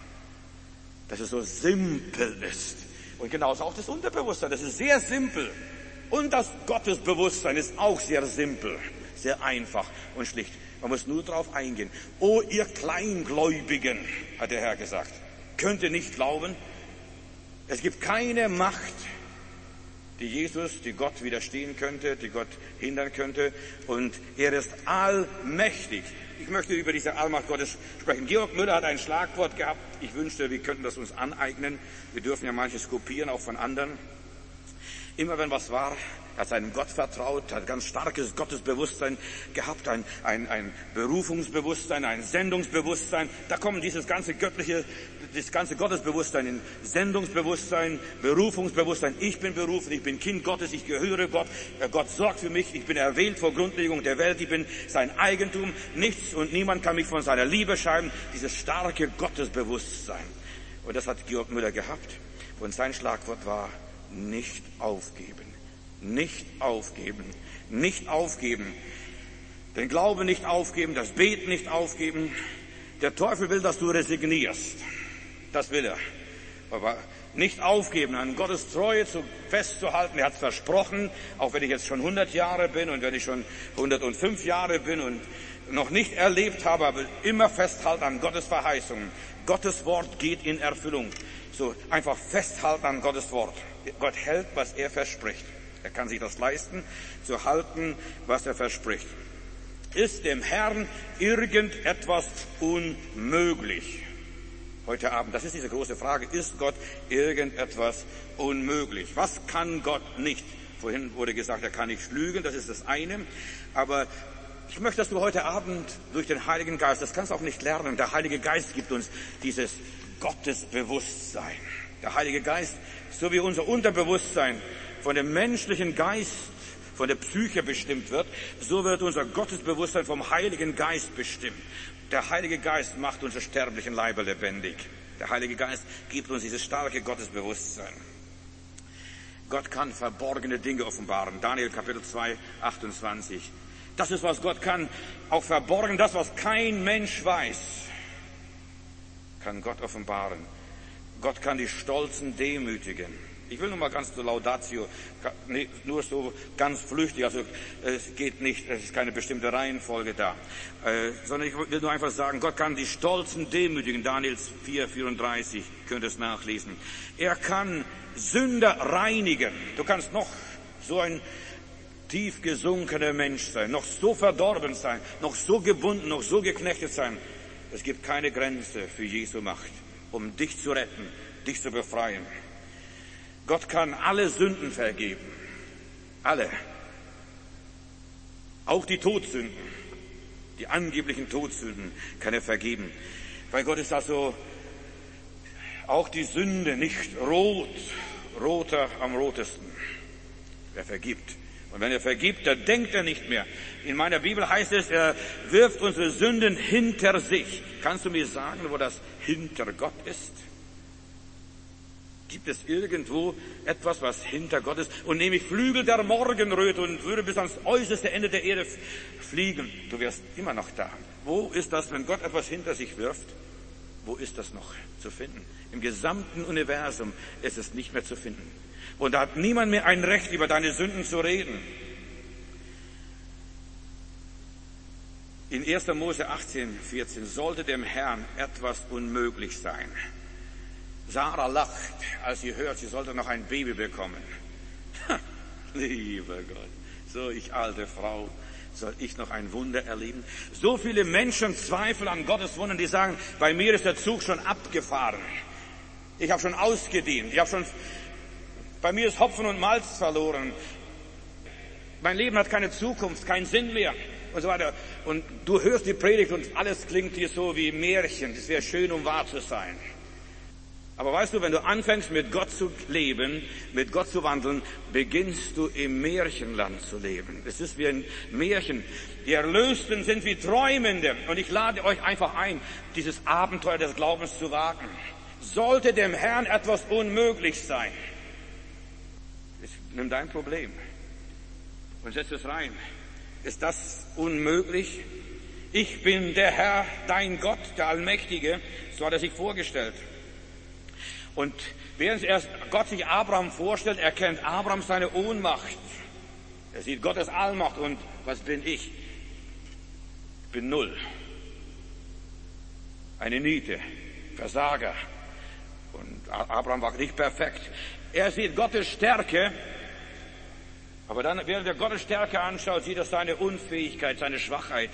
Dass es so simpel ist. Und genauso auch das Unterbewusstsein, das ist sehr simpel. Und das Gottesbewusstsein ist auch sehr simpel, sehr einfach und schlicht. Man muss nur darauf eingehen. O ihr Kleingläubigen, hat der Herr gesagt, könnt ihr nicht glauben? Es gibt keine Macht, die Jesus, die Gott widerstehen könnte, die Gott hindern könnte. Und er ist allmächtig. Ich möchte über diese Allmacht Gottes sprechen. Georg Müller hat ein Schlagwort gehabt. Ich wünschte, wir könnten das uns aneignen. Wir dürfen ja manches kopieren, auch von anderen. Immer wenn was war, er hat seinem Gott vertraut, hat ganz starkes Gottesbewusstsein gehabt, ein, ein, ein Berufungsbewusstsein, ein Sendungsbewusstsein. Da kommen dieses ganze göttliche, das ganze Gottesbewusstsein in Sendungsbewusstsein, Berufungsbewusstsein. Ich bin berufen, ich bin Kind Gottes, ich gehöre Gott. Gott sorgt für mich, ich bin erwählt vor Grundlegung der Welt, ich bin sein Eigentum. Nichts und niemand kann mich von seiner Liebe scheiden. Dieses starke Gottesbewusstsein. Und das hat Georg Müller gehabt. Und sein Schlagwort war: Nicht aufgeben, nicht aufgeben, nicht aufgeben. Den Glauben nicht aufgeben, das Beten nicht aufgeben. Der Teufel will, dass du resignierst. Das will er. Aber nicht aufgeben, an Gottes Treue zu, festzuhalten. Er hat es versprochen, auch wenn ich jetzt schon hundert Jahre bin und wenn ich schon hundertfünf Jahre bin und noch nicht erlebt habe, aber immer festhalten an Gottes Verheißungen. Gottes Wort geht in Erfüllung. So einfach festhalten an Gottes Wort. Gott hält, was er verspricht. Er kann sich das leisten, zu halten, was er verspricht. Ist dem Herrn irgendetwas unmöglich? Heute Abend, das ist diese große Frage. Ist Gott irgendetwas unmöglich? Was kann Gott nicht? Vorhin wurde gesagt, er kann nicht lügen, das ist das eine. Aber ich möchte, dass du heute Abend durch den Heiligen Geist, das kannst du auch nicht lernen, der Heilige Geist gibt uns dieses Gottesbewusstsein. Der Heilige Geist, so wie unser Unterbewusstsein von dem menschlichen Geist, von der Psyche bestimmt wird, so wird unser Gottesbewusstsein vom Heiligen Geist bestimmt. Der Heilige Geist macht unsere sterblichen Leiber lebendig. Der Heilige Geist gibt uns dieses starke Gottesbewusstsein. Gott kann verborgene Dinge offenbaren. Daniel Kapitel zwei, achtundzwanzig. Das ist, was Gott kann. Auch verborgen, das, was kein Mensch weiß, kann Gott offenbaren. Gott kann die Stolzen demütigen. Ich will nur mal ganz zur Laudatio, nur so ganz flüchtig, also es geht nicht, es ist keine bestimmte Reihenfolge da, äh, sondern ich will nur einfach sagen, Gott kann die Stolzen demütigen. Daniel vier vierunddreißig, könnt ihr es nachlesen. Er kann Sünder reinigen. Du kannst noch so ein tief gesunkener Mensch sein, noch so verdorben sein, noch so gebunden, noch so geknechtet sein. Es gibt keine Grenze für Jesu Macht, um dich zu retten, dich zu befreien. Gott kann alle Sünden vergeben. Alle. Auch die Todsünden, die angeblichen Todsünden kann er vergeben. Weil Gott ist also auch die Sünde nicht rot, roter am rotesten. Er vergibt. Und wenn er vergibt, dann denkt er nicht mehr. In meiner Bibel heißt es, er wirft unsere Sünden hinter sich. Kannst du mir sagen, wo das hinter Gott ist? Gibt es irgendwo etwas, was hinter Gott ist? Und nehme ich Flügel der Morgenröte und würde bis ans äußerste Ende der Erde fliegen, du wärst immer noch da. Wo ist das, wenn Gott etwas hinter sich wirft? Wo ist das noch zu finden? Im gesamten Universum ist es nicht mehr zu finden. Und da hat niemand mehr ein Recht, über deine Sünden zu reden. In erster Mose achtzehn vierzehn sollte dem Herrn etwas unmöglich sein. Sarah lacht, als sie hört, sie sollte noch ein Baby bekommen. Lieber Gott, so ich alte Frau, soll ich noch ein Wunder erleben? So viele Menschen zweifeln an Gottes Wundern, die sagen, bei mir ist der Zug schon abgefahren. Ich habe schon ausgedient, ich habe schon, bei mir ist Hopfen und Malz verloren. Mein Leben hat keine Zukunft, keinen Sinn mehr und so weiter. Und du hörst die Predigt und alles klingt dir so wie Märchen. Das wäre schön, um wahr zu sein. Aber weißt du, wenn du anfängst, mit Gott zu leben, mit Gott zu wandeln, beginnst du im Märchenland zu leben. Es ist wie ein Märchen. Die Erlösten sind wie Träumende. Und ich lade euch einfach ein, dieses Abenteuer des Glaubens zu wagen. Sollte dem Herrn etwas unmöglich sein, nimm dein Problem und setz es rein. Ist das unmöglich? Ich bin der Herr, dein Gott, der Allmächtige. So hat er sich vorgestellt. Und während erst Gott sich Abraham vorstellt, erkennt Abraham seine Ohnmacht. Er sieht Gottes Allmacht und was bin ich? Ich bin null. Eine Niete, Versager. Und Abraham war nicht perfekt. Er sieht Gottes Stärke, aber dann, während er Gottes Stärke anschaut, sieht er seine Unfähigkeit, seine Schwachheit.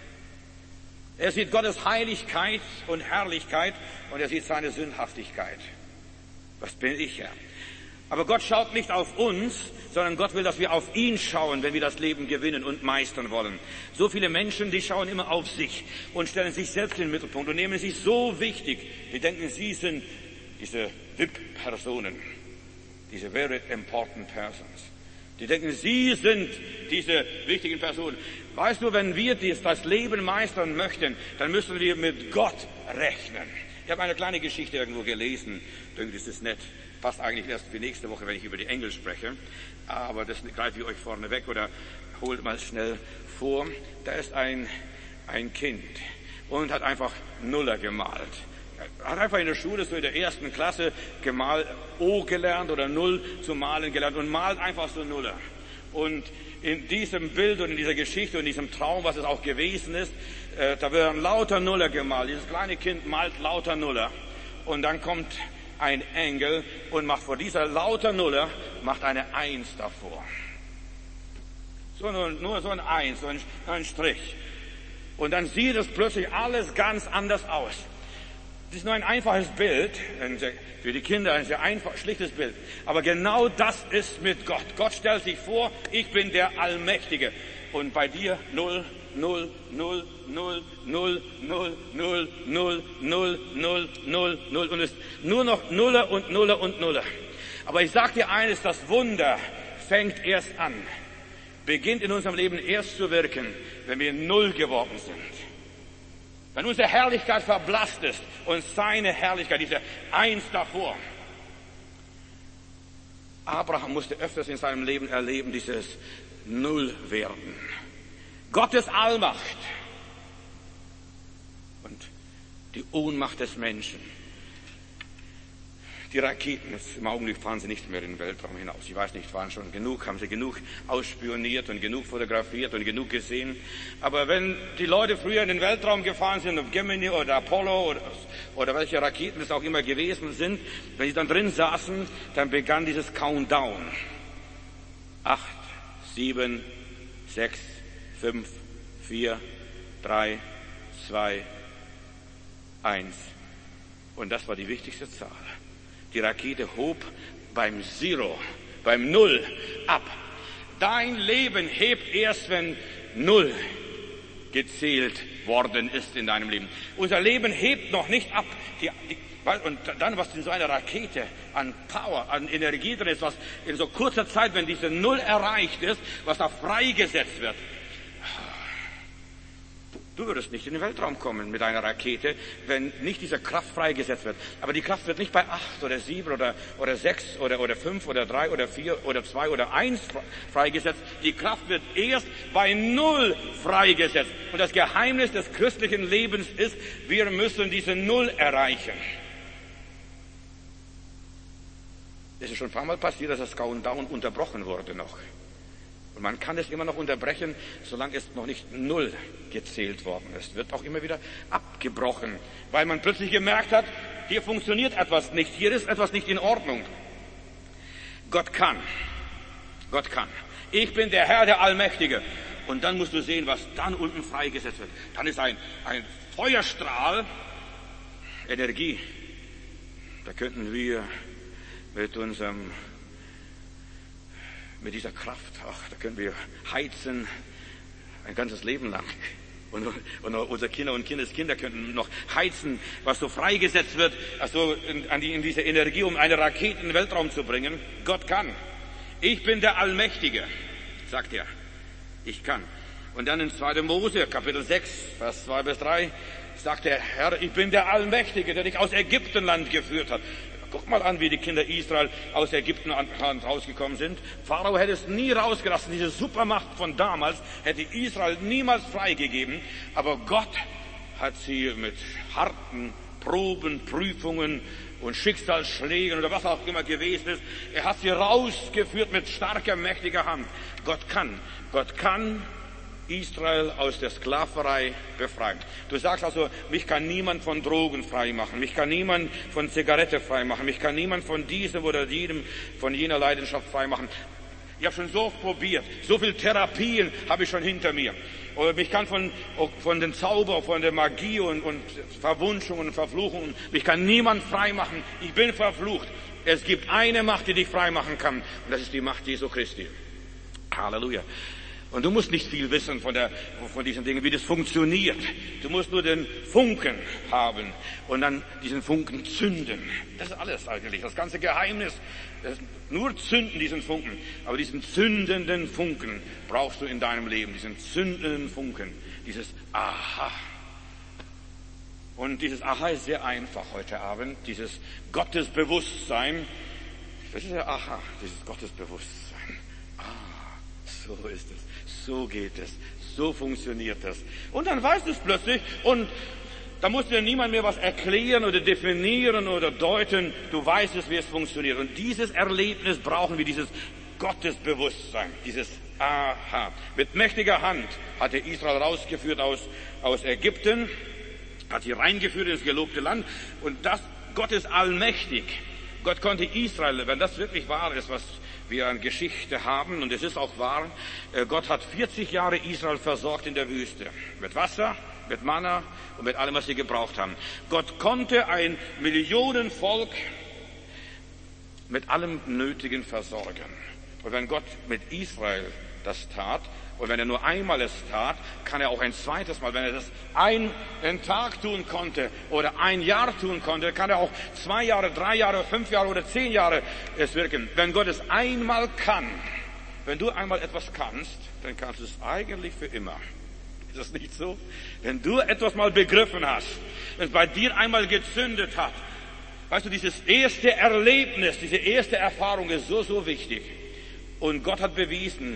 Er sieht Gottes Heiligkeit und Herrlichkeit und er sieht seine Sündhaftigkeit. Was bin ich, Herr? Aber Gott schaut nicht auf uns, sondern Gott will, dass wir auf ihn schauen, wenn wir das Leben gewinnen und meistern wollen. So viele Menschen, die schauen immer auf sich und stellen sich selbst in den Mittelpunkt und nehmen sich so wichtig. Die denken, sie sind diese V I P-Personen, diese very important persons. Die denken, sie sind diese wichtigen Personen. Weißt du, wenn wir das Leben meistern möchten, dann müssen wir mit Gott rechnen. Ich habe eine kleine Geschichte irgendwo gelesen. Irgendwie ist es nett. Passt eigentlich erst für nächste Woche, wenn ich über die Engel spreche. Aber das greife ich euch vorne weg oder holt mal schnell vor. Da ist ein, ein Kind und hat einfach Nuller gemalt. Er hat einfach in der Schule, so in der ersten Klasse, gemalt, O gelernt oder Null zu malen gelernt und malt einfach so Nuller. Und in diesem Bild und in dieser Geschichte und in diesem Traum, was es auch gewesen ist, äh, da werden lauter Nuller gemalt. Dieses kleine Kind malt lauter Nuller. Und dann kommt ein Engel und macht vor dieser lauter Nuller, macht eine Eins davor. So nur, nur so ein Eins, so ein, ein Strich. Und dann sieht es plötzlich alles ganz anders aus. Das ist nur ein einfaches Bild, für die Kinder ein sehr einfach, schlichtes Bild. Aber genau das ist mit Gott. Gott stellt sich vor, ich bin der Allmächtige. Und bei dir null, null, null, null, null, null, null, null, null, null, null, null. Und es ist nur noch Nuller und Nuller und Nuller. Aber ich sage dir eines, das Wunder fängt erst an. Beginnt in unserem Leben erst zu wirken, wenn wir Null geworden sind. Wenn unsere Herrlichkeit verblasst ist und seine Herrlichkeit, diese Eins davor. Abraham musste öfters in seinem Leben erleben, dieses Nullwerden. Gottes Allmacht und die Ohnmacht des Menschen. Die Raketen, jetzt im Augenblick fahren sie nicht mehr in den Weltraum hinaus. Ich weiß nicht, waren schon genug, haben sie genug ausspioniert und genug fotografiert und genug gesehen. Aber wenn die Leute früher in den Weltraum gefahren sind, ob Gemini oder Apollo oder, oder welche Raketen es auch immer gewesen sind, wenn sie dann drin saßen, dann begann dieses Countdown. Acht, sieben, sechs, fünf, vier, drei, zwei, eins. Und das war die wichtigste Zahl. Die Rakete hob beim Zero, beim Null ab. Dein Leben hebt erst, wenn Null gezählt worden ist in deinem Leben. Unser Leben hebt noch nicht ab. Die, die, und dann, was in so einer Rakete an Power, an Energie drin ist, was in so kurzer Zeit, wenn diese Null erreicht ist, was da freigesetzt wird. Du würdest nicht in den Weltraum kommen mit einer Rakete, wenn nicht diese Kraft freigesetzt wird. Aber die Kraft wird nicht bei acht oder sieben oder, oder sechs oder, oder fünf oder drei oder vier oder zwei oder eins freigesetzt. Die Kraft wird erst bei null freigesetzt. Und das Geheimnis des christlichen Lebens ist, wir müssen diese Null erreichen. Es ist schon ein paar Mal passiert, dass das Countdown unterbrochen wurde noch. Und man kann es immer noch unterbrechen, solange es noch nicht null gezählt worden ist. Wird auch immer wieder abgebrochen, weil man plötzlich gemerkt hat, hier funktioniert etwas nicht, hier ist etwas nicht in Ordnung. Gott kann. Gott kann. Ich bin der Herr, der Allmächtige. Und dann musst du sehen, was dann unten freigesetzt wird. Dann ist ein, ein Feuerstrahl, Energie. Da könnten wir mit unserem Mit dieser Kraft, ach, da können wir heizen ein ganzes Leben lang. Und, und unsere Kinder und Kindeskinder könnten noch heizen, was so freigesetzt wird, also in, an die, in diese Energie, um eine Rakete in den Weltraum zu bringen. Gott kann. Ich bin der Allmächtige, sagt er. Ich kann. Und dann in zweiter Mose, Kapitel sechs, Vers zwei bis drei, sagt der Herr, ich bin der Allmächtige, der dich aus Ägyptenland geführt hat. Guck mal an, wie die Kinder Israel aus Ägypten rausgekommen sind. Pharao hätte es nie rausgelassen. Diese Supermacht von damals hätte Israel niemals freigegeben. Aber Gott hat sie mit harten Proben, Prüfungen und Schicksalsschlägen oder was auch immer gewesen ist. Er hat sie rausgeführt mit starker, mächtiger Hand. Gott kann. Gott kann Israel aus der Sklaverei befreien. Du sagst also, mich kann niemand von Drogen frei machen, mich kann niemand von Zigarette frei machen, mich kann niemand von diesem oder jedem, von jener Leidenschaft frei machen. Ich habe schon so oft probiert, so viele Therapien habe ich schon hinter mir. Oder mich kann von, von den Zauber, von der Magie und, und Verwunschungen und Verfluchungen, mich kann niemand frei machen. Ich bin verflucht. Es gibt eine Macht, die dich frei machen kann, und das ist die Macht Jesu Christi. Halleluja. Und du musst nicht viel wissen von, der, von diesen Dingen, wie das funktioniert. Du musst nur den Funken haben und dann diesen Funken zünden. Das ist alles eigentlich, das ganze Geheimnis. Das nur zünden, diesen Funken. Aber diesen zündenden Funken brauchst du in deinem Leben. Diesen zündenden Funken. Dieses Aha. Und dieses Aha ist sehr einfach heute Abend. Dieses Gottesbewusstsein. Das ist ja Aha, dieses Gottesbewusstsein. Ah, so ist es. So geht es, so funktioniert es. Und dann weißt du es plötzlich und da muss dir niemand mehr was erklären oder definieren oder deuten. Du weißt es, wie es funktioniert. Und dieses Erlebnis brauchen wir, dieses Gottesbewusstsein, dieses Aha. Mit mächtiger Hand hat er Israel rausgeführt aus, aus Ägypten, hat sie reingeführt ins gelobte Land. Und das, Gott ist allmächtig. Gott konnte Israel, wenn das wirklich wahr ist, was wir an Geschichte haben, und es ist auch wahr, Gott hat vierzig Jahre Israel versorgt in der Wüste. Mit Wasser, mit Manna und mit allem, was sie gebraucht haben. Gott konnte ein Millionenvolk mit allem Nötigen versorgen. Und wenn Gott mit Israel das tat, und wenn er nur einmal es tat, kann er auch ein zweites Mal, wenn er das einen Tag tun konnte oder ein Jahr tun konnte, kann er auch zwei Jahre, drei Jahre, fünf Jahre oder zehn Jahre es wirken. Wenn Gott es einmal kann, wenn du einmal etwas kannst, dann kannst du es eigentlich für immer. Ist das nicht so? Wenn du etwas mal begriffen hast, wenn es bei dir einmal gezündet hat, weißt du, dieses erste Erlebnis, diese erste Erfahrung ist so, so wichtig. Und Gott hat bewiesen,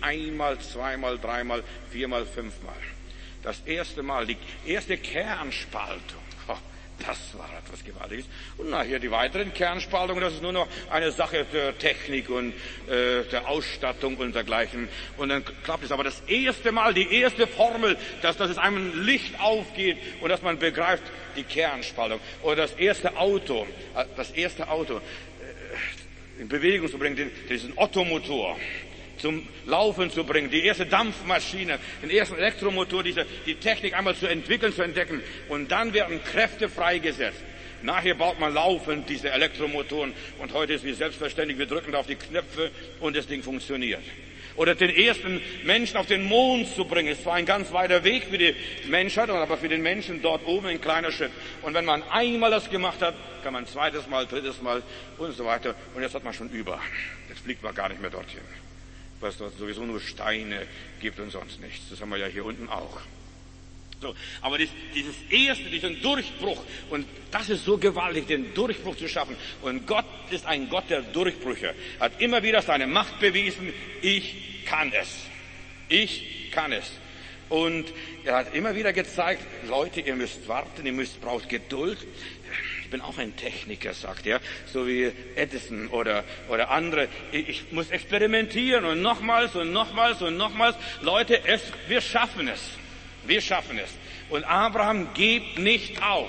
einmal, zweimal, dreimal, viermal, fünfmal. Das erste Mal, die erste Kernspaltung. Oh, das war etwas Gewaltiges. Und nachher die weiteren Kernspaltungen, das ist nur noch eine Sache der Technik und äh, der Ausstattung und dergleichen. Und dann klappt es. Aber das erste Mal, die erste Formel, dass, dass es einem Licht aufgeht und dass man begreift, die Kernspaltung. Oder das erste Auto, das erste Auto äh, in Bewegung zu bringen, den, diesen Ottomotor zum Laufen zu bringen, die erste Dampfmaschine, den ersten Elektromotor, diese, die Technik einmal zu entwickeln, zu entdecken. Und dann werden Kräfte freigesetzt. Nachher baut man laufend diese Elektromotoren. Und heute ist es selbstverständlich, wir drücken auf die Knöpfe und das Ding funktioniert. Oder den ersten Menschen auf den Mond zu bringen. Es war ein ganz weiter Weg für die Menschheit, aber für den Menschen dort oben ein kleiner Schritt. Und wenn man einmal das gemacht hat, kann man ein zweites Mal, drittes Mal und so weiter. Und jetzt hat man schon über. Jetzt fliegt man gar nicht mehr dorthin. Weil es dort sowieso nur Steine gibt und sonst nichts. Das haben wir ja hier unten auch. So, aber dies, dieses erste, diesen Durchbruch, und das ist so gewaltig, den Durchbruch zu schaffen. Und Gott ist ein Gott der Durchbrüche. Hat immer wieder seine Macht bewiesen. Ich kann es. Ich kann es. Und er hat immer wieder gezeigt, Leute, ihr müsst warten, ihr müsst, braucht Geduld. Ich bin auch ein Techniker, sagt er, so wie Edison oder, oder andere. Ich muss experimentieren und nochmals und nochmals und nochmals. Leute, es, wir schaffen es. Wir schaffen es. Und Abraham gibt nicht auf.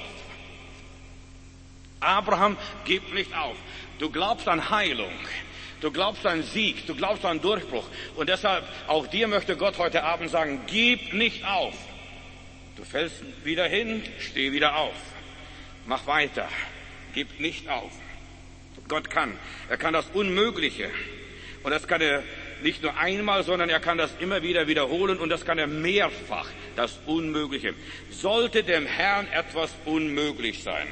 Abraham gibt nicht auf. Du glaubst an Heilung. Du glaubst an Sieg. Du glaubst an Durchbruch. Und deshalb, auch dir möchte Gott heute Abend sagen, gib nicht auf. Du fällst wieder hin, steh wieder auf. Mach weiter. Gib nicht auf. Gott kann. Er kann das Unmögliche. Und das kann er nicht nur einmal, sondern er kann das immer wieder wiederholen und das kann er mehrfach, das Unmögliche. Sollte dem Herrn etwas unmöglich sein?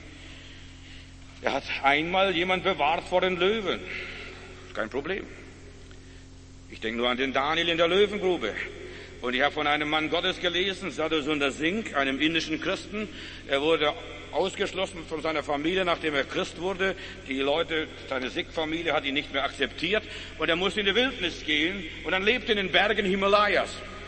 Er hat einmal jemand bewahrt vor den Löwen. Kein Problem. Ich denke nur an den Daniel in der Löwengrube. Und ich habe von einem Mann Gottes gelesen, Sadhusundar Singh, einem indischen Christen. Er wurde ausgeschlossen von seiner Familie, nachdem er Christ wurde. Die Leute, seine Sikh-Familie hat ihn nicht mehr akzeptiert. Und er musste in die Wildnis gehen. Und dann lebte in den Bergen Himalayas.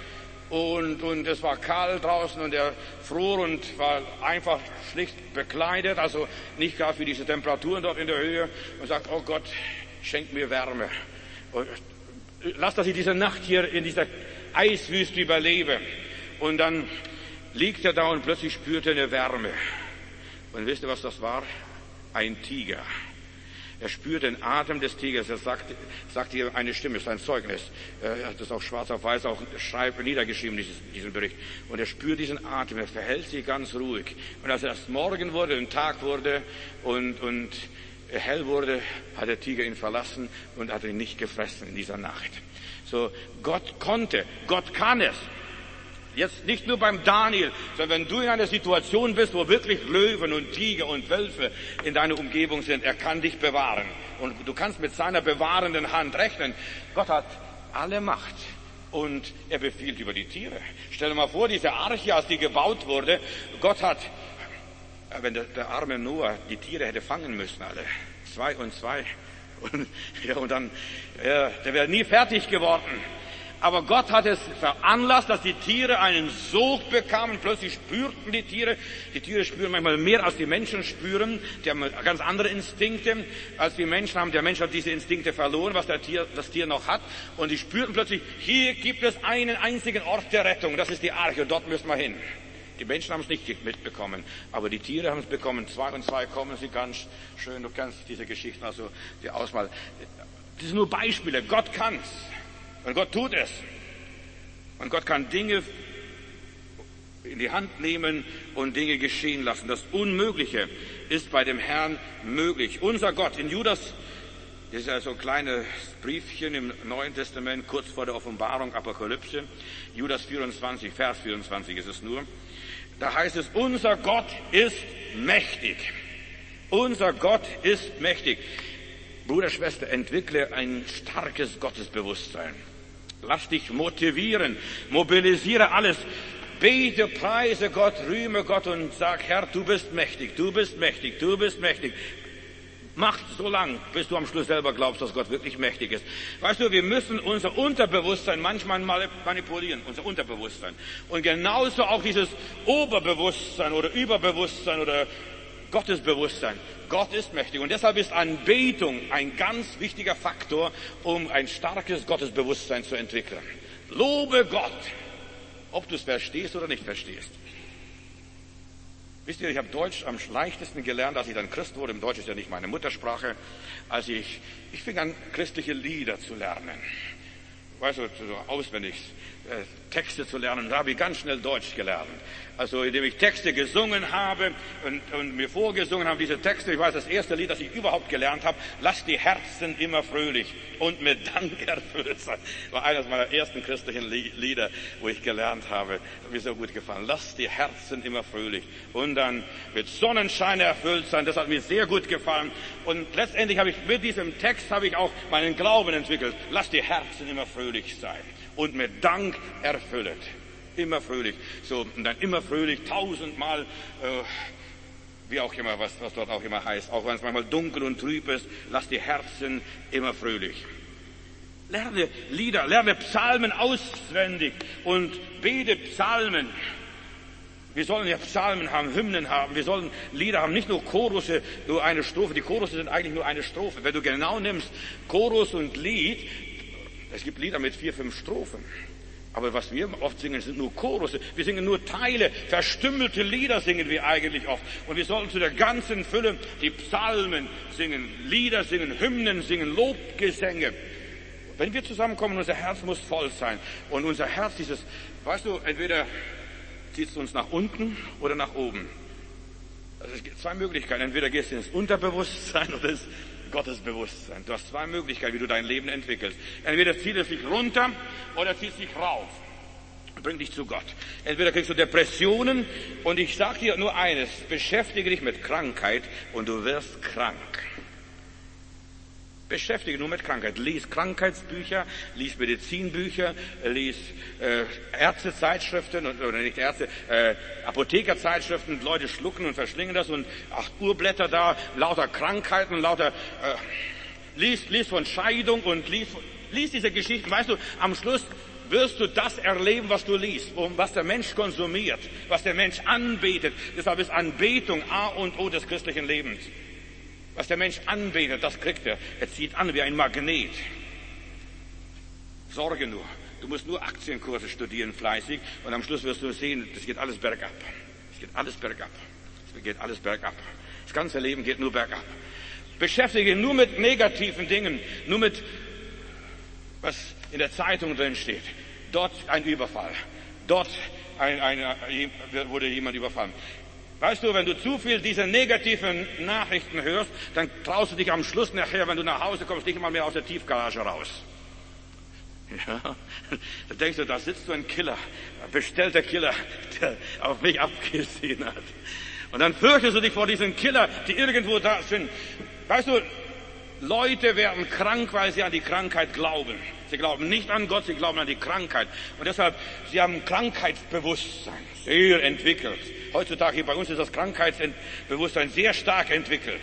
Und, und es war kalt draußen und er fror und war einfach schlicht bekleidet. Also nicht gar für diese Temperaturen dort in der Höhe. Und sagt, oh Gott, schenk mir Wärme. Und lass, dass ich diese Nacht hier in dieser Eiswüste überlebe. Und dann liegt er da und plötzlich spürt er eine Wärme. Und wisst ihr, was das war? Ein Tiger. Er spürt den Atem des Tigers. Er sagt, sagt hier eine Stimme, ist ein Zeugnis. Er hat das auch schwarz auf weiß auch schreibt, niedergeschrieben, dieses, diesen Bericht. Und er spürt diesen Atem. Er verhält sich ganz ruhig. Und als es Morgen wurde, ein Tag wurde und, und hell wurde, hat der Tiger ihn verlassen und hat ihn nicht gefressen in dieser Nacht. So, Gott konnte, Gott kann es. Jetzt nicht nur beim Daniel, sondern wenn du in einer Situation bist, wo wirklich Löwen und Tiger und Wölfe in deiner Umgebung sind, er kann dich bewahren. Und du kannst mit seiner bewahrenden Hand rechnen. Gott hat alle Macht und er befiehlt über die Tiere. Stell dir mal vor, diese Arche, als die gebaut wurde, Gott hat, wenn der, der arme Noah die Tiere hätte fangen müssen, alle, zwei und zwei, und, ja, und dann, ja, der wäre nie fertig geworden. Aber Gott hat es veranlasst, dass die Tiere einen Sog bekamen. Plötzlich spürten die Tiere. Die Tiere spüren manchmal mehr, als die Menschen spüren. Die haben ganz andere Instinkte, als die Menschen haben. Der Mensch hat diese Instinkte verloren, was der Tier, das Tier noch hat. Und die spürten plötzlich, hier gibt es einen einzigen Ort der Rettung. Das ist die Arche. Dort müssen wir hin. Die Menschen haben es nicht mitbekommen, aber die Tiere haben es bekommen. Zwei und zwei kommen sie ganz schön. Du kennst diese Geschichten, also die Auswahl. Das sind nur Beispiele. Gott kann's. Und Gott tut es. Und Gott kann Dinge in die Hand nehmen und Dinge geschehen lassen. Das Unmögliche ist bei dem Herrn möglich. Unser Gott in Judas, das ist ja so ein kleines Briefchen im Neuen Testament, kurz vor der Offenbarung, Apokalypse. Judas vierundzwanzig, Vers vierundzwanzig ist es nur. Da heißt es, unser Gott ist mächtig. Unser Gott ist mächtig. Bruder, Schwester, entwickle ein starkes Gottesbewusstsein. Lass dich motivieren, mobilisiere alles. Bete, preise Gott, rühme Gott und sag, Herr, du bist mächtig, du bist mächtig, du bist mächtig. Macht so lang, bis du am Schluss selber glaubst, dass Gott wirklich mächtig ist. Weißt du, wir müssen unser Unterbewusstsein manchmal manipulieren, unser Unterbewusstsein. Und genauso auch dieses Oberbewusstsein oder Überbewusstsein oder Gottesbewusstsein. Gott ist mächtig. Und deshalb ist Anbetung ein ganz wichtiger Faktor, um ein starkes Gottesbewusstsein zu entwickeln. Lobe Gott, ob du es verstehst oder nicht verstehst. Wisst ihr, ich habe Deutsch am leichtesten gelernt, als ich dann Christ wurde. Im Deutsch ist ja nicht meine Muttersprache. Als ich, ich fing an, christliche Lieder zu lernen. Weißt du, so auswendig äh, Texte zu lernen. Da habe ich ganz schnell Deutsch gelernt. Also indem ich Texte gesungen habe und, und mir vorgesungen habe, diese Texte. Ich weiß, das erste Lied, das ich überhaupt gelernt habe, lass die Herzen immer fröhlich und mit Dank erfüllt sein. War eines meiner ersten christlichen Lieder, wo ich gelernt habe. Hat mir so gut gefallen. Lass die Herzen immer fröhlich und dann mit Sonnenschein erfüllt sein. Das hat mir sehr gut gefallen. Und letztendlich habe ich mit diesem Text habe ich auch meinen Glauben entwickelt. Lass die Herzen immer fröhlich sein und mit Dank erfüllt. Immer fröhlich. So, und dann immer fröhlich, tausendmal, äh, wie auch immer, was, was dort auch immer heißt. Auch wenn es manchmal dunkel und trüb ist, lass die Herzen immer fröhlich. Lerne Lieder, lerne Psalmen auswendig und bete Psalmen. Wir sollen ja Psalmen haben, Hymnen haben, wir sollen Lieder haben, nicht nur Chorusse, nur eine Strophe. Die Chorusse sind eigentlich nur eine Strophe. Wenn du genau nimmst, Chorus und Lied, es gibt Lieder mit vier, fünf Strophen. Aber was wir oft singen, sind nur Chorusse. Wir singen nur Teile, verstümmelte Lieder singen wir eigentlich oft. Und wir sollten zu der ganzen Fülle die Psalmen singen, Lieder singen, Hymnen singen, Lobgesänge. Wenn wir zusammenkommen, unser Herz muss voll sein. Und unser Herz, dieses, weißt du, entweder zieht es uns nach unten oder nach oben. Also es gibt zwei Möglichkeiten. Entweder gehst du ins Unterbewusstsein oder ins Gottesbewusstsein. Du hast zwei Möglichkeiten, wie du dein Leben entwickelst. Entweder zieht es dich runter oder zieht es dich rauf und bringt dich zu Gott. Entweder kriegst du Depressionen und ich sage dir nur eines, beschäftige dich mit Krankheit und du wirst krank. Beschäftige nur mit Krankheit. Lies Krankheitsbücher, lies Medizinbücher, lies äh, Ärztezeitschriften oder nicht Ärzte, äh, Apothekerzeitschriften. Leute schlucken und verschlingen das und acht Urblätter da, lauter Krankheiten, lauter äh, lies, lies von Scheidung und lies, lies diese Geschichten. Weißt du, am Schluss wirst du das erleben, was du liest, um was der Mensch konsumiert, was der Mensch anbetet. Deshalb ist Anbetung A und O des christlichen Lebens. Was der Mensch anbetet, das kriegt er. Er zieht an wie ein Magnet. Sorge nur. Du musst nur Aktienkurse studieren, fleißig, und am Schluss wirst du sehen, das geht alles bergab. Es geht alles bergab. Es geht alles bergab. Das ganze Leben geht nur bergab. Beschäftige dich nur mit negativen Dingen, nur mit, was in der Zeitung drin steht. Dort ein Überfall. Dort ein, ein, wurde jemand überfallen. Weißt du, wenn du zu viel diese negativen Nachrichten hörst, dann traust du dich am Schluss nachher, wenn du nach Hause kommst, nicht mal mehr aus der Tiefgarage raus. Ja, da denkst du, da sitzt so ein Killer, ein bestellter Killer, der auf mich abgesehen hat. Und dann fürchtest du dich vor diesen Killer, die irgendwo da sind. Weißt du, Leute werden krank, weil sie an die Krankheit glauben. Sie glauben nicht an Gott, sie glauben an die Krankheit. Und deshalb, sie haben Krankheitsbewusstsein sehr entwickelt. Heutzutage hier bei uns ist das Krankheitsbewusstsein sehr stark entwickelt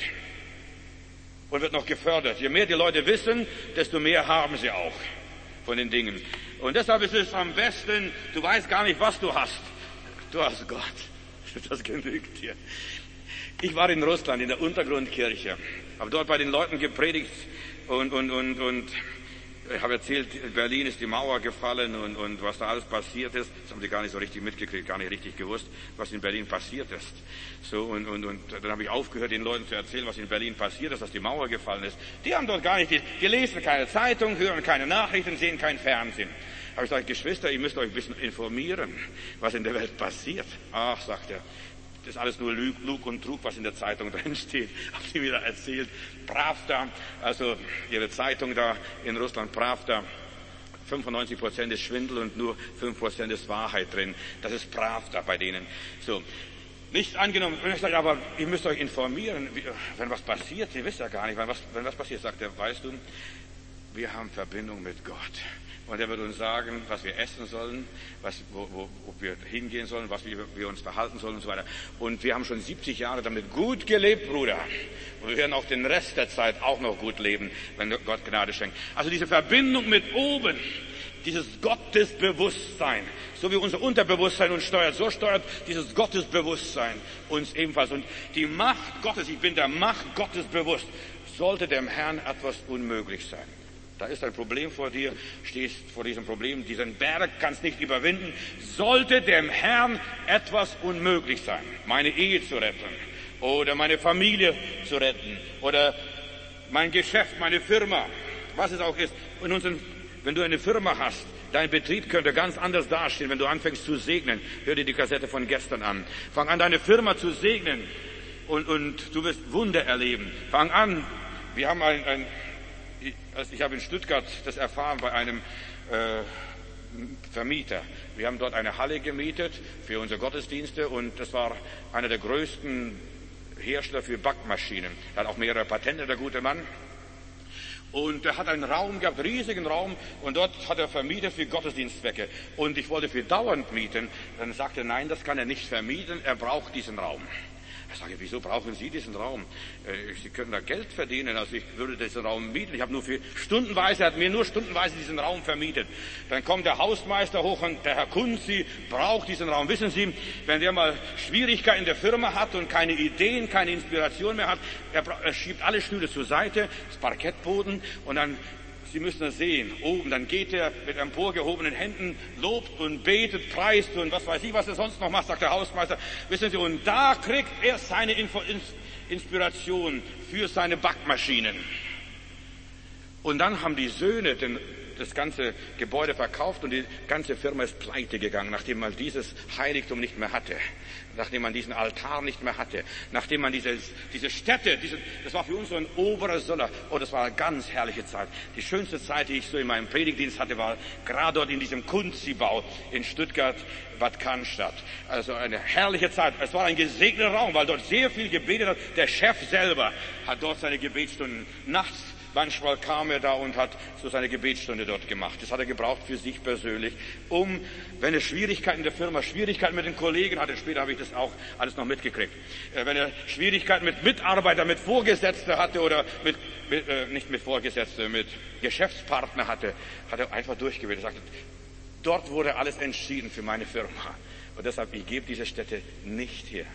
und wird noch gefördert. Je mehr die Leute wissen, desto mehr haben sie auch von den Dingen. Und deshalb ist es am besten, du weißt gar nicht, was du hast. Du hast Gott. Das genügt dir. Ich war in Russland, in der Untergrundkirche, habe dort bei den Leuten gepredigt und, und, und, und ich habe erzählt, in Berlin ist die Mauer gefallen und, und was da alles passiert ist. Das haben sie gar nicht so richtig mitgekriegt, gar nicht richtig gewusst, was in Berlin passiert ist. So, und, und, und dann habe ich aufgehört, den Leuten zu erzählen, was in Berlin passiert ist, dass die Mauer gefallen ist. Die haben dort gar nicht, die, die lesen keine Zeitung, hören keine Nachrichten, sehen kein Fernsehen. Habe ich gesagt, Geschwister, ihr müsst euch ein bisschen informieren, was in der Welt passiert. Ach, sagt er, das ist alles nur Lug und Trug, was in der Zeitung drin steht. Haben sie mir da erzählt. Pravda, also ihre Zeitung da in Russland, Pravda, fünfundneunzig Prozent ist Schwindel und nur fünf Prozent ist Wahrheit drin. Das ist Pravda bei denen. So, nicht angenommen. Und ich sage, aber ihr müsst euch informieren, wenn was passiert. Ihr wisst ja gar nicht, wenn was, wenn was passiert. Sagt er, weißt du, wir haben Verbindung mit Gott. Und er wird uns sagen, was wir essen sollen, was, wo, wo, wo wir hingehen sollen, was wir, wir uns verhalten sollen und so weiter. Und wir haben schon siebzig Jahre damit gut gelebt, Bruder. Und wir werden auch den Rest der Zeit auch noch gut leben, wenn Gott Gnade schenkt. Also diese Verbindung mit oben, dieses Gottesbewusstsein, so wie unser Unterbewusstsein uns steuert, so steuert dieses Gottesbewusstsein uns ebenfalls. Und die Macht Gottes, ich bin der Macht Gottes bewusst, sollte dem Herrn etwas unmöglich sein. Da ist ein Problem vor dir, stehst vor diesem Problem, diesen Berg kannst nicht überwinden. Sollte dem Herrn etwas unmöglich sein, meine Ehe zu retten oder meine Familie zu retten oder mein Geschäft, meine Firma, was es auch ist. In unseren, wenn du eine Firma hast, dein Betrieb könnte ganz anders dastehen, wenn du anfängst zu segnen. Hör dir die Kassette von gestern an. Fang an, deine Firma zu segnen und, und du wirst Wunder erleben. Fang an, wir haben ein, ein Also ich habe in Stuttgart das erfahren bei einem äh, Vermieter. Wir haben dort eine Halle gemietet für unsere Gottesdienste und das war einer der größten Hersteller für Backmaschinen. Er hat auch mehrere Patente, der gute Mann. Und er hat einen Raum gehabt, einen riesigen Raum, und dort hat er vermietet für Gottesdienstzwecke. Und ich wollte für dauernd mieten. Dann sagte er, nein, das kann er nicht vermieten, er braucht diesen Raum. Ich sage, wieso brauchen Sie diesen Raum? Sie können da Geld verdienen, also ich würde diesen Raum mieten. Ich habe nur für stundenweise, er hat mir nur stundenweise diesen Raum vermietet. Dann kommt der Hausmeister hoch und der Herr Kunzi braucht diesen Raum. Wissen Sie, wenn der mal Schwierigkeiten in der Firma hat und keine Ideen, keine Inspiration mehr hat, er, er schiebt alle Stühle zur Seite, das Parkettboden, und dann, Sie müssen das sehen, oben, dann geht er mit emporgehobenen Händen, lobt und betet, preist und was weiß ich, was er sonst noch macht, sagt der Hausmeister. Wissen Sie, und da kriegt er seine Info, Inspiration für seine Backmaschinen. Und dann haben die Söhne den, das ganze Gebäude verkauft und die ganze Firma ist pleite gegangen, nachdem man dieses Heiligtum nicht mehr hatte, nachdem man diesen Altar nicht mehr hatte, nachdem man diese, diese Stätte, diese, das war für uns so ein oberer Soller. Oh, das war eine ganz herrliche Zeit. Die schönste Zeit, die ich so in meinem Predigtdienst hatte, war gerade dort in diesem Kunstbau in Stuttgart, Bad Cannstatt. Also eine herrliche Zeit. Es war ein gesegneter Raum, weil dort sehr viel gebetet hat. Der Chef selber hat dort seine Gebetsstunden nachts. Manchmal kam er da und hat so seine Gebetsstunde dort gemacht. Das hat er gebraucht für sich persönlich, um, wenn er Schwierigkeiten in der Firma, Schwierigkeiten mit den Kollegen hatte, später habe ich das auch alles noch mitgekriegt, äh, wenn er Schwierigkeiten mit Mitarbeitern, mit Vorgesetzten hatte oder mit, mit äh, nicht mit Vorgesetzten, mit Geschäftspartner hatte, hat er einfach durchgebetet. Er sagte, dort wurde alles entschieden für meine Firma. Und deshalb, ich gebe diese Stätte nicht her.